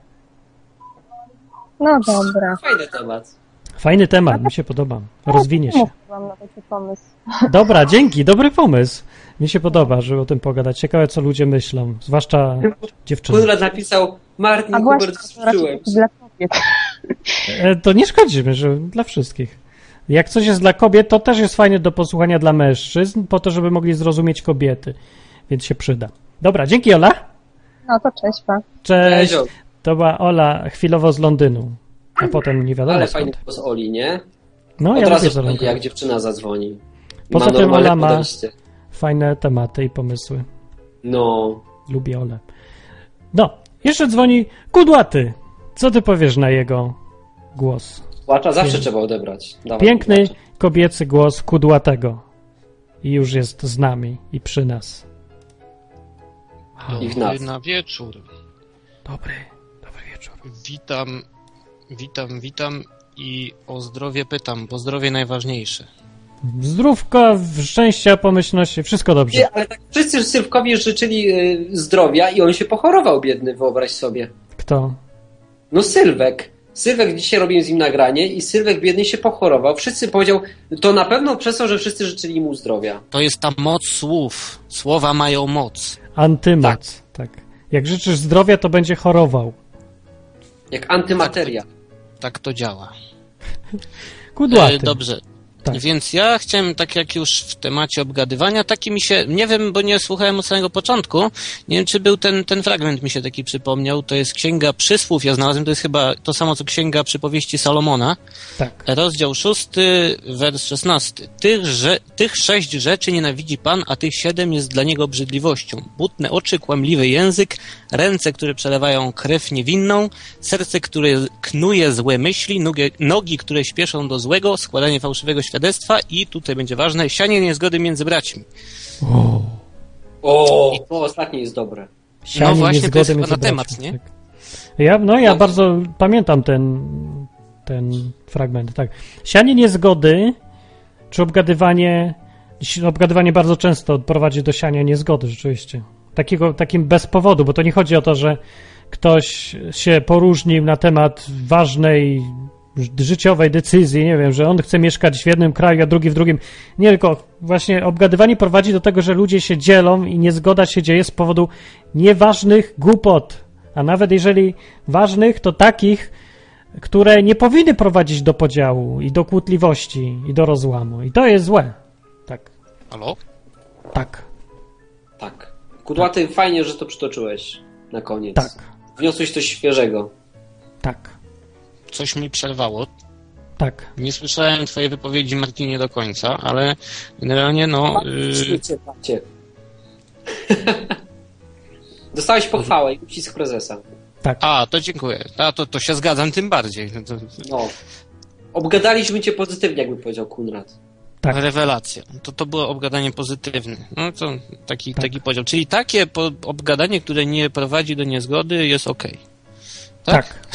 no dobra. Fajny temat. Fajny temat, mi się podoba. Rozwinie się. Mam na taki pomysł. Dobra, dzięki, dobry pomysł. Mi się podoba, żeby o tym pogadać. Ciekawe, co ludzie myślą, zwłaszcza dziewczyny. Kunrad napisał, Martin Hubert wstrzymałem. Dla kobiet. To nie szkodzi, że dla wszystkich. Jak coś jest dla kobiet, to też jest fajne do posłuchania dla mężczyzn, po to, żeby mogli zrozumieć kobiety. Więc się przyda. Dobra, dzięki Ola. No to cześć, pa. Cześć. To była Ola chwilowo z Londynu. A potem nie wiadomo Ale skąd. fajny głos Oli, nie? No, Od ja razu będzie, jak dziewczyna zadzwoni. Poza ma tym Ola ma podejście. Fajne tematy i pomysły. No. Lubię Olę. No, jeszcze dzwoni Kudłaty. Co ty powiesz na jego głos? Płacza zawsze Piękny. Trzeba odebrać. Dawaj, Piękny, płacza. kobiecy głos Kudłatego. I już jest z nami i przy nas. Dobry na wieczór. Dobry, dobry wieczór. Witam, witam, witam i o zdrowie pytam, bo zdrowie najważniejsze. Zdrówka, szczęścia, pomyślności, wszystko dobrze. Nie, ale tak wszyscy Sylwkowi życzyli y, zdrowia i on się pochorował, biedny, wyobraź sobie. Kto? No Sylwek. Sylwek, dzisiaj robiłem z nim nagranie i Sylwek biedny się pochorował. Wszyscy powiedział, to na pewno przez to, że wszyscy życzyli mu zdrowia. To jest ta moc słów. Słowa mają moc. Antymoc, tak. tak. Jak życzysz zdrowia, to będzie chorował. Jak antymateria. Tak, tak to działa. Kudłaty. E, dobrze. Tak. Więc ja chciałem, tak jak już w temacie obgadywania, taki mi się, nie wiem, bo nie słuchałem od samego początku, nie wiem, czy był ten, ten fragment mi się taki przypomniał, to jest Księga Przysłów, ja znalazłem, to jest chyba to samo, co Księga Przypowieści Salomona, tak. Rozdział szósty, wers szesnasty. Tych, że, tych sześć rzeczy nienawidzi Pan, a tych siedem jest dla Niego obrzydliwością. Butne oczy, kłamliwy język, ręce, które przelewają krew niewinną, serce, które knuje złe myśli, nogi, nogi które śpieszą do złego, składanie fałszywego świadectwa i tutaj będzie ważne, sianie niezgody między braćmi. O, o to ostatnie jest dobre. Sianie no właśnie, niezgody to jest chyba między na temat, braćmi, nie? Tak. Ja, no ja no. bardzo pamiętam ten, ten fragment, tak. Sianie niezgody, czy obgadywanie, obgadywanie bardzo często prowadzi do siania niezgody, rzeczywiście. Takiego, takim bez powodu, bo to nie chodzi o to, że ktoś się poróżnił na temat ważnej życiowej decyzji, nie wiem, że on chce mieszkać w jednym kraju, a drugi w drugim. Nie, tylko właśnie obgadywanie prowadzi do tego, że ludzie się dzielą i niezgoda się dzieje z powodu nieważnych głupot. A nawet jeżeli ważnych, to takich, które nie powinny prowadzić do podziału i do kłótliwości i do rozłamu. I to jest złe. Tak. Halo? Tak. Tak. Kudłaty, tak. Fajnie, że to przytoczyłeś na koniec. Tak. Wniosłeś coś świeżego. Tak. Coś mi przerwało. Tak. Nie słyszałem twojej wypowiedzi, Martinie, do końca, ale generalnie no... Yy... Dostałeś pochwałę i uścisk prezesa. Tak. A, to dziękuję. A, to, to się zgadzam tym bardziej. To... No. Obgadaliśmy cię pozytywnie, jakby powiedział Konrad. Tak. Rewelacja. To, to było obgadanie pozytywne. No to taki, tak. taki podział. Czyli takie po, obgadanie, które nie prowadzi do niezgody, jest okej. Okay. Tak? tak.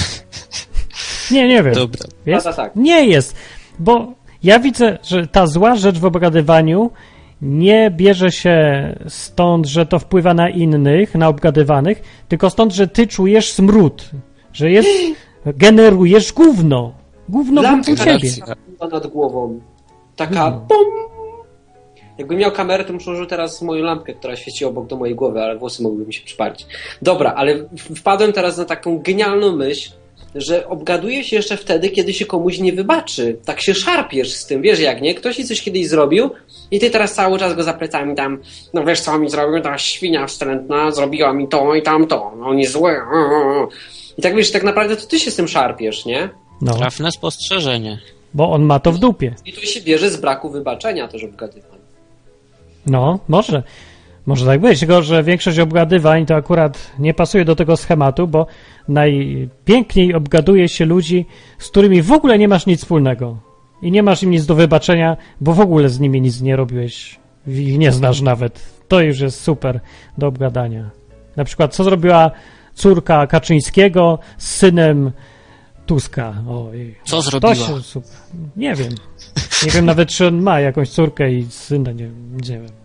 Nie, nie wiem. Dobra. Jest? A, tak. Nie jest, bo ja widzę, że ta zła rzecz w obgadywaniu nie bierze się stąd, że to wpływa na innych, na obgadywanych, tylko stąd, że ty czujesz smród, że jest, generujesz gówno. Gówno wokół ciebie. Nad głową. Taka no. Pum! Jakbym miał kamerę, to bym przełożył teraz moją lampkę, która świeci obok do mojej głowy, ale włosy mogłyby mi się przypalić. Dobra, ale wpadłem teraz na taką genialną myśl, że obgaduje się jeszcze wtedy, kiedy się komuś nie wybaczy. Tak się szarpiesz z tym, wiesz jak nie? Ktoś ci coś kiedyś zrobił i ty teraz cały czas go za plecami tam, no wiesz co mi zrobił, ta świnia wstrętna, zrobiła mi to i tamto, no on jest zły. I tak wiesz, tak naprawdę to ty się z tym szarpiesz, nie? No. Trafne spostrzeżenie. Bo on ma to w dupie. I to się bierze z braku wybaczenia też obgadywań. No, może. Może tak być, tylko że większość obgadywań to akurat nie pasuje do tego schematu, bo najpiękniej obgaduje się ludzi, z którymi w ogóle nie masz nic wspólnego. I nie masz im nic do wybaczenia, bo w ogóle z nimi nic nie robiłeś. Ich nie znasz nawet. To już jest super do obgadania. Na przykład, co zrobiła córka Kaczyńskiego z synem Tuska. Oj, co zrobiła? Się, super. Nie wiem. Nie wiem nawet, czy on ma jakąś córkę i syna, nie, nie wiem.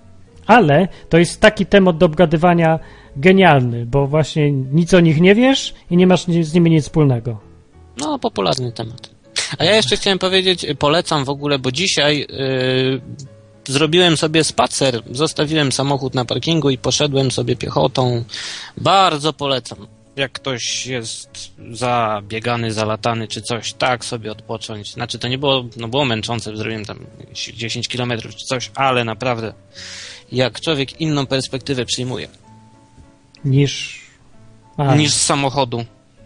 Ale to jest taki temat do obgadywania genialny, bo właśnie nic o nich nie wiesz i nie masz z nimi nic wspólnego. No, popularny temat. A ja jeszcze chciałem powiedzieć, polecam w ogóle, bo dzisiaj yy, zrobiłem sobie spacer, zostawiłem samochód na parkingu i poszedłem sobie piechotą. Bardzo polecam. Jak ktoś jest zabiegany, zalatany czy coś, tak sobie odpocząć. Znaczy to nie było, no było męczące, zrobiłem tam dziesięć kilometrów czy coś, ale naprawdę jak człowiek inną perspektywę przyjmuje. Niż... A. Niż z samochodu.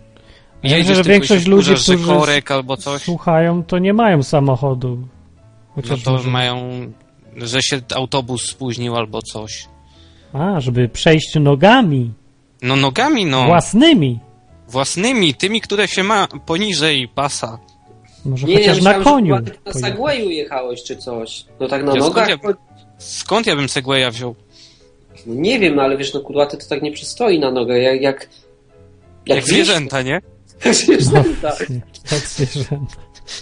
Ja myślę, że większość ludzi, którzy korek albo coś. słuchają, to nie mają samochodu. Chociaż no to może... mają, że się autobus spóźnił albo coś. A, żeby przejść nogami. No nogami, no. Własnymi. Własnymi, tymi, które się ma poniżej pasa. Może nie, chociaż ja myślałem, na koniu. Że na Segwayu jechałeś czy coś. No tak na ja nogach. Skąd ja, skąd ja bym Segwaya wziął? No nie wiem, no ale wiesz, no kudłaty to tak nie przystoi na nogę, jak... Jak, jak, jak zwierzęta, nie? Jak zwierzęta. No, jak zwierzęta.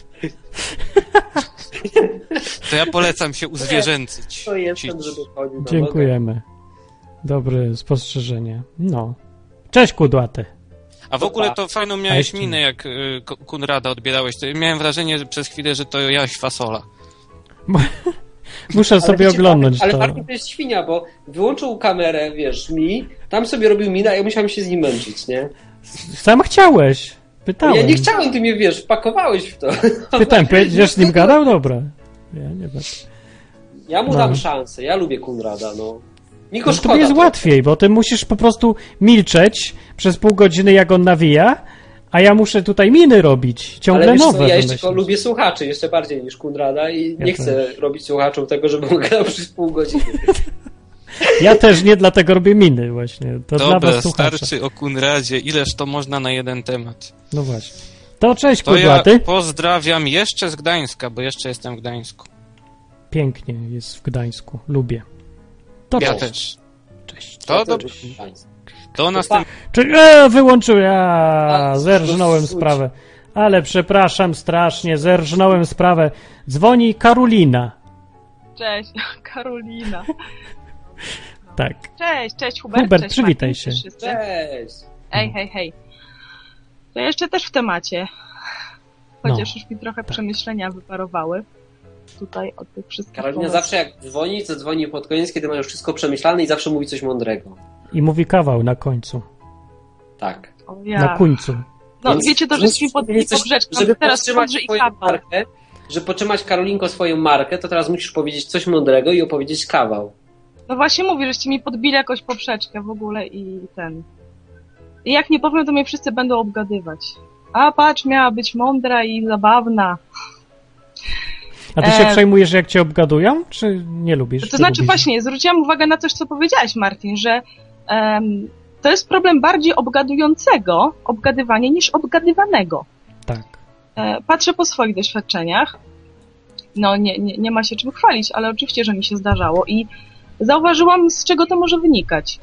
To ja polecam się uzwierzęcyć. To jestem, żeby chodził na Dziękujemy. nogę. Dobre spostrzeżenie. No. Cześć, kudłaty. A w ogóle to fajną miałeś minę, jak y, Konrada odbierałeś. To miałem wrażenie że przez chwilę, że to jaś fasola. Muszę sobie wiecie, oglądnąć ale, to. Ale Martin to jest świnia, bo wyłączył kamerę, wiesz, mi, tam sobie robił minę, a ja musiałem się z nim męczyć, nie? Sam chciałeś. Pytałem. Ja nie chciałem, ty mnie, wiesz, wpakowałeś w to. Pytałem, będziesz z nim gadał? Dobra. Ja nie będę. Ja mu no. dam szansę, ja lubię Konrada, no. Mi go no to jest łatwiej, bo ty musisz po prostu milczeć przez pół godziny, jak on nawija, a ja muszę tutaj miny robić, ciągle ale wiesz nowe co, ja jeszcze wymyślić. lubię słuchaczy jeszcze bardziej niż Konrada i ja nie też. chcę robić słuchaczom tego, żeby on gadał przez pół godziny. Ja też nie, dlatego robię miny właśnie. To Dobra, dla was słuchacze. starczy o Konradzie, ileż to można na jeden temat. No właśnie. To cześć, to kudłaty. Ja pozdrawiam jeszcze z Gdańska, bo jeszcze jestem w Gdańsku. Pięknie jest w Gdańsku, lubię. To ja cześć. też. Cześć. To do... Do następnego. Czy... E, wyłączyłem, ja zerżnąłem sprawę. Ale przepraszam strasznie, zerżnąłem sprawę. Dzwoni Karolina. Cześć, Karolina. Tak. Cześć, cześć Hubert. Hubert, cześć, przywitaj Martin, się. cześć. Cześć. Ej, hej, hej. To jeszcze też w temacie. Chociaż no, już mi trochę tak. przemyślenia wyparowały. Tutaj od tych wszystkich Karolina pomysłów. zawsze jak dzwoni, to dzwoni pod koniec, kiedy ma już wszystko przemyślane i zawsze mówi coś mądrego. I mówi kawał na końcu. Tak. O, ja. Na końcu. No Więc wiecie, to żeście mi podbili poprzeczkę, żeby teraz podtrzymać mądrze i swoją kawał. markę, żeby podtrzymać Karolinko swoją markę, to teraz musisz powiedzieć coś mądrego i opowiedzieć kawał. No właśnie mówię, żeście mi podbili jakąś poprzeczkę w ogóle i ten... I jak nie powiem, to mnie wszyscy będą obgadywać. A patrz, miała być mądra i zabawna. A ty się e... przejmujesz, jak cię obgadują, czy nie lubisz? To znaczy lubisz? Właśnie, zwróciłam uwagę na coś, co powiedziałeś, Martin, że um, to jest problem bardziej obgadującego obgadywania niż obgadywanego. Tak. E, patrzę po swoich doświadczeniach. No nie, nie, nie ma się czym chwalić, ale oczywiście, że mi się zdarzało i zauważyłam, z czego to może wynikać.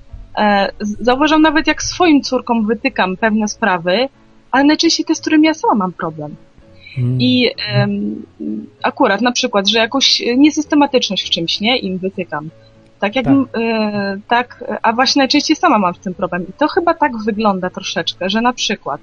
E, zauważam nawet, jak swoim córkom wytykam pewne sprawy, ale najczęściej te, z którymi ja sama mam problem. Hmm. I um, akurat na przykład, że jakąś niesystematyczność w czymś, nie, im wytykam. Tak jak, tak. E, tak, a właśnie najczęściej sama mam z tym problem. I to chyba tak wygląda troszeczkę, że na przykład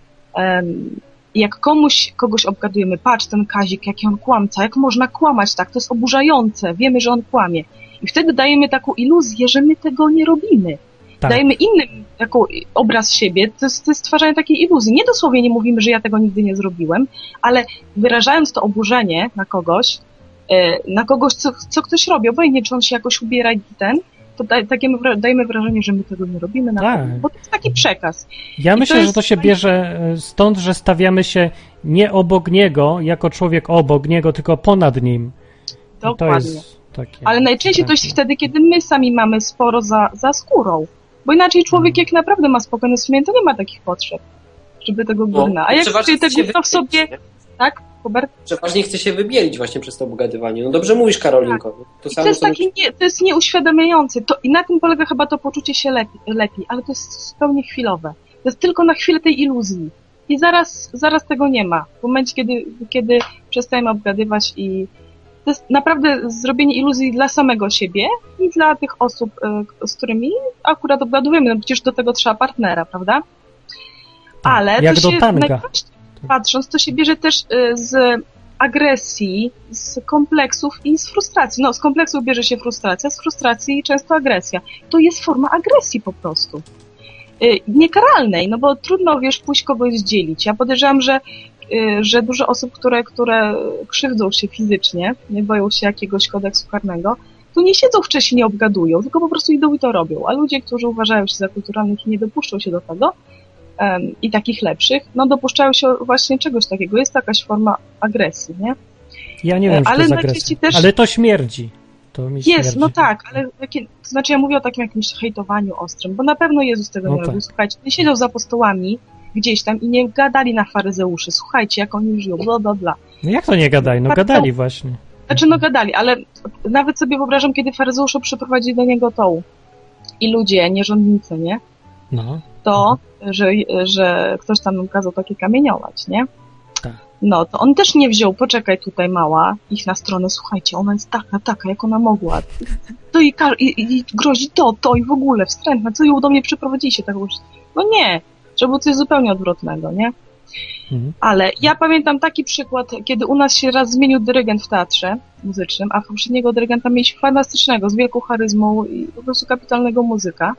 um, jak komuś, kogoś obgadujemy, patrz ten Kazik, jaki on kłamca, jak można kłamać tak, to jest oburzające, wiemy, że on kłamie. I wtedy dajemy taką iluzję, że my tego nie robimy. Tak. Dajemy innym taką obraz siebie, to jest, to jest stwarzanie takiej iluzji. Nie dosłownie nie mówimy, że ja tego nigdy nie zrobiłem, ale wyrażając to oburzenie na kogoś, na kogoś, co, co ktoś robi, obojętnie czy on się jakoś ubiera i ten, to daj, takie, dajemy wrażenie, że my tego nie robimy, na tak. bo to jest taki przekaz. Ja I myślę, to jest... że to się bierze stąd, że stawiamy się nie obok niego, jako człowiek obok niego, tylko ponad nim. Dokładnie. To jest takie ale najczęściej to jest wtedy, kiedy my sami mamy sporo za, za skórą, bo inaczej człowiek, jak naprawdę ma spokojne sumienie, to nie ma takich potrzeb, żeby tego gówna. A jak sobie tego gówno w sobie... Tak? Hubert? Przeważnie chce się wybielić właśnie przez to obgadywanie. No dobrze mówisz, Karolinko. Tak. To, samo to jest taki nie, to jest nieuświadamiające. To, i na tym polega chyba to poczucie się lepiej, lepiej, ale to jest zupełnie chwilowe. To jest tylko na chwilę tej iluzji. I zaraz, zaraz tego nie ma. W momencie, kiedy, kiedy przestajemy obgadywać i to jest naprawdę zrobienie iluzji dla samego siebie i dla tych osób, z którymi akurat obgadujemy. No przecież do tego trzeba partnera, prawda? Ale jak to do się tanga. Patrząc, to się bierze też z agresji, z kompleksów i z frustracji. No, z kompleksów bierze się frustracja, z frustracji często agresja. To jest forma agresji po prostu. Niekaralnej, no bo trudno, wiesz, pójść kogoś zdzielić. Ja podejrzewam, że, że dużo osób, które, które krzywdzą się fizycznie, nie boją się jakiegoś kodeksu karnego, to nie siedzą wcześniej, nie obgadują, tylko po prostu idą i to robią. A ludzie, którzy uważają się za kulturalnych i nie dopuszczą się do tego, i takich lepszych, no dopuszczają się właśnie czegoś takiego. Jest jakaś forma agresji, nie? Ja nie wiem, czy ale to jest agresja. Też... Ale to śmierdzi. To mi jest, śmierdzi. no tak, ale to znaczy ja mówię o takim jakimś hejtowaniu ostrym, bo na pewno Jezus tego no nie tak. robił. Słuchajcie, nie siedział z apostołami gdzieś tam i nie gadali na faryzeuszy. Słuchajcie, jak oni żyją, bla, bla, bla. No jak to nie gadali? No gadali właśnie. Znaczy no gadali, ale nawet sobie wyobrażam, kiedy faryzeusze przyprowadzili do niego tą i ludzie, nierządnicy, nie? No. To, że, że ktoś tam kazał takie kamieniować, nie? Tak. No, to on też nie wziął, poczekaj tutaj mała, ich na stronę, słuchajcie, ona jest taka, taka, jak ona mogła. To i, i, i grozi to, to i w ogóle, wstrętna, co ją do mnie przyprowadziliście, tak już. No nie, to było coś zupełnie odwrotnego, nie? Mhm. Ale ja pamiętam taki przykład, kiedy u nas się raz zmienił dyrygent w teatrze muzycznym, a poprzedniego dyrygenta mieliśmy fantastycznego, z wielką charyzmą i po prostu kapitalnego muzyka.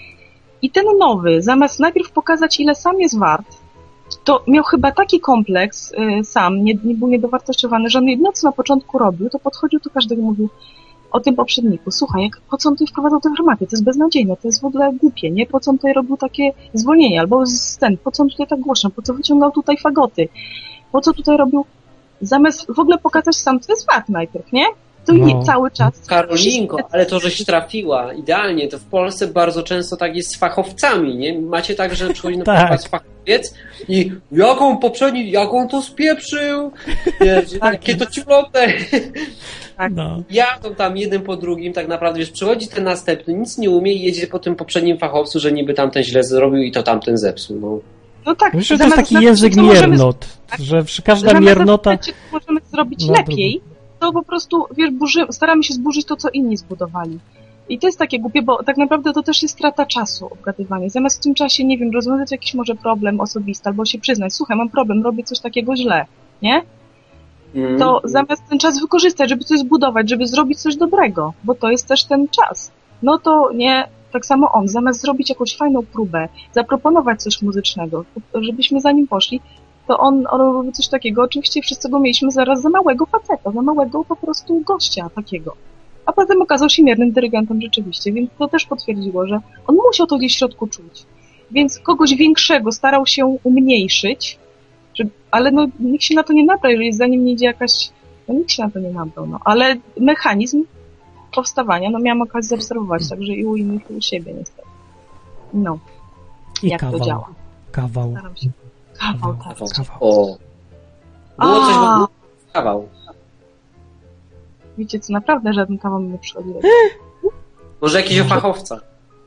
I ten nowy, zamiast najpierw pokazać, ile sam jest wart, to miał chyba taki kompleks y, sam, nie, nie był niedowartościowany, że on jedno, co na początku robił, to podchodził do każdego i mówił o tym poprzedniku. Słuchaj, jak, po co on tutaj wprowadzał te formaty? To jest beznadziejne, to jest w ogóle głupie, nie? Po co on tutaj robił takie zwolnienie, albo ten, po co on tutaj tak głośno, po co wyciągał tutaj fagoty, po co tutaj robił, zamiast w ogóle pokazać sam, co jest wart najpierw, nie? To no. nie cały czas. Karolinko, ale to, żeś trafiła idealnie, to w Polsce bardzo często tak jest z fachowcami, nie? Macie tak, że przychodzi na przykład tak. fachowiec i jaką poprzedni, jaką to spieprzył, wiesz, jakie to ciulote. Tak. No. Jadą tam jeden po drugim, tak naprawdę, wiesz, przychodzi ten następny, nic nie umie i jedzie po tym poprzednim fachowcu, że niby tamten źle zrobił i to tamten zepsuł, no. No tak. Myślę, że to jest taki język miernot, możemy, że każda zamiast miernota... Zamiast możemy zrobić no, lepiej, to po prostu, wiesz, burzy, staramy się zburzyć to, co inni zbudowali. I to jest takie głupie, bo tak naprawdę to też jest strata czasu obgadywanie. Zamiast w tym czasie, nie wiem, rozwiązać jakiś może problem osobisty, albo się przyznać, słuchaj, mam problem, robię coś takiego źle, nie? Mm. To zamiast ten czas wykorzystać, żeby coś zbudować, żeby zrobić coś dobrego, bo to jest też ten czas. No to nie, tak samo on, zamiast zrobić jakąś fajną próbę, zaproponować coś muzycznego, żebyśmy za nim poszli, to on, on robił coś takiego, oczywiście wszyscy go mieliśmy zaraz za małego faceta, za małego po prostu gościa takiego. A potem okazał się miernym dyrygentem rzeczywiście, więc to też potwierdziło, że on musiał to gdzieś w środku czuć. więc kogoś większego starał się umniejszyć, żeby, ale no nikt się na to nie nabrał, jeżeli zanim nie idzie jakaś, no nikt się na to nie nabrał, no, ale mechanizm powstawania, no miałam okazję zaobserwować, także i u innych, i u siebie niestety. No. I jak kawał. to działa. Kawał. Staram się. Kawał, tak. Kawał. O. Było coś w kawał. Wiecie co, naprawdę żaden kawał mi nie przychodzi. Może jakiś o fachowcach.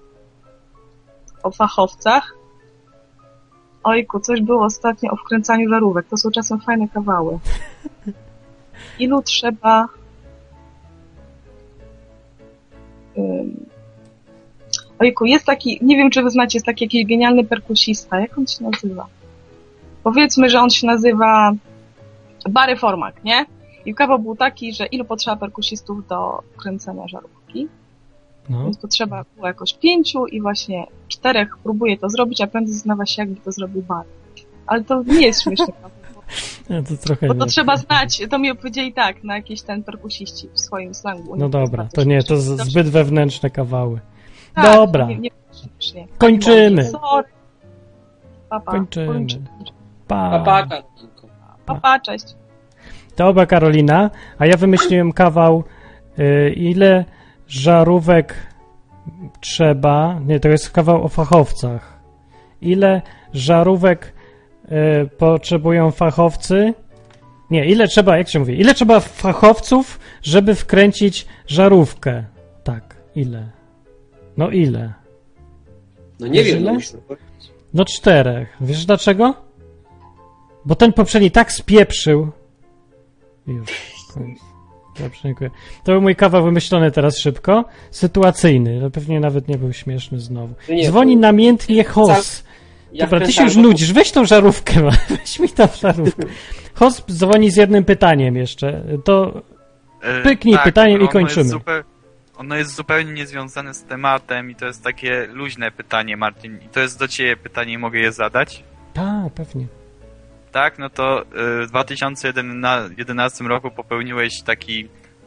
O fachowcach? Ojku, coś było ostatnio o wkręcaniu żarówek. To są czasem fajne kawały. Ilu trzeba... Um... Ojku, jest taki, nie wiem czy wy znacie, jest taki jakiś genialny perkusista. Jak on się nazywa? Powiedzmy, że on się nazywa Barry Formak, nie? I kawał był taki, że ilu potrzeba perkusistów do kręcenia żarówki. No. Więc potrzeba było jakoś pięciu i właśnie czterech próbuje to zrobić, a prędzej zastanawia się, jakby to zrobił Barry. Ale to nie jest śmieszne. Ja to trochę bo to nie. trzeba znać, to mi opowiedzieli tak, na jakiś ten perkusiści w swoim slangu. No dobra, to nie, to z, zbyt wewnętrzne kawały. Tak, dobra, nie, nie, śmiesznie. kończymy. Sorry. Papa. Kończymy. Pa. Papa, pa. Pa, cześć. Dobra, Karolina, a ja wymyśliłem kawał, y, ile żarówek trzeba, nie, to jest kawał o fachowcach. Ile żarówek y, potrzebują fachowcy? Nie, ile trzeba, jak się mówi, ile trzeba fachowców, żeby wkręcić żarówkę? Tak, ile? No ile? No nie Wiesz wiem. ile? No czterech. Wiesz dlaczego? Bo ten poprzedni tak spieprzył. Już. Dobrze, dziękuję. To był mój kawał wymyślony teraz szybko. Sytuacyjny. No pewnie nawet nie był śmieszny znowu. Nie, Dzwoni to... namiętnie host. Ja Dobra, ty się już nudzisz. Weź tą żarówkę. Weź mi tą żarówkę. Host dzwoni z jednym pytaniem jeszcze. To pyknij tak, pytaniem i ono kończymy. Jest zupeł... Ono jest zupełnie niezwiązane z tematem i to jest takie luźne pytanie, Martin. I to jest do ciebie pytanie, mogę je zadać? Tak, pewnie. Tak, no to y, w dwa tysiące jedenastym roku popełniłeś taki...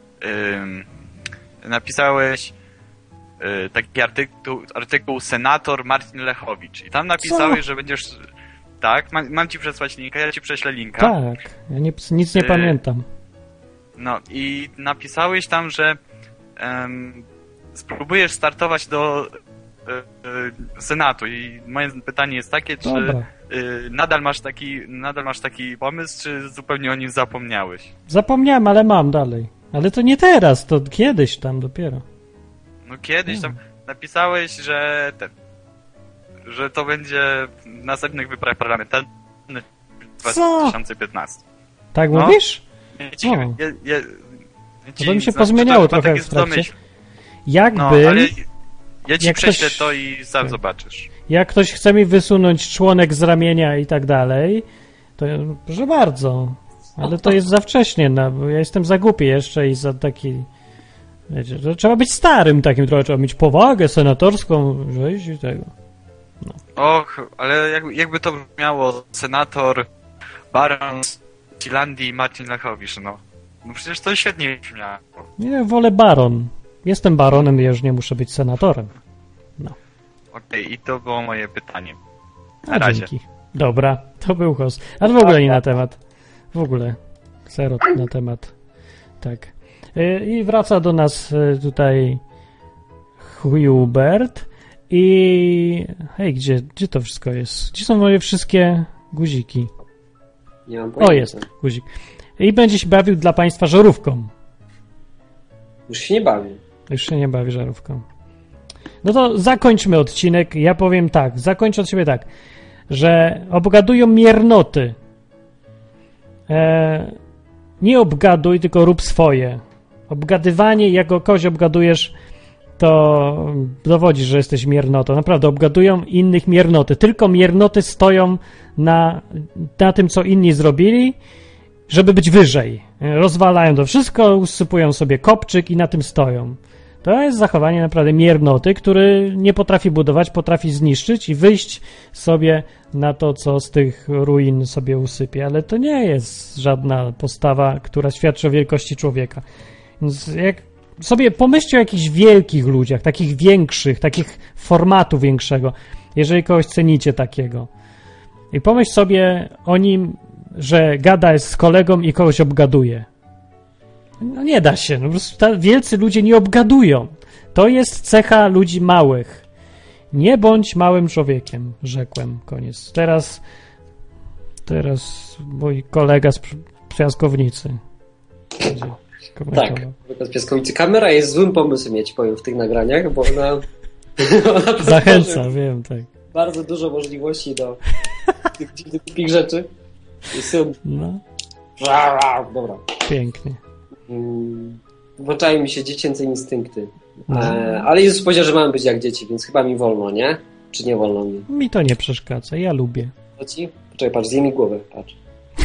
Y, napisałeś y, taki artykuł, artykuł Senator Martin Lechowicz. I tam napisałeś, Co? że będziesz... Tak, mam, mam ci przesłać linka, ja ci prześlę linka. Tak, ja nie, nic nie y, pamiętam. No i napisałeś tam, że um, spróbujesz startować do y, y, Senatu i moje pytanie jest takie, czy y, nadal masz taki nadal masz taki pomysł, czy zupełnie o nim zapomniałeś? Zapomniałem, ale mam dalej. Ale to nie teraz, to kiedyś tam dopiero. No kiedyś tam napisałeś, że ten, że to będzie w następnych wyborach parlamentarnych w dwa tysiące piętnastym. Tak no? mówisz? Ja ci, ja, ja, ja ci, to mi się pozmieniało trochę w trakcie. Jakby... No, ale ja ci prześlę ktoś, to i sam zobaczysz. Jak ktoś chce mi wysunąć członek z ramienia i tak dalej, to proszę bardzo. Ale to jest za wcześnie, no, bo ja jestem za głupi jeszcze i za taki... Wiecie, to trzeba być starym takim trochę, trzeba mieć powagę senatorską, wejść i tego. No. Och, ale jakby, jakby to miało senator Baron z Finlandii Martin Lechowicz, no. No przecież to świetnie brzmiało. Nie, wolę baron. Jestem baronem i już nie muszę być senatorem. No. Okej, okay, i to było moje pytanie. Na A, razie. Dzięki. Dobra, to był host. A to w ogóle nie na temat. W ogóle. Zero na temat. Tak. I wraca do nas tutaj Hubert i... Hej, gdzie, gdzie to wszystko jest? Gdzie są moje wszystkie guziki? Nie mam o, jest guzik. I będzie się bawił dla Państwa żarówką. Już się nie bawi. Już się nie bawi żarówką. No to zakończmy odcinek. Ja powiem tak, zakończę od siebie tak, że obgadują miernoty. E, nie obgaduj, tylko rób swoje. Obgadywanie, jak kogoś obgadujesz, to dowodzi, że jesteś miernotą. Naprawdę, obgadują innych miernoty. Tylko miernoty stoją na, na tym, co inni zrobili, żeby być wyżej. Rozwalają to wszystko, usypują sobie kopczyk i na tym stoją. To jest zachowanie naprawdę miernoty, który nie potrafi budować, potrafi zniszczyć i wyjść sobie na to, co z tych ruin sobie usypie. Ale to nie jest żadna postawa, która świadczy o wielkości człowieka. Więc jak sobie pomyślcie o jakichś wielkich ludziach, takich większych, takich formatu większego, jeżeli kogoś cenicie takiego. I pomyśl sobie o nim, że gada z kolegą i kogoś obgaduje. No nie da się, no po prostu ta, wielcy ludzie nie obgadują. To jest cecha ludzi małych. Nie bądź małym człowiekiem, rzekłem, koniec. Teraz, teraz mój kolega z piaskownicy. Tak, z piaskownicy. Kamera jest złym pomysłem, ja ci powiem, w tych nagraniach, bo ona... ona zachęca, wiem, tak. Bardzo dużo możliwości do tych dziwnych głupich rzeczy. No. Dobra. Pięknie. Włączają mi się dziecięce instynkty. No. E, ale Jezus powiedział, że mamy być jak dzieci, więc chyba mi wolno, nie? Czy nie wolno mi? Mi to nie przeszkadza, ja lubię. To ci? Poczekaj, patrz, zjej mi głowę, patrz.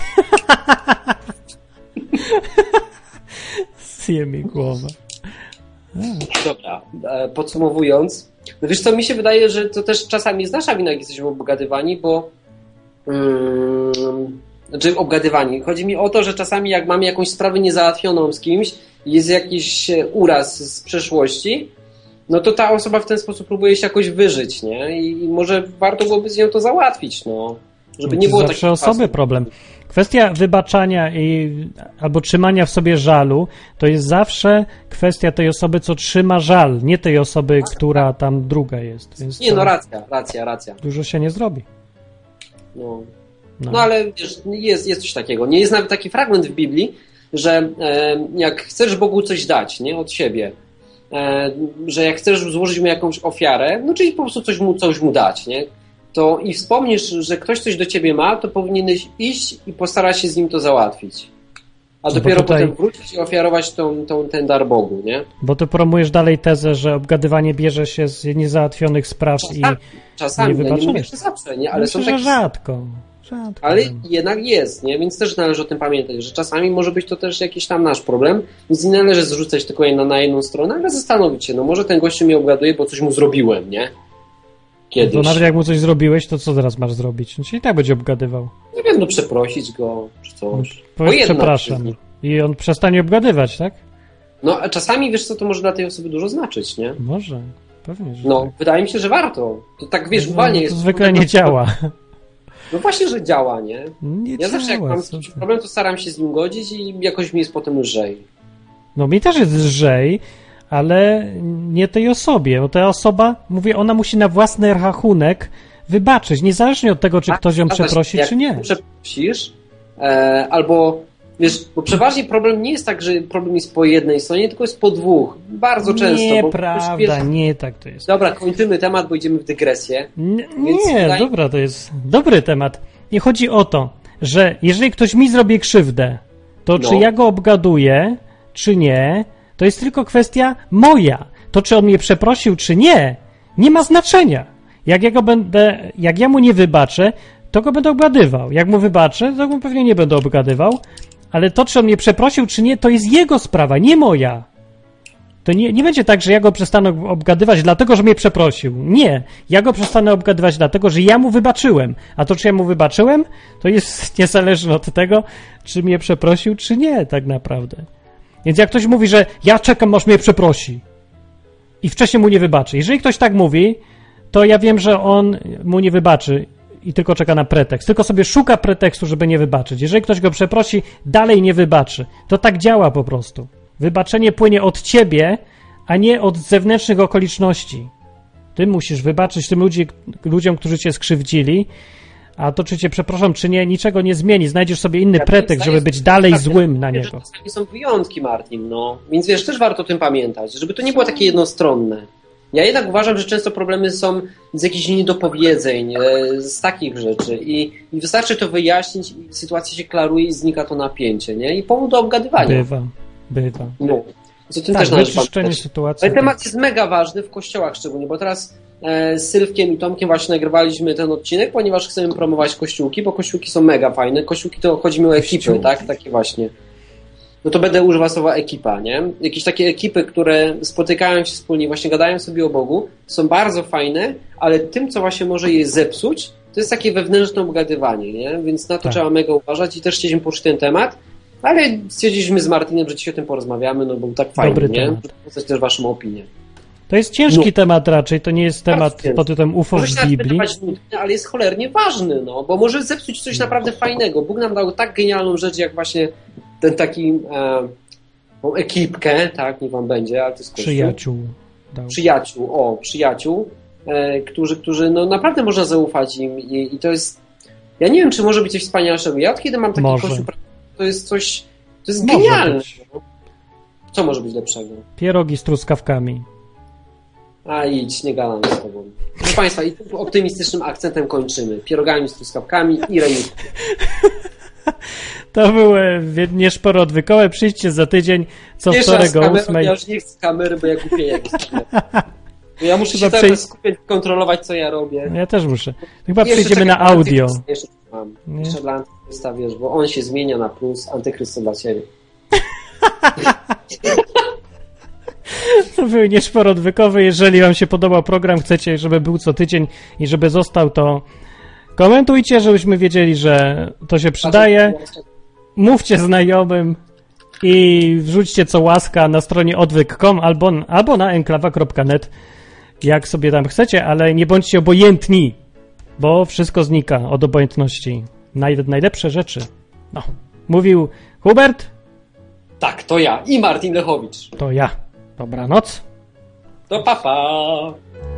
Zjej mi głowę. Dobra, e, podsumowując, no wiesz co, mi się wydaje, że to też czasami jest nasza wina, jak jesteśmy obgadywani, bo mm, znaczy obgadywani. Chodzi mi o to, że czasami jak mamy jakąś sprawę niezałatwioną z kimś, jest jakiś uraz z przeszłości, no to ta osoba w ten sposób próbuje się jakoś wyżyć, nie? I, i może warto byłoby z nią to załatwić, no. Żeby no nie było zawsze osoby pasów. Problem. Kwestia wybaczania i, albo trzymania w sobie żalu, to jest zawsze kwestia tej osoby, co trzyma żal, nie tej osoby, która tam druga jest. Więc nie, no racja, racja, racja. Dużo się nie zrobi. No, no. no ale wiesz, jest, jest coś takiego. Nie jest nawet taki fragment w Biblii, że e, jak chcesz Bogu coś dać, nie, od siebie, e, że jak chcesz złożyć mu jakąś ofiarę, no czyli po prostu coś mu, coś mu dać, nie, to i wspomnisz, że ktoś coś do ciebie ma, to powinieneś iść i postarać się z nim to załatwić. A dopiero tutaj... potem wrócić i ofiarować tą, tą, ten dar Bogu, nie? Bo ty promujesz dalej tezę, że obgadywanie bierze się z niezałatwionych spraw czasami, i czasami, nie ja nie mówię, że zawsze, nie? Ale Myślę, są takie... że rzadko. Rzadko. Ale jednak jest, nie? Więc też należy o tym pamiętać, że czasami może być to też jakiś tam nasz problem, więc nie należy zrzucać tylko na, na jedną stronę, ale zastanowić się, no może ten gościu mnie obgaduje, bo coś mu zrobiłem, nie? Kiedyś. To nawet jak mu coś zrobiłeś, to co teraz masz zrobić? No, czyli tak będzie obgadywał. Nie wiem, no przeprosić go, czy coś. Powiedz przepraszam. I on przestanie obgadywać, tak? No, a czasami, wiesz co, to może dla tej osoby dużo znaczyć, nie? Może, pewnie, że No, tak. wydaje mi się, że warto. To tak, wiesz, no, uwalnie to jest. zwykle nie działa. No właśnie, że działa, nie? nie ja działa, zawsze jak mam jakiś problem, to staram się z nim godzić i jakoś mi jest potem lżej. No mi też jest lżej, ale nie tej osobie, bo ta osoba, mówię, ona musi na własny rachunek wybaczyć, niezależnie od tego, czy tak, ktoś ją tak, przeprosi, jak czy nie. Przeprosisz, e, albo wiesz, bo przeważnie problem nie jest tak, że problem jest po jednej stronie, tylko jest po dwóch. Bardzo często. Nieprawda, wiesz, nie tak to jest. Dobra, kończymy temat, bo idziemy w dygresję. Nie, nie tutaj... dobra, to jest dobry temat. Nie chodzi o to, że jeżeli ktoś mi zrobi krzywdę, to no. czy ja go obgaduję, czy nie, to jest tylko kwestia moja. To, czy on mnie przeprosił, czy nie, nie ma znaczenia. Jak ja go będę, jak ja mu nie wybaczę, to go będę obgadywał. Jak mu wybaczę, to go pewnie nie będę obgadywał, ale to, czy on mnie przeprosił, czy nie, to jest jego sprawa, nie moja. To nie, nie będzie tak, że ja go przestanę obgadywać dlatego, że mnie przeprosił. Nie. Ja go przestanę obgadywać dlatego, że ja mu wybaczyłem. A to, czy ja mu wybaczyłem, to jest niezależne od tego, czy mnie przeprosił, czy nie, tak naprawdę. Więc jak ktoś mówi, że ja czekam, aż mnie przeprosi i wcześniej mu nie wybaczy. Jeżeli ktoś tak mówi, to ja wiem, że on mu nie wybaczy i tylko czeka na pretekst. Tylko sobie szuka pretekstu, żeby nie wybaczyć. Jeżeli ktoś go przeprosi, dalej nie wybaczy. To tak działa po prostu. Wybaczenie płynie od ciebie, a nie od zewnętrznych okoliczności. Ty musisz wybaczyć tym ludzi, ludziom, którzy cię skrzywdzili, a to, czy cię przeproszą, czy nie, niczego nie zmieni. Znajdziesz sobie inny ja pretekst, żeby być dalej tak, złym na niego. Takie są wyjątki, Martin, no. Więc wiesz, też warto o tym pamiętać, żeby to nie było takie jednostronne. Ja jednak uważam, że często problemy są z jakichś niedopowiedzeń, z takich rzeczy i, i wystarczy to wyjaśnić i sytuacja się klaruje i znika to napięcie, nie? I powód do obgadywania. Bywa, bywa. No. Co tym tak, też należy pamiętać. Sytuacji. Ale temat jest mega ważny w kościołach szczególnie, bo teraz e, z Sylwkiem i Tomkiem właśnie nagrywaliśmy ten odcinek, ponieważ chcemy promować kościółki, bo kościółki są mega fajne. Kościółki to chodzi mi o ekipy, kościółki. Tak? Takie właśnie. No to będę używał słowa ekipa, nie? Jakieś takie ekipy, które spotykają się wspólnie, właśnie gadają sobie o Bogu, są bardzo fajne, ale tym, co właśnie może je zepsuć, to jest takie wewnętrzne obgadywanie, nie? Więc na to tak. trzeba mega uważać i też chcieliśmy poruszyć ten temat. Ale stwierdziliśmy z Martinem, że dzisiaj o tym porozmawiamy, no bo tak fajnie, Dobry nie? temat. Żeby poznać też waszą opinię. To jest ciężki No. temat raczej, to nie jest temat pod tytułem U F O Może w się nawet Biblii. wydawać nudny, ale jest cholernie ważny, no, bo może zepsuć coś naprawdę fajnego. Bóg nam dał tak genialną rzecz, jak właśnie ten taki e, tą ekipkę, tak, niech wam będzie, ale to jest Kościół. Przyjaciół. Dał. Przyjaciół, o, przyjaciół, e, którzy, którzy, no naprawdę można zaufać im i, i to jest, ja nie wiem, czy może być coś wspanialszego. Ja od kiedy mam taki Może. Kościół, to jest coś, to jest Może genialne. być. Co może być lepszego? Pierogi z truskawkami. A idź, nie gadam z tobą. Proszę Państwa, i tym optymistycznym akcentem kończymy. Pierogami z truskawkami i remis. To były nieszporo odwykowe. Przyjdźcie za tydzień, co Jeszcze wtorek raz o kamerą, ósmej. ja już nie chcę kamery, bo ja głupieję. Bo ja muszę Chyba się cały przyjść- czas skupiać, kontrolować, co ja robię. Ja też muszę. Chyba Jeszcze przejdziemy czekaj, na audio. Antychryst Jeszcze mam. Nie? Jeszcze dla Antychrysta, wiesz, bo on się zmienia na plus, Antychryst to dla ciebie. To były nieszporo odwykowe. Jeżeli wam się podobał program, chcecie, żeby był co tydzień i żeby został, to komentujcie, żebyśmy wiedzieli, że to się przydaje. Mówcie znajomym i wrzućcie co łaska na stronie odwyk kropka com albo, albo na enklawa kropka net, jak sobie tam chcecie, ale nie bądźcie obojętni, bo wszystko znika od obojętności. Naj, najlepsze rzeczy. No. Mówił Hubert. Tak, to ja i Martin Lechowicz. To ja. Dobranoc. To papa. Pa.